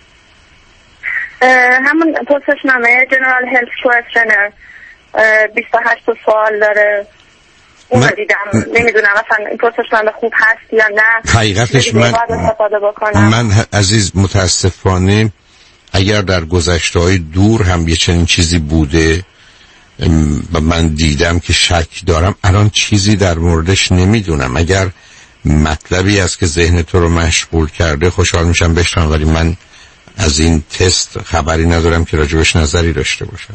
همون پرسشنامه جنرال هلت کوئسشنر 28 سوال داره. اون رو دیدم. نمیدونم مثلا این پرسشنامه خوب هست یا نه. حقیقتش من عزیز متاسفانه اگر در گذشته‌های دور هم یه چنین چیزی بوده و من دیدم که شک دارم، الان چیزی در موردش نمیدونم. اگر مطلبی است که ذهن تو رو مشغول کرده خوشحال میشم بشنوم، ولی من از این تست خبری ندارم که راجبش نظری داشته باشم.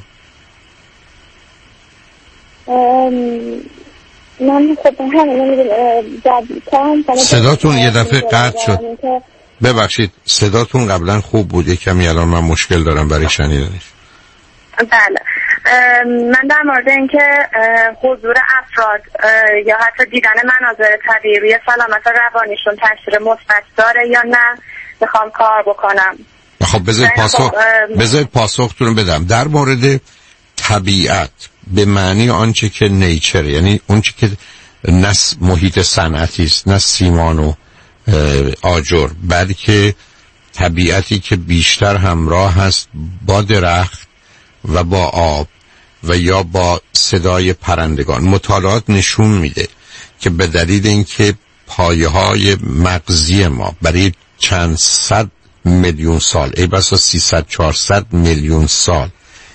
من خب صداتون یه دفعه قطع شد. ببخشید صداتون قبلا خوب بود، یه کمی الان من مشکل دارم برای شنیدنش. بله، من در مورد اینکه حضور افراد یا حتی دیدن مناظر طبیعی روی سلامت روانیشون تاثیر مثبت داره یا نه میخوام کار بکنم. خب بذارید پاسختون رو بدم. در مورد طبیعت به معنی آنچه که نیچر، یعنی اونچه که نه محیط صنعتی است، نه سیمان و آجر، بلکه طبیعتی که بیشتر همراه هست با درخت و با آب و یا با صدای پرندگان. مطالعات نشون میده که به دلیل اینکه پایه‌های مغزی ما برای چند صد میلیون سال، ای بسا 300-400 میلیون سال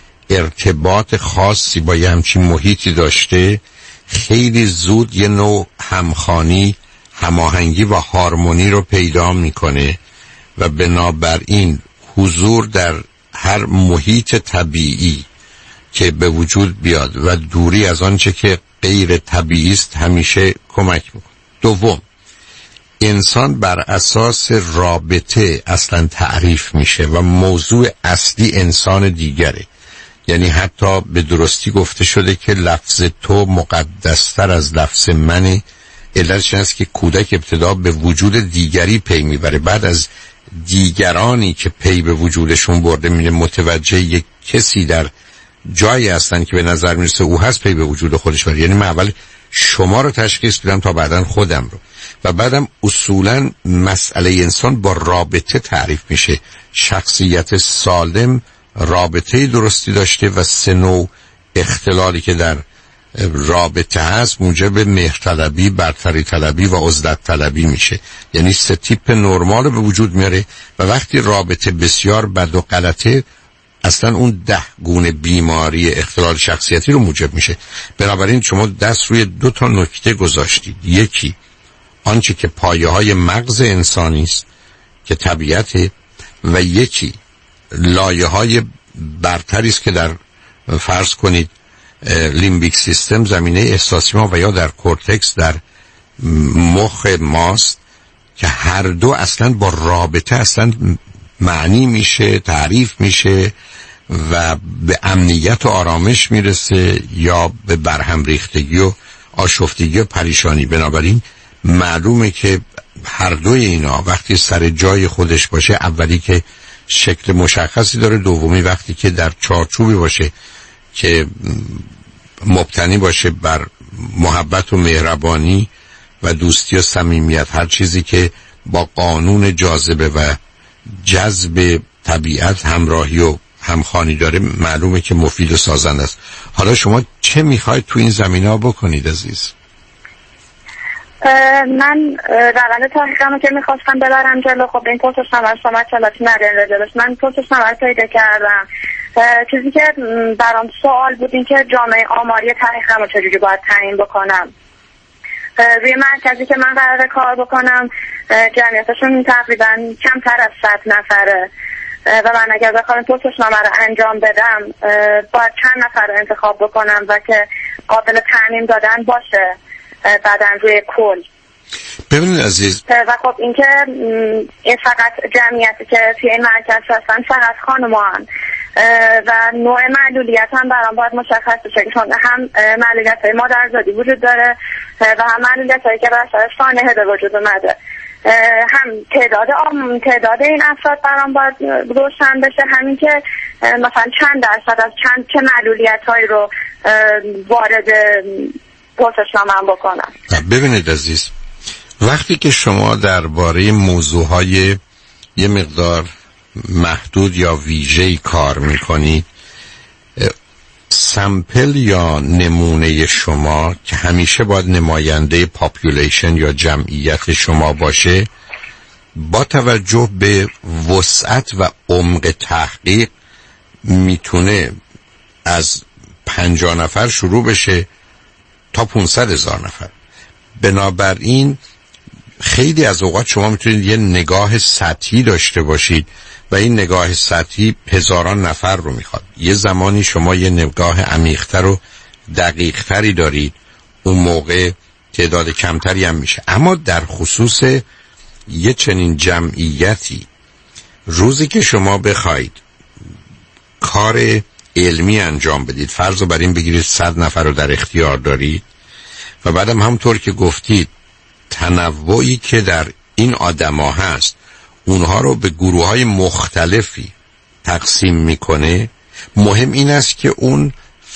ارتباط خاصی با یه همچین محیطی داشته، خیلی زود یه نوع همخوانی، هماهنگی و هارمونی رو پیدا میکنه و بنابراین حضور در هر محیط طبیعی که به وجود بیاد و دوری از آنچه که غیر طبیعی است همیشه کمک میکنه. دوم، انسان بر اساس رابطه اصلا تعریف میشه و موضوع اصلی انسان دیگره. یعنی حتی به درستی گفته شده که لفظ تو مقدستر از لفظ منه. علتش این است که کودک ابتدا به وجود دیگری پی میبره، بعد از دیگرانی که پی به وجودشون برده میره متوجه یک کسی در جایی هستن که به نظر میرسه او هست پی به وجود خودش بره. یعنی من اول شما رو تشخیص بدم تا بعداً خودم رو، و بعدم اصولاً مسئله انسان با رابطه تعریف میشه. شخصیت سالم رابطه درستی داشته و سه نوع اختلالی که در رابطه هست موجب مهرطلبی، برتری طلبی و عزلت طلبی میشه. یعنی سه تیپ نرمال رو به وجود میاره و وقتی رابطه بسیار بد و غلطه اصلا اون 10 گونه بیماری اختلال شخصیتی رو موجب میشه. بنابراین شما دست روی 2 تا نکته گذاشتید. یکی آنچه که پایه‌های مغز انسانی است که طبیعته، و یکی لایه‌های برتری است که در فرض کنید لیمبیک سیستم، زمینه احساسی ما، و یا در کورتکس در مخ ماست که هر دو اصلا با رابطه اصلا معنی میشه، تعریف میشه و به امنیت و آرامش میرسه یا به برهم ریختگی و آشفتگی و پریشانی. بنابراین معلومه که هر دوی اینا وقتی سر جای خودش باشه، اولی که شکل مشخصی داره، دومی وقتی که در چارچوبی باشه که مبتنی باشه بر محبت و مهربانی و دوستی و صمیمیت، هر چیزی که با قانون جاذبه و جذب طبیعت همراهی و همخوانی داره، معلومه که مفید و سازنده است. حالا شما چه میخواید تو این زمینه بکنید عزیز؟ من روند تحقیقم که میخواستم ببرم جلو، خب این پرسش نمر شما چلاتی ندارین راجبش. من پرسش نمر پیدا کردم. چیزی که برام سوال بود این که جامعه آماری تحقیقم رو چجوری باید تعیین بکنم. روی مرکزی که من قراره کار بکنم جمعیتشون تقریبا کمتر از 100 نفره و من اگر بخوام پرسشنامه رو انجام بدم باید چند نفر رو انتخاب بکنم و که قابل تعیین دادن باشه بعداً روی کل. ببینید عزیز، و خب اینکه این فقط جمعیتی که توی این مرکز هستن فقط خانومان و نوع معلولیت هم برام باید مشخص بشه، چون هم معلولیت های مادرزادی وجود داره و هم معلولیت هایی که بر اثر سانحه به وجود اومده. هم تعداد این افراد برام باید روشن بشه، همین که مثلا چند درصد از چه معلولیت هایی رو وارد پرسشنامه هم بکنم. ببینید عزیز، وقتی که شما درباره موضوعهای یه مقدار محدود یا ویژه‌ای کار میکنید، سمپل یا نمونه شما که همیشه باید نماینده پاپولیشن یا جمعیت شما باشه، با توجه به وسعت و عمق تحقیق میتونه از 50 نفر شروع بشه تا 500,000 نفر. بنابراین خیلی از اوقات شما میتونید یه نگاه سطحی داشته باشید و این نگاه سطحی هزاران نفر رو میخواد. یه زمانی شما یه نگاه عمیق‌تر و دقیق‌تری دارید، اون موقع تعداد کمتری هم میشه. اما در خصوص یه چنین جمعیتی، روزی که شما بخواید کار علمی انجام بدید، فرض رو بر این بگیرید 100 نفر رو در اختیار دارید و بعدم همونطور که گفتید تنوعی که در این آدما هست اونها رو به گروه‌های مختلفی تقسیم میکنه. مهم این است که اون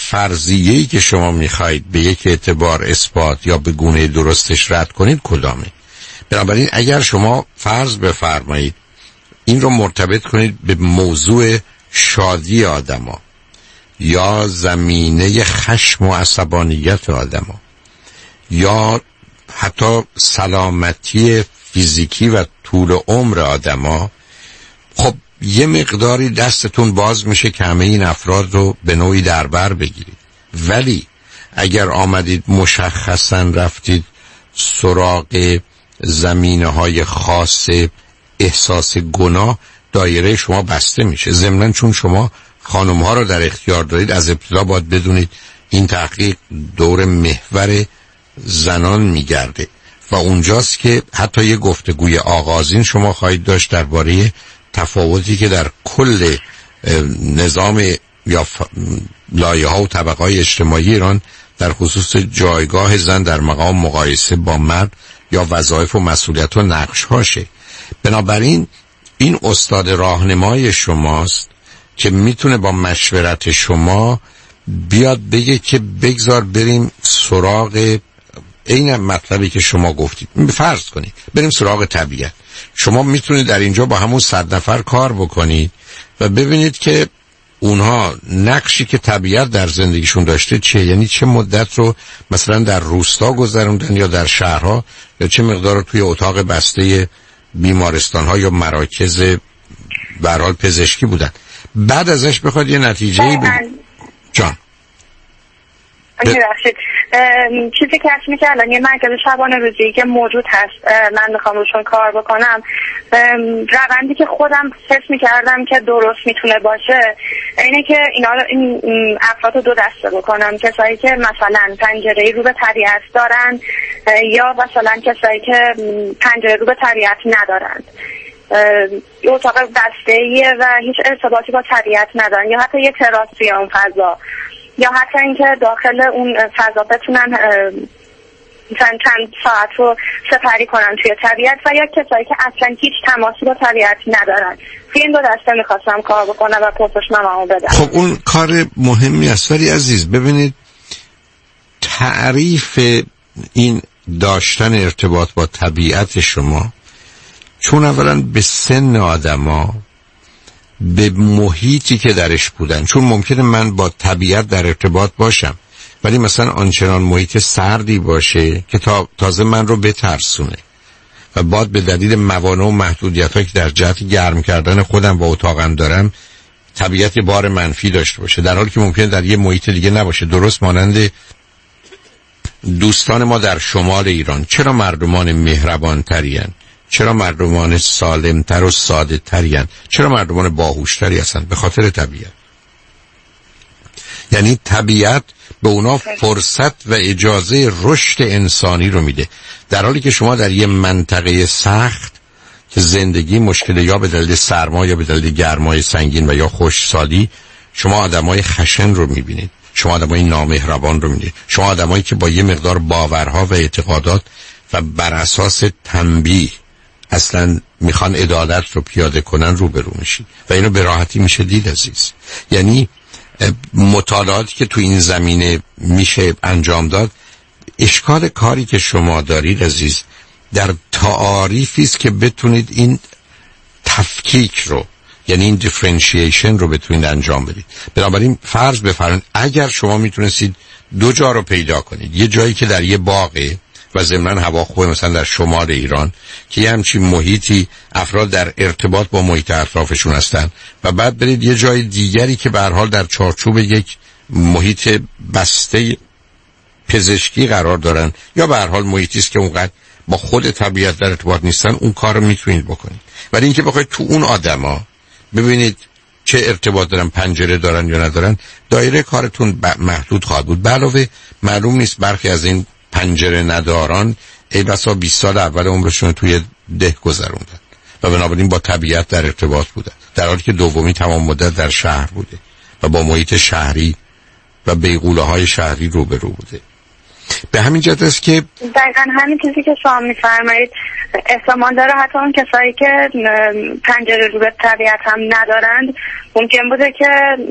فرضیه‌ای که شما میخواید به یک اعتبار اثبات یا به گونه درستش رد کنید کدامه؟ بنابراین اگر شما فرض بفرمایید این رو مرتبط کنید به موضوع شادی آدما یا زمینه خشم و عصبانیت آدما یا حتی سلامتی فیزیکی و طول عمر آدما، خب یه مقداری دستتون باز میشه که همه این افراد رو به نوعی در بر بگیرید. ولی اگر آمدید مشخصا رفتید سراغ زمینه‌های خاص احساس گناه، دایره شما بسته میشه. ضمناً چون شما خانم‌ها رو در اختیار دارید، از ابتدا باید بدونید این تحقیق دور محور زنان میگرده و اونجاست که حتی یه گفتگوی آغازین شما خواهید داشت درباره تفاوتی که در کل نظام یا لایه‌ها و طبقه‌های اجتماعی ایران در خصوص جایگاه زن در مقام مقایسه با مرد یا وظایف و مسئولیت و نقش‌هاشه. بنابراین این استاد راهنمای شماست که میتونه با مشورت شما بیاد بگه که بگذار بریم سراغ این مطلبی که شما گفتید. فرض کنید بریم سراغ طبیعت. شما میتونید در اینجا با همون 100 نفر کار بکنید و ببینید که اونها نقشی که طبیعت در زندگیشون داشته چه، یعنی چه مدت رو مثلا در روستا گذروندن یا در شهرها، یا چه مقدار رو توی اتاق بسته بیمارستان‌ها یا مراکز به هر حال پزشکی بودن. بعد ازش بخواد یه نتیجه‌ای جان ببخشید چیزی که اصلا که الان یه مرکز شبانه روزی که موجود هست، من میخوام روشون کار بکنم. روندی که خودم حس میکردم که درست میتونه باشه اینه که این افراد رو 2 دسته بکنم. کسایی که مثلا پنجره رو به طبیعت دارن یا مثلا کسایی که پنجره رو به طبیعت ندارن، اتاق بسته‌ایه و هیچ ارتباطی با طبیعت ندارن، یا حتی یه تراس توی اون فضا، یا حتی اینکه داخل اون فضا بتونن چند ساعت رو سپری کنن توی طبیعت، و یا کسایی که اصلا هیچ تماسی با طبیعت ندارن. توی این 2 دسته میخواستم کار بکنم و پرسشنامه‌مو بدم. خب اون کار مهمی است. ولی عزیز ببینید تعریف این داشتن ارتباط با طبیعت شما، چون اولا به سن آدما، به محیطی که درش بودن، چون ممکنه من با طبیعت در ارتباط باشم ولی مثلا آنچنان محیط سردی باشه که تازه من رو بترسونه و بعد به دلیل موانع و محدودیت‌هایی که در جهت گرم کردن خودم با اتاقم دارم طبیعت بار منفی داشته باشه، در حالی که ممکنه در یه محیط دیگه نباشه. درست مانند دوستان ما در شمال ایران، چرا مردمان مهربان ترین؟ چرا مردمان سالمتر و ساده ترین؟ چرا مردمان باهوشتری هستن؟ به خاطر طبیعت. یعنی طبیعت به اونا فرصت و اجازه رشد انسانی رو میده، در حالی که شما در یه منطقه سخت که زندگی مشکله، یا به دلیل سرما یا به دلیل گرمای سنگین و یا خشکسالی، شما آدمای خشن رو میبینید، شما آدمای نامهربان رو میبینید، شما آدمایی که با یه مقدار باورها و اعتقادات و بر اساس تنبیه اصلا میخوان عدالت رو پیاده کنن روبرو میشید و اینو به راحتی میشه دید عزیز. یعنی مطالعاتی که تو این زمینه میشه انجام داد، اشکال کاری که شما دارید عزیز در تعاریفی است که بتونید این تفکیک رو، یعنی این دیفرنشیشن رو بتونید انجام بدید. بنابراین فرض بفرمایید اگر شما میتونستید 2 جا رو پیدا کنید، یه جایی که در یه باغه و ضمناً هوا خوبه، مثلا در شمال ایران که یه همچین محیطی افراد در ارتباط با محیط اطرافشون هستن، و بعد برید یه جای دیگری که به هر حال در چارچوب یک محیط بسته پزشکی قرار دارن، یا به هر حال محیطی است که اونقدر با خود طبیعت در ارتباط نیستن، اون کار رو میتونید بکنید. ولی اینکه بخواید تو اون آدما ببینید چه ارتباط دارن، پنجره دارن یا ندارن، دایره کارتون محدود خواهد بود. به علاوه معلوم نیست برخی از این پنجره نداران ای بسا 20 سال اول عمرشون توی ده گذروندن و بنابراین با طبیعت در ارتباط بودن، در حالی که دومی تمام مدت در شهر بوده و با محیط شهری و بیغوله‌های شهری روبرو بوده. به همین جهت است که دقیقاً همین چیزی که شما می‌فرمایید احتمال داره حتی اون کسایی که پنجره رو به طبیعت هم ندارند ممکن بوده که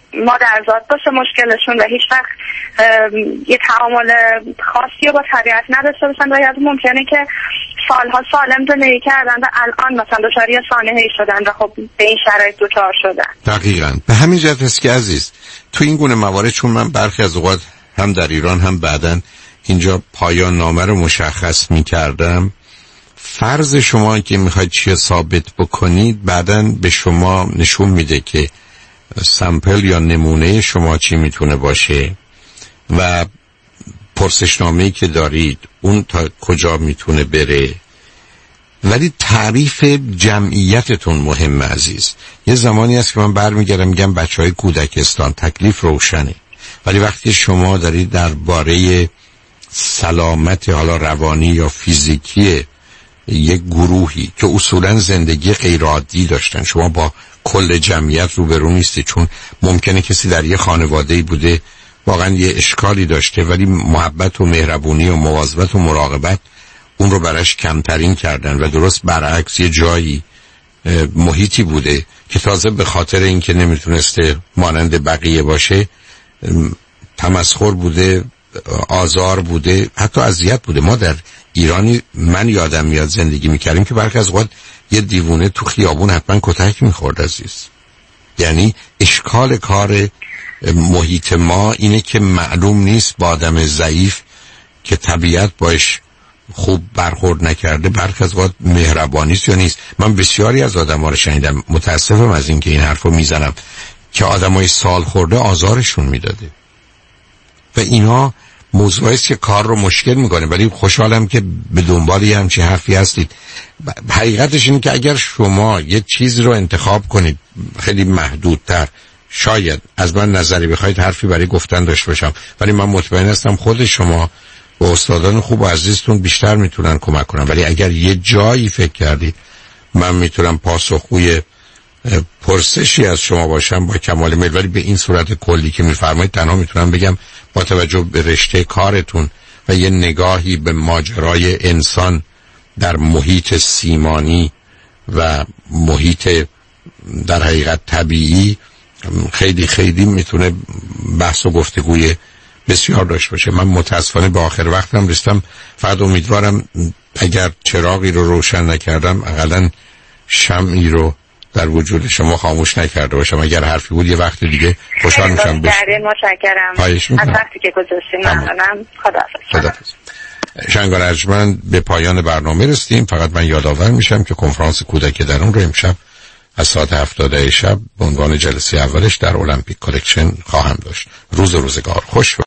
مادرزاد باشه مشکلشون و هیچ وقت یه تعامل خاصی با طبیعت نداشته باشن و یا ممکنه که سالها سالم زندگی کردن و الان مثلا دچار یه سانحه‌ای شدن و خب به این شرایط دچار شدن. دقیقاً به همین جهت است که عزیز تو این گونه موارد، چون من برخی از اوقات هم در ایران هم بعداً اینجا پایان نامه رو مشخص می‌کردم، فرض شما که میخواید چیه ثابت بکنید بعداً به شما نشون میده که سامپل یا نمونه شما چی میتونه باشه و پرسشنامه‌ای که دارید اون تا کجا میتونه بره. ولی تعریف جمعیتتون مهمه عزیز. یه زمانی هست که من برمیگردم میگم بچهای کودکستان تکلیف روشنه، ولی وقتی شما دارید درباره سلامت حالا روانی یا فیزیکی یک گروهی که اصولا زندگی غیرعادی داشتن، شما با کل جمعیت روبرو نیستی، چون ممکنه کسی در یه خانواده‌ای بوده واقعا یه اشکالی داشته ولی محبت و مهربونی و مواظبت و مراقبت اون رو براش کمترین کردن و درست برعکس یه جایی محیطی بوده که تازه به خاطر اینکه نمیتونسته مانند بقیه باشه تمسخر بوده، آزار بوده، حتی اذیت بوده. ما در ایرانی من یادم میاد زندگی میکردیم که برخی از اوقات یه دیوونه تو خیابون حتما کتک میخورد عزیز. یعنی اشکال کار محیط ما اینه که معلوم نیست با آدم ضعیف که طبیعت باش خوب برخورد نکرده برخی از اوقات مهربانیست یا نیست. من بسیاری از آدم ها رو شنیدم، متاسفم از این که این حرف رو میزنم، که آدم های سال خورده آزارشون میداده و اینا موضوعی است که کار رو مشکل میکنه. ولی خوشحالم که به دنبال یه همچین حرفی هستید. حقیقتش اینه که اگر شما یه چیز رو انتخاب کنید خیلی محدودتر، شاید از من نظری بخواید حرفی برای گفتن داشته باشم، ولی من مطمئن هستم خود شما و استادان خوب و عزیزتون بیشتر میتونن کمک کنن. ولی اگر یه جایی فکر کردید من میتونم پاسخگوی پرسشی از شما باشم با کمال میل، ولی به این صورت کلی که میفرمایید تنها میتونم بگم با توجه به رشته کارتون و یه نگاهی به ماجرای انسان در محیط سیمانی و محیط در حقیقت طبیعی خیلی خیلی میتونه بحث و گفتگوی بسیار داشته باشه. من متاسفانه به آخر وقتم رسیدم، فقط امیدوارم اگر چراغی رو روشن نکردم اقلا شمعی رو در وجود شما خاموش نکرده باشم. اگر حرفی بود یه وقت دیگه خوشحال میشم. متشکرم از وقتی که گذاشتین. ممنونم. خداحافظ. شنگار ارجمند به پایان برنامه رسیدیم. فقط من یادآور میشم که کنفرانس کودک درون رو امشب از ساعت 7 شب به عنوان جلسه اولش در المپیک کالکشن خواهم داشت. روزگار خوش.